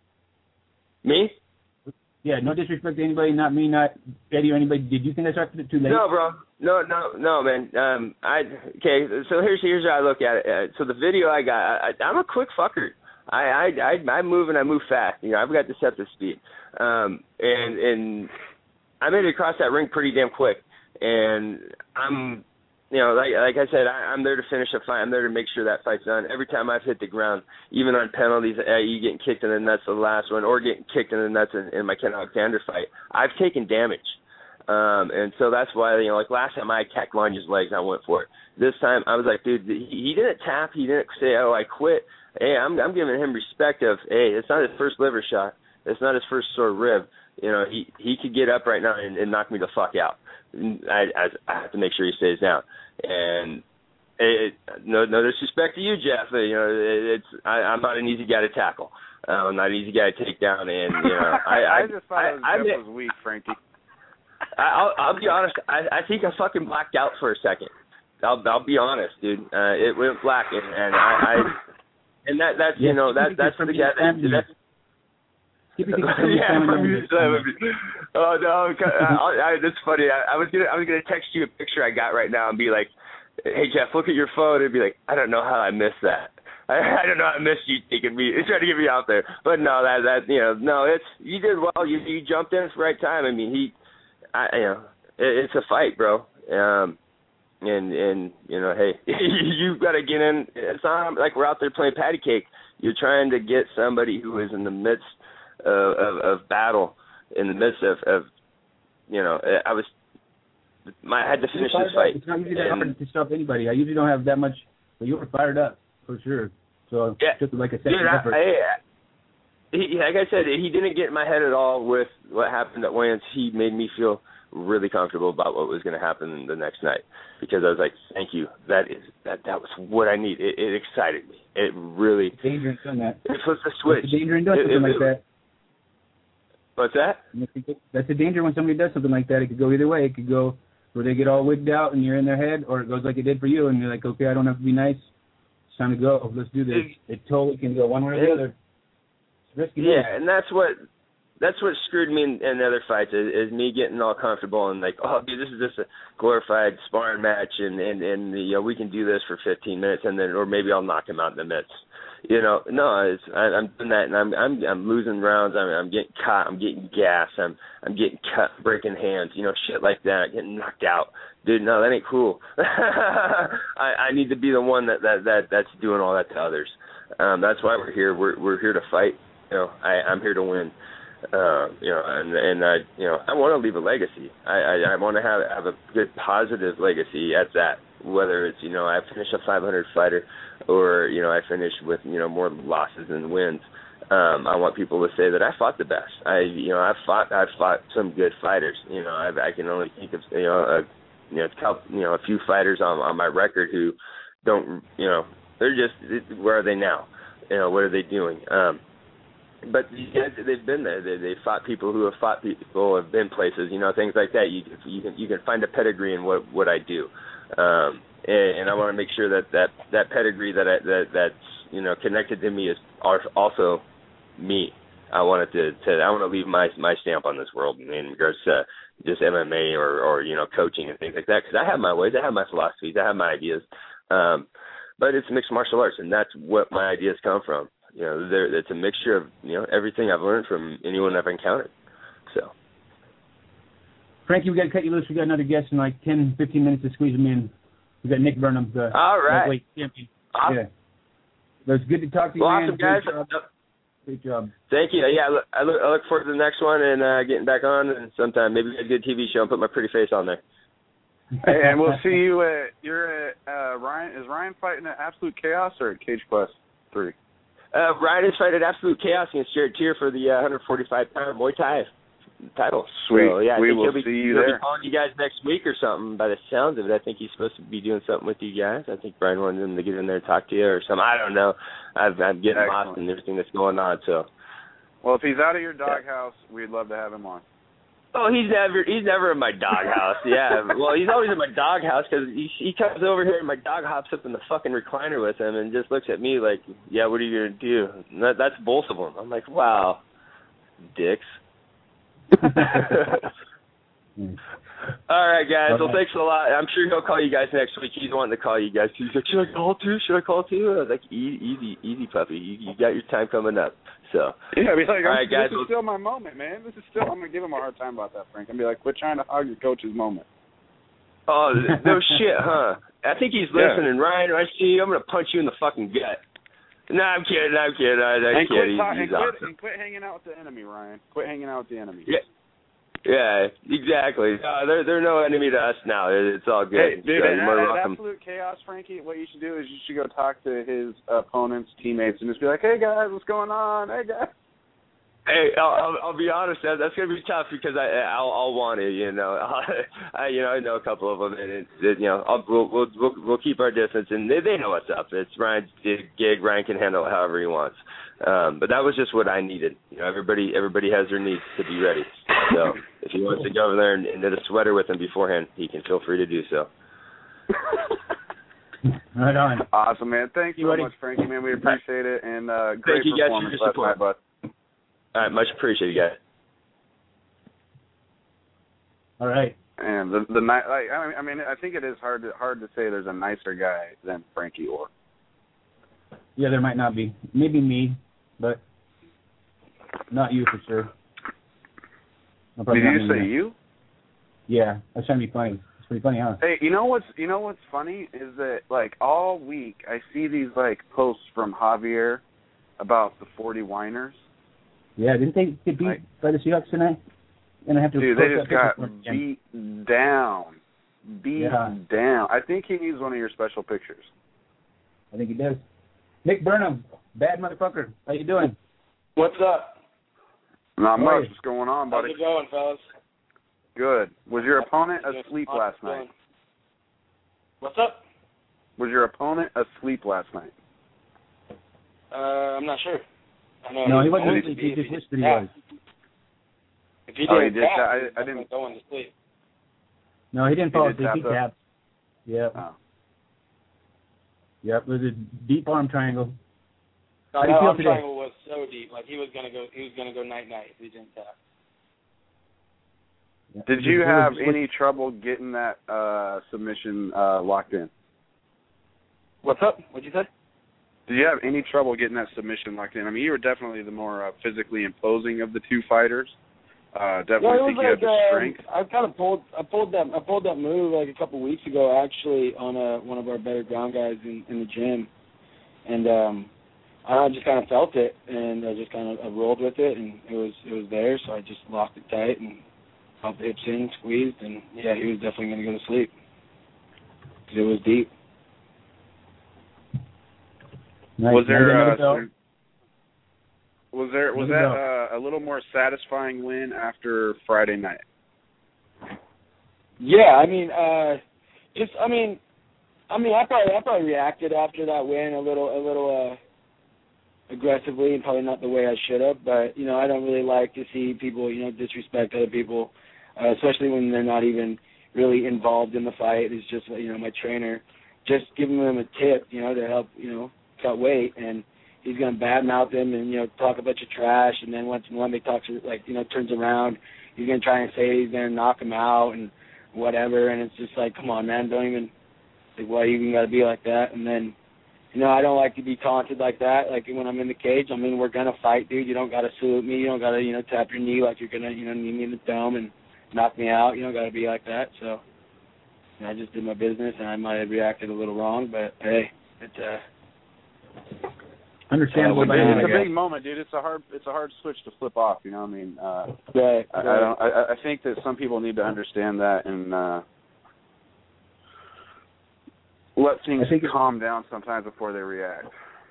Me? Yeah, no disrespect to anybody, not me, not Eddie or anybody. Did you think I started it too late? No, bro. No, no, no, man. Um, I okay. So here's here's how I look at it. Uh, so the video I got, I, I'm a quick fucker. I I I, I move and I move fast. You know, I've got deceptive speed. Um, and and I made it across that ring pretty damn quick. And I'm, you know, like like I said, I, I'm there to finish a fight. I'm there to make sure that fight's done. Every time I've hit the ground, even on penalties, uh, you getting kicked in the nuts the last one, or getting kicked in the nuts in, in my Ken Alexander fight, I've taken damage. Um, and so that's why, you know, like last time I attacked Lange's legs, I went for it. This time I was like, dude, he, he didn't tap. He didn't say, oh, I quit. Hey, I'm I'm giving him respect of, hey, it's not his first liver shot. It's not his first sore rib. You know, he, he could get up right now and, and knock me the fuck out. I, I I have to make sure he stays down. And it, no, no disrespect to you, Jeff. You know, it, it's I, I'm not an easy guy to tackle. Uh, I'm not an easy guy to take down, and you know, I, I, I just thought I, it was I, Jeff I, was weak, Frankie. I, I'll, I'll be honest. I, I think I fucking blacked out for a second. I'll, I'll be honest, dude. Uh, it went black, and, and I, I, and that, that's you yeah, know, that, that's for the guy. That, that's, yeah, from you. Oh no, I, I, that's funny. I, I was gonna, I was gonna text you a picture I got right now and be like, "Hey Jeff, look at your phone," and be like, "I don't know how I missed that. I, I don't know how I missed you taking me, trying to get me out there." But no, that, that, you know, no, it's you did well. You, you jumped in at the right time. I mean, he, I, you know, it, it's a fight, bro. Um, and and you know, hey, you got to get in. It's not like we're out there playing patty cake. You're trying to get somebody who is in the midst of, of, of battle, in the midst of, of, you know, I was, my, I had to finish this fight. It's not usually that hard to stop anybody. I usually don't have that much, but you were fired up for sure. So yeah, just like a second dude, effort. I, I, he, like I said, he didn't get in my head at all with what happened at Wayans. He made me feel really comfortable about what was going to happen the next night, because I was like, "Thank you. That is that. That was what I need." It, it excited me. It really. It's danger in doing that. It flipped the switch. It's a danger in doing it, something it, like it, that. What's that? That's a danger when somebody does something like that. It could go either way. It could go where they get all wigged out and you're in their head, or it goes like it did for you, and you're like, "Okay, I don't have to be nice. It's time to go. Let's do this." It totally can go one way or the other. It's risky. Yeah, and that's what that's what screwed me in, in other fights is, is me getting all comfortable and like, "Oh, dude, this is just a glorified sparring match, and and and you know, we can do this for fifteen minutes, and then or maybe I'll knock him out in the midst." You know, no, it's, I, I'm doing that, and I'm I'm I'm losing rounds. I'm I'm getting caught. I'm getting gassed. I'm I'm getting cut, breaking hands. You know, shit like that. Getting knocked out, dude. No, that ain't cool. I I need to be the one that that that that's doing all that to others. Um, that's why we're here. We're we're here to fight. You know, I I'm here to win. Uh, you know, and and I you know I want to leave a legacy. I I, I want to have have a good positive legacy at that. Whether it's, you know, I finish a five hundred fighter, or, you know, I finish with, you know, more losses than wins. Um, I want people to say that I fought the best. I, you know, I've fought, I've fought some good fighters. You know, I've, I can only think of, you know, a, you know, a couple, you know, a few fighters on on my record who don't, you know, they're just, where are they now? You know, what are they doing? Um, but these guys, they've been there. They they fought people who have fought people, have been places. You know, things like that. You you can you can find a pedigree in what what I do. Um, and, and I want to make sure that, that, that pedigree that I, that that's you know connected to me is also me. I wanted to, to I want to leave my my stamp on this world in regards to just M M A or, or you know coaching and things like that, because I have my ways, I have my philosophies, I have my ideas, um, but it's mixed martial arts, and that's what my ideas come from. You know, there it's a mixture of you know everything I've learned from anyone I've encountered. So. Frankie, we got to cut you loose. We got another guest in like ten, fifteen minutes to squeeze him in. We got Nick Burnham, the All right. lightweight champion. Awesome. Yeah. It was good to talk to you, well, man. Awesome, guys. Great job. Great job. Thank you. Yeah, I look, I look, I look forward to the next one and uh, getting back on, and sometime maybe a good T V show and put my pretty face on there. Hey, and we'll see you at, you're at, uh, Ryan, is Ryan fighting at Absolute Chaos or at Cage Plus three? Uh, Ryan is fighting at Absolute Chaos against Jared Tier for the uh, one forty-five pound Muay Thai title. Sweet. So, yeah, I we think will he'll be, see you he'll there. be calling you guys next week or something. By the sounds of it, I think he's supposed to be doing something with you guys. I think Brian wanted him to get in there and talk to you or something. I don't know. I've, I'm getting Excellent. lost in everything that's going on. So, well, if he's out of your doghouse, we'd love to have him on. oh, he's never he's never in my doghouse. Yeah, well, he's always in my doghouse because he he comes over here and my dog hops up in the fucking recliner with him and just looks at me like, yeah, what are you gonna do? And that, that's both of them. I'm like, wow, dicks. All right, guys. Well, thanks a lot. I'm sure he'll call you guys next week. He's wanting to call you guys. He's like, should I call too? Should I call too? I was like, easy, easy, easy puppy. You, you got your time coming up. So yeah, be like, all right, guys. This is still my moment, man. This is still. I'm gonna give him a hard time about that, Frank. I'm gonna be like, quit trying to hog your coach's moment. Oh no shit, huh? I think he's listening, yeah. Ryan. I see you. I'm gonna punch you in the fucking gut. No, I'm kidding. I'm kidding. I, I'm and, quit kidding. talk, He's, and, he's quit, awesome. and quit hanging out with the enemy, Ryan. Quit hanging out with the enemy. Yeah. Yeah, exactly. Uh, they're they're no enemy to us now. It's all good. Hey, dude, so at, you're more at welcome. Absolute Chaos, Frankie, what you should do is you should go talk to his opponents, teammates, and just be like, hey, guys, what's going on? Hey, guys. Hey, I'll, I'll, I'll be honest. That, that's gonna be tough because I I'll, I'll want it. You know, I you know I know a couple of them, and it's it, you know I'll, we'll we'll we'll we'll keep our distance, and they they know what's up. It's Ryan's gig. Ryan can handle it however he wants. Um, but that was just what I needed. You know, everybody everybody has their needs to be ready. So if he wants to go over there and, and knit a sweater with him beforehand, he can feel free to do so. Right on. Awesome, man. Thank you so buddy. much, Frankie, man. We appreciate it, and uh, great Thank you guys for performance your last support. night, bud. All right, much appreciated, guys. All right. And the the night, like, I mean, I mean, I think it is hard to hard to say there's a nicer guy than Frankie Orr. Yeah, there might not be. Maybe me, but not you for sure. I'm probably Did not you gonna say do that. you? Yeah, that's trying to be funny. It's pretty funny, huh? Hey, you know what's you know what's funny is that like all week I see these like posts from Javier about the forty whiners. Yeah, didn't they get beat Like, by the Seahawks tonight? And I have to dude, post they that just picture got for them again. beat down, beat Yeah. down. I think he needs one of your special pictures. I think he does. Nick Burnham, bad motherfucker. How you doing? What's up? Not How much. are you? What's going on, How's buddy? it going, fellas? Good. Was your opponent How's it asleep going? last night? What's up? Was your opponent asleep last night? Uh, I'm not sure. I know No, he was wasn't going asleep. to He be just if wished that he yeah. was. If he Oh, didn't he did tap, that? I- he was I didn't- going to sleep. No, he didn't He fall did asleep. tap He though? tapped. Yep. Oh. Yep. It was a deep arm triangle. No, How do that you feel arm today? triangle was so deep. Like he was gonna go. He was gonna go night night if he didn't tap. Yeah. Did It you was- have it was- any trouble getting that uh, submission uh, locked in? What's up? What'd you say? Did you have any trouble getting that submission locked in? I mean, you were definitely the more uh, physically imposing of the two fighters. Uh, definitely No, it think was you like have the um, strength. I kind of pulled. I pulled that. I pulled that move like a couple weeks ago, actually, on a, one of our better ground guys in, in the gym, and um, I just kind of felt it, and I just kind of I rolled with it, and it was it was there, so I just locked it tight and felt the hips in, squeezed, and yeah, he was definitely going to go to sleep because it was deep. Nice. Was there Now you uh, got another some, was there was Another that uh, a little more satisfying win after Friday night? Yeah, I mean, uh, just I mean, I mean, I probably I probably reacted after that win a little a little uh, aggressively and probably not the way I should have. But you know, I don't really like to see people you know disrespect other people, uh, especially when they're not even really involved in the fight. It's just you know my trainer just giving them a tip, you know, to help you know cut weight, and he's gonna badmouth them and you know talk a bunch of trash, and then once one they talks like you know turns around, he's gonna try and say he's gonna knock him out and whatever, and it's just like, come on, man, don't even, like, why you even got to be like that? And then, you know, I don't like to be taunted like that, like when I'm in the cage. I mean, we're going to fight, dude. You don't got to salute me. You don't got to, you know, tap your knee like you're going to, you know, knee me in the dome and knock me out. You don't got to be like that. So, you know, I just did my business, and I might have reacted a little wrong, but, hey, it's, uh... Understandable. Uh, by Yeah, now, It's I a guess. big moment, dude. It's a hard it's a hard switch to flip off. You know, what I mean, uh, Right, I, I right. don't. I, I think that some people need to understand that and uh, let things I think it- calm down sometimes before they react.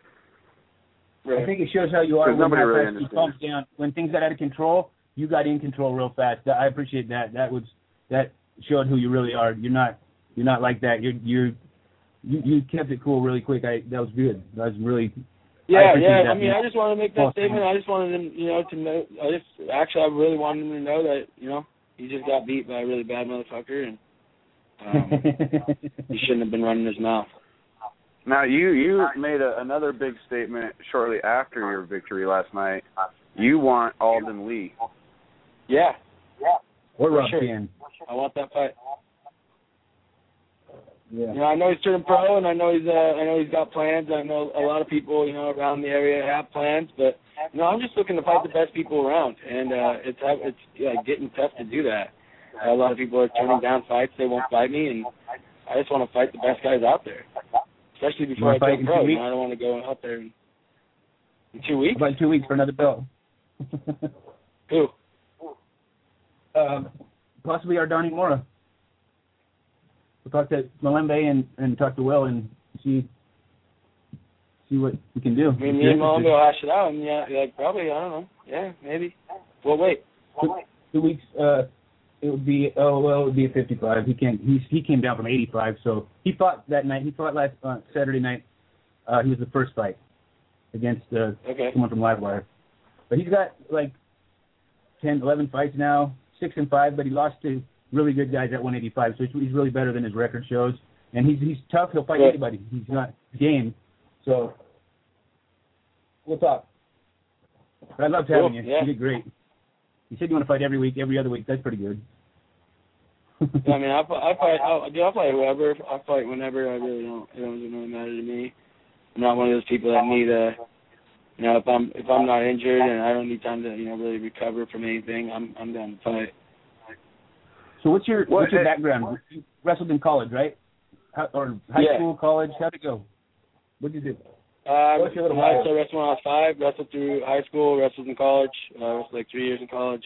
I think it shows how you are Because when nobody how really fast you understands. calm down. When things got out of control, you got in control real fast. I appreciate that. That was that showed who you really are. You're not you're not like that. You're you're you, you kept it cool really quick. I that was good. That was really Yeah, appreciate yeah. that, I mean, man. I just wanted to make that Awesome. statement. I just wanted him, you know, to know. I just actually, I really wanted him to know that, you know, he just got beat by a really bad motherfucker, and um, he shouldn't have been running his mouth. Now, you you made a, another big statement shortly after your victory last night. You want Alden Lee. Yeah, or Rob sure. Chan. I want that fight. Yeah. You know, I know he's turning pro, and I know he's, uh, I know he's got plans. I know a lot of people, you know, around the area have plans, but you know, I'm just looking to fight the best people around, and uh, it's it's uh, getting tough to do that. Uh, a lot of people are turning down fights; they won't fight me, and I just want to fight the best guys out there, especially before I You wanna fight turn in pro. two You know, I don't want to go out there in, in two weeks. About two weeks for another belt. Who? Um, possibly Ardani Mora. We'll talk to Malembe and, and talk to Will and see see what we can do. I mean, me and Mom will hash it out, and yeah, like probably, I don't know. Yeah, maybe. Well, wait. Two, two weeks. Uh, it would be. Oh well, it would be a fifty-five. He came. He he came down from eighty-five. So he fought that night. He fought last uh, Saturday night. Uh, he was the first fight against uh, okay. someone from Livewire. But he's got like ten, eleven fights now, six and five. But he lost to really good guys at one eighty-five. So he's really better than his record shows. And he's he's tough. He'll fight yeah. anybody. He's not game. So we'll talk. But I loved cool. having you. Yeah. You did great. You said you want to fight every week, every other week. That's pretty good. I mean, I I fight. I'll, I'll fight whoever. I fight whenever. I really don't. It doesn't really matter to me. I'm not one of those people that need a. You know, if I'm if I'm not injured and I don't need time to you know really recover from anything, I'm I'm down to fight. So what's your what, what's your uh, background? You wrestled in college, right? How, or high yeah. school, college? How'd it go? What'd you do? Uh, What's your little I bio? started wrestling when I was five. Wrestled through high school. Wrestled in college. Uh, wrestled like three years in college.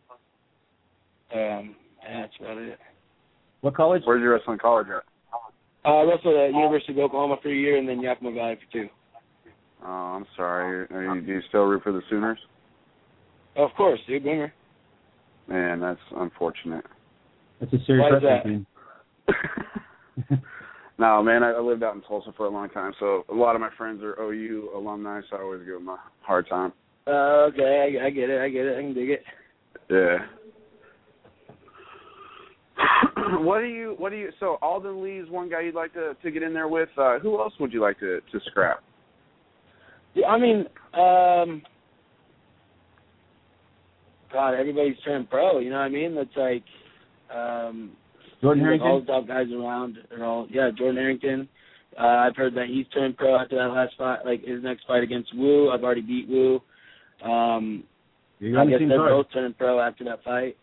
Um, and that's about it. What college? Where'd you wrestle in college at? Uh, I wrestled at University of Oklahoma for a year, and then Yakima Valley for two. Oh, I'm sorry. Are you, do you still root for the Sooners? Of course, dude, boomer. Man, that's unfortunate. That's a serious Why is wrestling that? team. No, man, I, I lived out in Tulsa for a long time, so a lot of my friends are O U alumni, so I always give them a hard time. Uh, okay, I, I get it, I get it, I can dig it. Yeah. what do you, what do you, so Alden Lee's one guy you'd like to, to get in there with. Uh, who else would you like to, to scrap? Yeah, I mean, um, God, everybody's turning pro, you know what I mean? That's like, um, Jordan like Harrington? all the top guys around are all, yeah, Jordan Harrington. Uh, I've heard that he's turned pro after that last fight, like his next fight against Wu. I've already beat Wu. Um, You're I on the guess team they're card. both turning pro after that fight.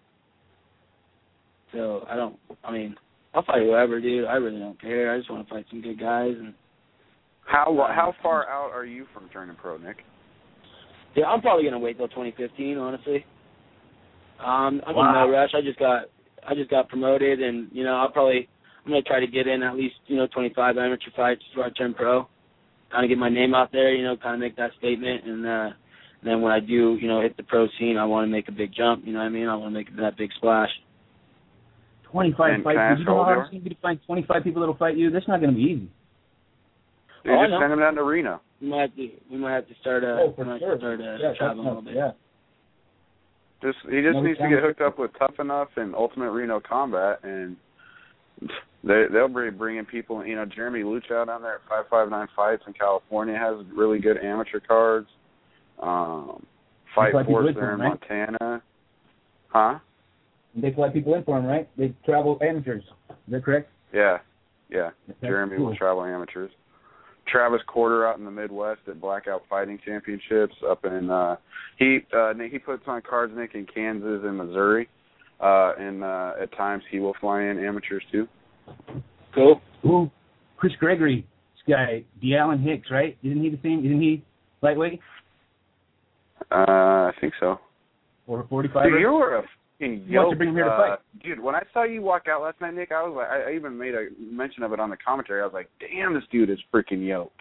So I don't. I mean, I'll fight whoever, dude. I really don't care. I just want to fight some good guys. And How how far out are you from turning pro, Nick? yeah, I'm probably gonna wait till twenty fifteen, honestly. Um, I'm Wow. in no rush. I just got I just got promoted, and you know, I'll probably I'm gonna try to get in at least you know twenty-five amateur fights before I turn pro. Kind of get my name out there, you know, kind of make that statement, and uh, then when I do, you know, hit the pro scene, I want to make a big jump. You know what I mean? I want to make that big splash. twenty-five And fights. can I You know ask how how hard it's going to be to find twenty-five people that'll fight you? That's not going to be easy. Dude, Oh, I just know. send him down to Reno. We might have to we might have to start uh Oh, for we might sure. have to start uh, Yeah, traveling a little that's bit. not- yeah. Just he just No, needs to sounds get hooked up with Tough Enough and Ultimate Reno Combat, and they they'll be bringing people. You know, Jeremy Luchow down there at five five nine Fights in California has really good amateur cards. Um, Fight That's why Force people there in listen, right? Montana, huh? They fly people in for them, right? They travel amateurs. Is that correct? Yeah, yeah. That's Jeremy cool. will travel amateurs. Travis Corder out in the Midwest at Blackout Fighting Championships up in uh he uh he puts on cards, Nick, in Kansas and Missouri. Uh and uh at times he will fly in amateurs too. Cool. Ooh, Chris Gregory, this guy, DeAllen Hicks, right? Isn't he the same? Isn't he lightweight Uh I think so. or forty-five? Dude, you were a fucking He wants to yoke, bring him here to uh, fight. Dude, when I saw you walk out last night, Nick, I was like I, I even made a mention of it on the commentary. I was like, damn, this dude is freaking yoked.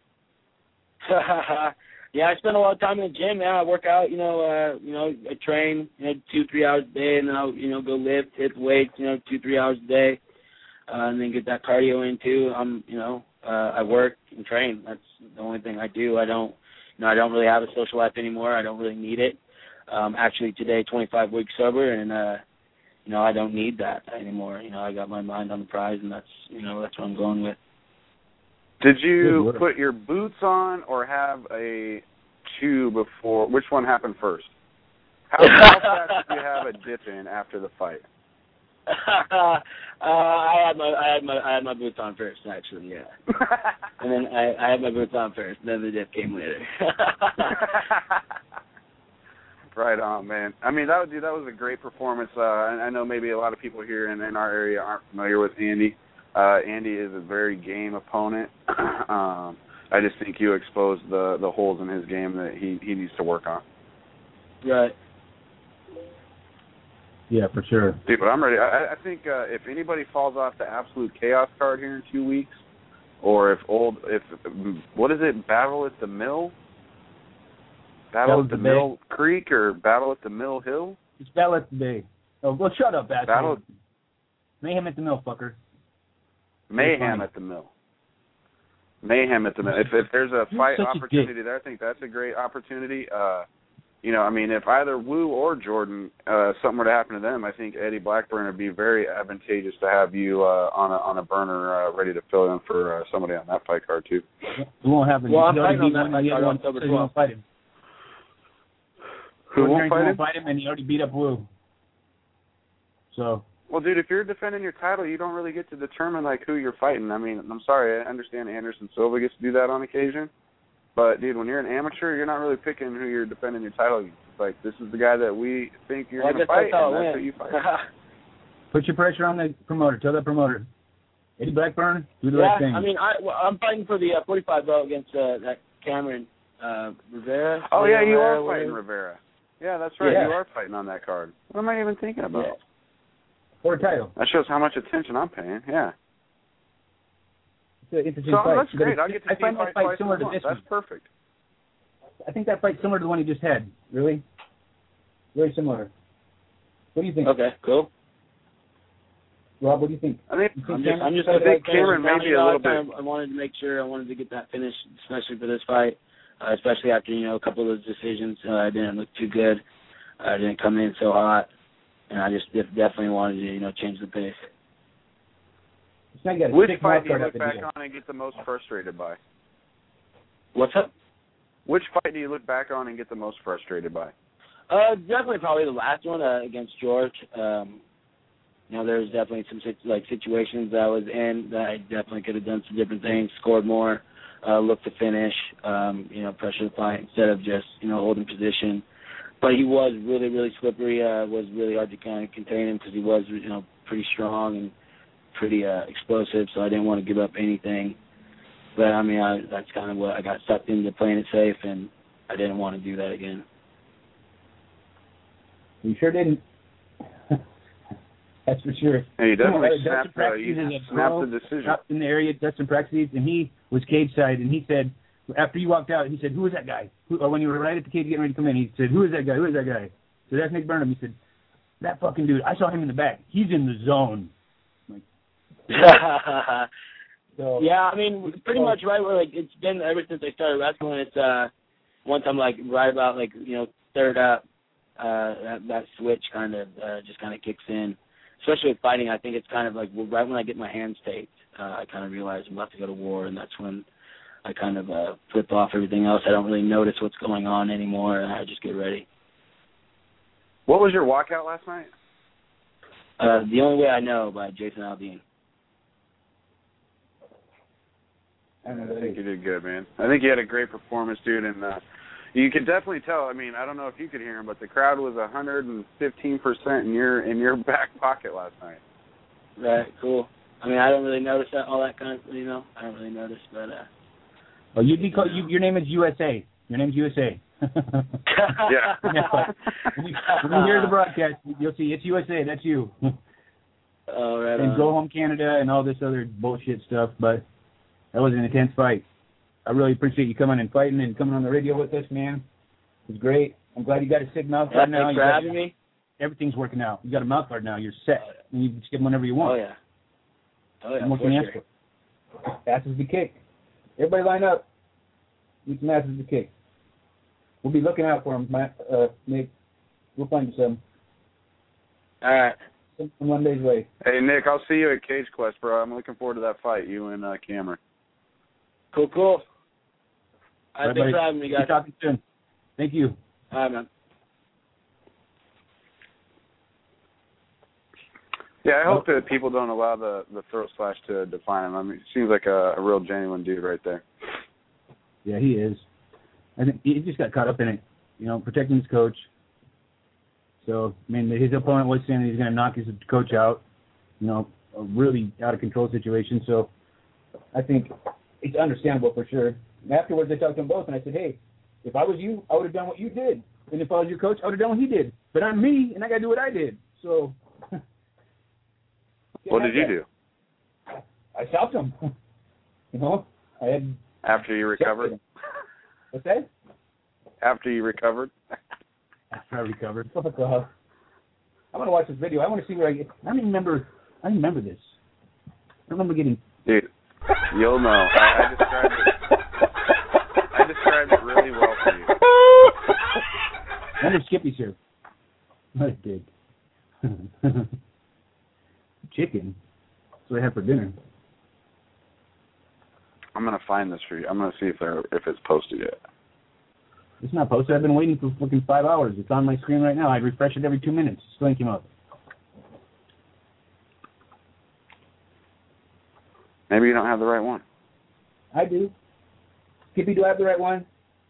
Yeah, I spend a lot of time in the gym, man. I work out, you know, uh, you know, I train, you know, two, three hours a day, and then I'll, you know, go lift, hit the weights, you know, two, three hours a day, uh, and then get that cardio in too. I'm, you know, uh, I work and train. That's the only thing I do. I don't, you know, I don't really have a social life anymore. I don't really need it. Um, actually, today, twenty-five weeks sober, and uh, you know, I don't need that anymore. You know, I got my mind on the prize, and that's, you know, that's what I'm going with. Did you Good put your boots on or have a chew before? Which one happened first? How, how fast did you have a dip in after the fight? uh, I had my I had my I had my boots on first, actually, yeah. And then I, I had my boots on first, then the dip came later. Right on, man. I mean, that was, dude, that was a great performance. Uh, and I know maybe a lot of people here in, in our area aren't familiar with Andy. Uh, Andy is a very game opponent. um, I just think you exposed the, the holes in his game that he, he needs to work on. Right. Yeah, for sure. Dude, but I'm ready. I, I think uh, if anybody falls off the Absolute Chaos card here in two weeks, or if old if what is it? Battle at the Mill. Battle, Battle at the, the Mill Creek or Battle at the Mill Hill? It's Battle at the Bay. Oh, well, shut up, asshole. Battle Mayhem at the Mill, fucker. Mayhem at the Mill. Mayhem at the Mill. If if there's a You're fight such a opportunity dick. there, I think that's a great opportunity. Uh, you know, I mean, if either Wu or Jordan, uh, something were to happen to them, I think Eddie Blackburn would be very advantageous to have you uh, on a on a burner uh, ready to fill in for uh, somebody on that fight card too. It won't happen. Well, I'm He already fighting beat on that one, fight the other card one, on October so he won't twelfth. fight him. Who Jordan won't Harrington fight him? won't fight him, and he already beat up Wu. So. Well, dude, if you're defending your title, you don't really get to determine like who you're fighting. I mean, I'm sorry, I understand Anderson Silva gets to do that on occasion, but dude, when you're an amateur, you're not really picking who you're defending your title against. Like, this is the guy that we think you're Well, I going to guess fight, that's how and it that's went. who you fight. Put your pressure on the promoter. Tell that promoter. Eddie Blackburn, do the yeah, right thing. I mean, I, well, I'm fighting for the uh, forty-five belt against uh, that Cameron uh, Rivera. Oh, yeah, you Rivera, are fighting whatever. Rivera. Yeah, that's right. Yeah. You are fighting on that card. What am I even thinking about? Yeah. For a title. That shows how much attention I'm paying. Yeah. It's an interesting So fight. that's But great. it's- I'll get to I see you find fight that fight twice similar in a to month. this That's one. perfect. I think that fight's similar to the one he just had. Really? Very similar. What do you think? Okay, cool. Rob, what do you think? I think You I'm think just, I'm just I looking think at the finish. Cameron may be a little bit. I wanted to make sure I wanted to get that finish, especially for this fight, uh, especially after you know a couple of those decisions. Uh, I didn't look too good. I didn't come in so hot, and I just def- definitely wanted to you know change the pace. It's not got a Which thick fight mouth do you guard look out the back deal. on and get the most frustrated by? What's up? Which fight do you look back on and get the most frustrated by? Uh, definitely probably the last one uh, against George. Um, you know, there was definitely some sit- like situations that I was in that I definitely could have done some different things, scored more, uh, looked to finish, um, you know, pressure the fight instead of just you know holding position. But he was really, really slippery. Uh, was really hard to kind of contain him because he was you know pretty strong and pretty uh, explosive. So I didn't want to give up anything. But I mean, I, that's kind of what I got sucked into playing it safe, and I didn't want to do that again. You sure didn't. That's for sure. Hey, you definitely You know, snapped, Dustin uh, Praxis you is a snapped pro the decision. out in the area, Dustin Praxis, and he was cage side, and he said, after you walked out, he said, who is that guy? Who, or when you were right at the cage getting ready to come in, he said, who is that guy? Who is that guy? So that's Nick Burnham. He said, that fucking dude, I saw him in the back. He's in the zone. Like, so, yeah, I mean, pretty much right where like it's been ever since I started wrestling. It's uh, once I'm like right about like you know third up, uh, that that switch kind of uh, just kind of kicks in. Especially with fighting, I think it's kind of like well, right when I get my hands taped, uh, I kind of realize I'm about to go to war, and that's when I kind of uh, flip off everything else. I don't really notice what's going on anymore, and I just get ready. What was your walkout last night? Uh, The Only Way I Know by Jason Aldean. I, don't I know, think you did good, man. I think you had a great performance, dude, and uh, you could definitely tell. I mean, I don't know if you could hear him, but the crowd was one hundred fifteen percent in your in your back pocket last night. Right, cool. I mean, I don't really notice that all that kind of, you know, I don't really notice, but uh. Oh, you'd be called, you, your name is U S A. Your name's U S A. Yeah. when, you, when you hear the broadcast, you'll see it's U S A. That's you. Oh, right and on. Go Home Canada and all this other bullshit stuff. But that was an intense fight. I really appreciate you coming and fighting and coming on the radio with us, man. It was great. I'm glad you got a sick mouth Yeah, guard now. thanks You for got- having me. Everything's working out. You got a mouth guard now. You're set. And you can just get whenever you want. Oh, yeah. Oh, yeah, What more for can you sure. ask for? Asses to kick. Everybody line up. Need some asses to kick. We'll be looking out for them, Matt, uh, Nick. We'll find you some. All right. Some one day's way. Hey, Nick, I'll see you at Cage Quest, bro. I'm looking forward to that fight, you and uh, Cameron. Cool, cool. All right, All thanks buddy. for having me, guys. Keep talking soon. Thank you. All right, man. Yeah, I hope that people don't allow the, the throat slash to define him. I mean, he seems like a, a real genuine dude right there. Yeah, he is. I think he just got caught up in it, you know, protecting his coach. So, I mean, his opponent was saying that he's going to knock his coach out, you know, a really out-of-control situation. So I think it's understandable for sure. And afterwards, I talked to them both, and I said, hey, if I was you, I would have done what you did. And if I was your coach, I would have done what he did. But I'm me, and I got to do what I did. So What did you do? I stopped him. You know, I had. After you recovered. What's that? After you recovered. After I recovered. Fuck off. I want to watch this video. I want to see where I get. I don't even remember. I don't remember this. I remember getting. Dude, you'll know. I, I described it. I described it really well for you. I wonder if Skippy's here. What a dig. Chicken. That's what I had for dinner. I'm gonna find this for you. I'm gonna see if they're if it's posted yet. It's not posted. I've been waiting for fucking five hours. It's on my screen right now. I refresh it every two minutes. Still ain't came up. Maybe you don't have the right one. I do. Skippy, do I have the right one?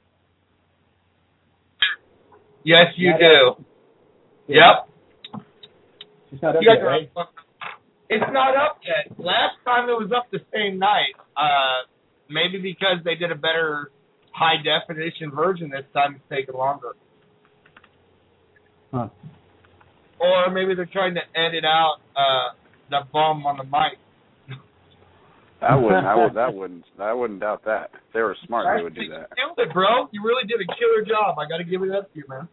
Yes, you do. Yep. It's not up You yet, guys are right? up. It's not up yet. Last time it was up the same night. Uh, maybe because they did a better high definition version this time, it's taking longer. Huh. Or maybe they're trying to edit out uh, the bum on the mic. I wouldn't. I would. That wouldn't. I wouldn't doubt that. If they were smart, they would do that. You killed it, bro. You really did a killer job. I got to give it up to you, man.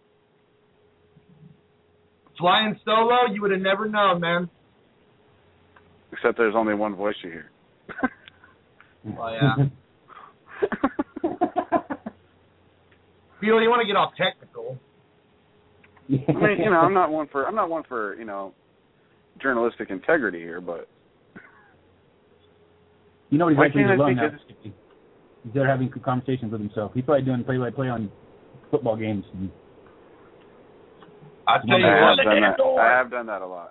Flying solo, you would have never known, man. Except there's only one voice you hear. Well, yeah. Feel you want to get off technical? I mean, you know, I'm not one for. I'm not one for you know, journalistic integrity here, but. You know what he's Why actually can't I alone think now. this- He's there having conversations with himself. He's probably doing play-by-play on football games. I'll tell you I what. have done that. I have done that a lot.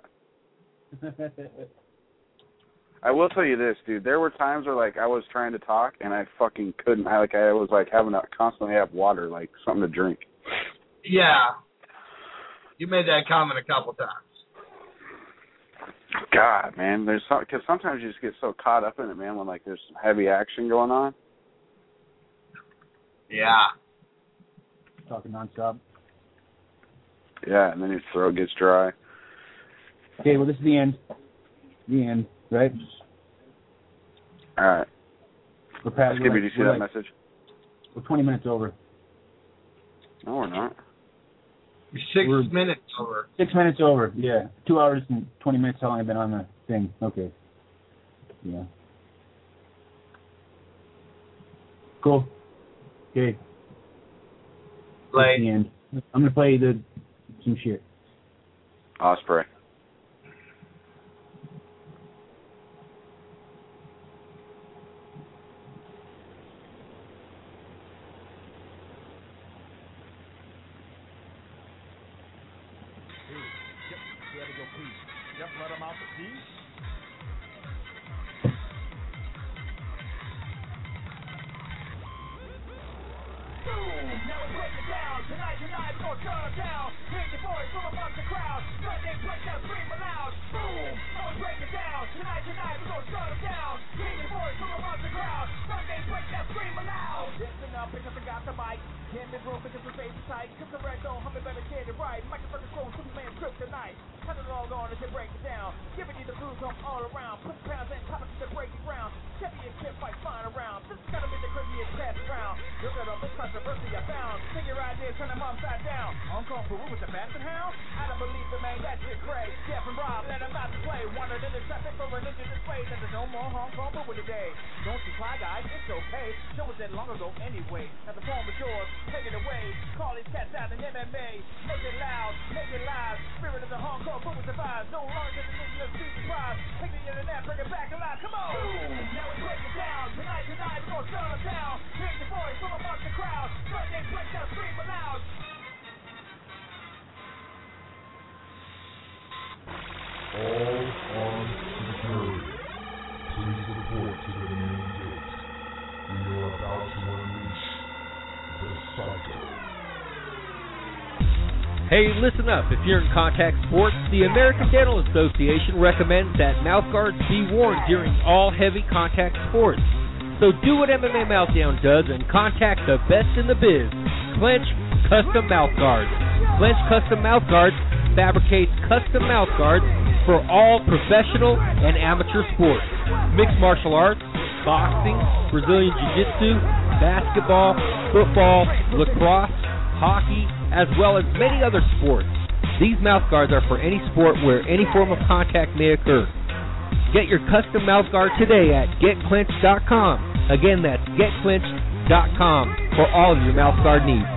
I will tell you this, dude. There were times where like I was trying to talk and I fucking couldn't. I like I was like having to constantly have water, like something to drink. Yeah. You made that comment a couple times. God, man, there's some because sometimes you just get so caught up in it, man. When like there's some heavy action going on. Yeah. Talking nonstop. Yeah, and then your throat gets dry. Okay, well, this is the end. The end, right? All right. We're past, Skibby, we're did you see we're that like, message? We're twenty minutes over. No, we're not. You're six We're- minutes over. Six minutes over, yeah. Two hours and twenty minutes how long I've been on the thing. Okay. Yeah. Cool. Okay. Like, The end. I'm gonna play the some shit. Osprey. Just let him out to pee. Now we break it down. Tonight, tonight, we're gonna shut it down. Hear your voice from amongst the crowd. Sunday break down, scream aloud. Boom! Now we break it down. Tonight, tonight, we're gonna shut it down. Hear your voice from amongst the crowd. Sunday break down, scream aloud. Listen up because I got the mic. In the room because the face is tight. Cause the red zone, humming better get it right. Microphone control, Superman script tonight. Cut it all on as they break it down. Giving you the blues from all around. Put pounds and topics to break it ground. Championship fight flying around. This is gonna be the craziest test round. Look at all this controversy I found. Take your ideas, turn them upside down. On call for with the Basset Hound? I don't believe the man, that's it, Craig. Jeff and Rob, let them not to play. Wandered in the traffic for religious display. That there's no more Hong Kong for today. Don't you cry, guys, it's okay. Show was dead long ago anyway. Now the form is yours, take it away. Call these cats out in M M A. Make it loud, make it live. Spirit of the Hong Kong foot with the vibes. No longer just an English street surprise. Take the internet, bring it back alive. Come on. Boom. Now we break it down. Tonight, tonight, we're gonna shut it down. Hear your voice from amongst the crowd. Sunday break down, scream aloud. All arms to the jury. Please report to the main gate. We are about to unleash the Psycho. Hey, listen up. If you're in contact sports, the American Dental Association recommends that mouth guards be worn during all heavy contact sports. So do what M M A Meltdown does and contact the best in the biz, Clench Custom Mouth Guards. Clench Custom Mouth Guards fabricates custom mouth guards for all professional and amateur sports, mixed martial arts, boxing, Brazilian Jiu-Jitsu, basketball, football, lacrosse, hockey, as well as many other sports. These mouth guards are for any sport where any form of contact may occur. Get your custom mouth guard today at get clinched dot com. Again, that's get clinched dot com for all of your mouth guard needs.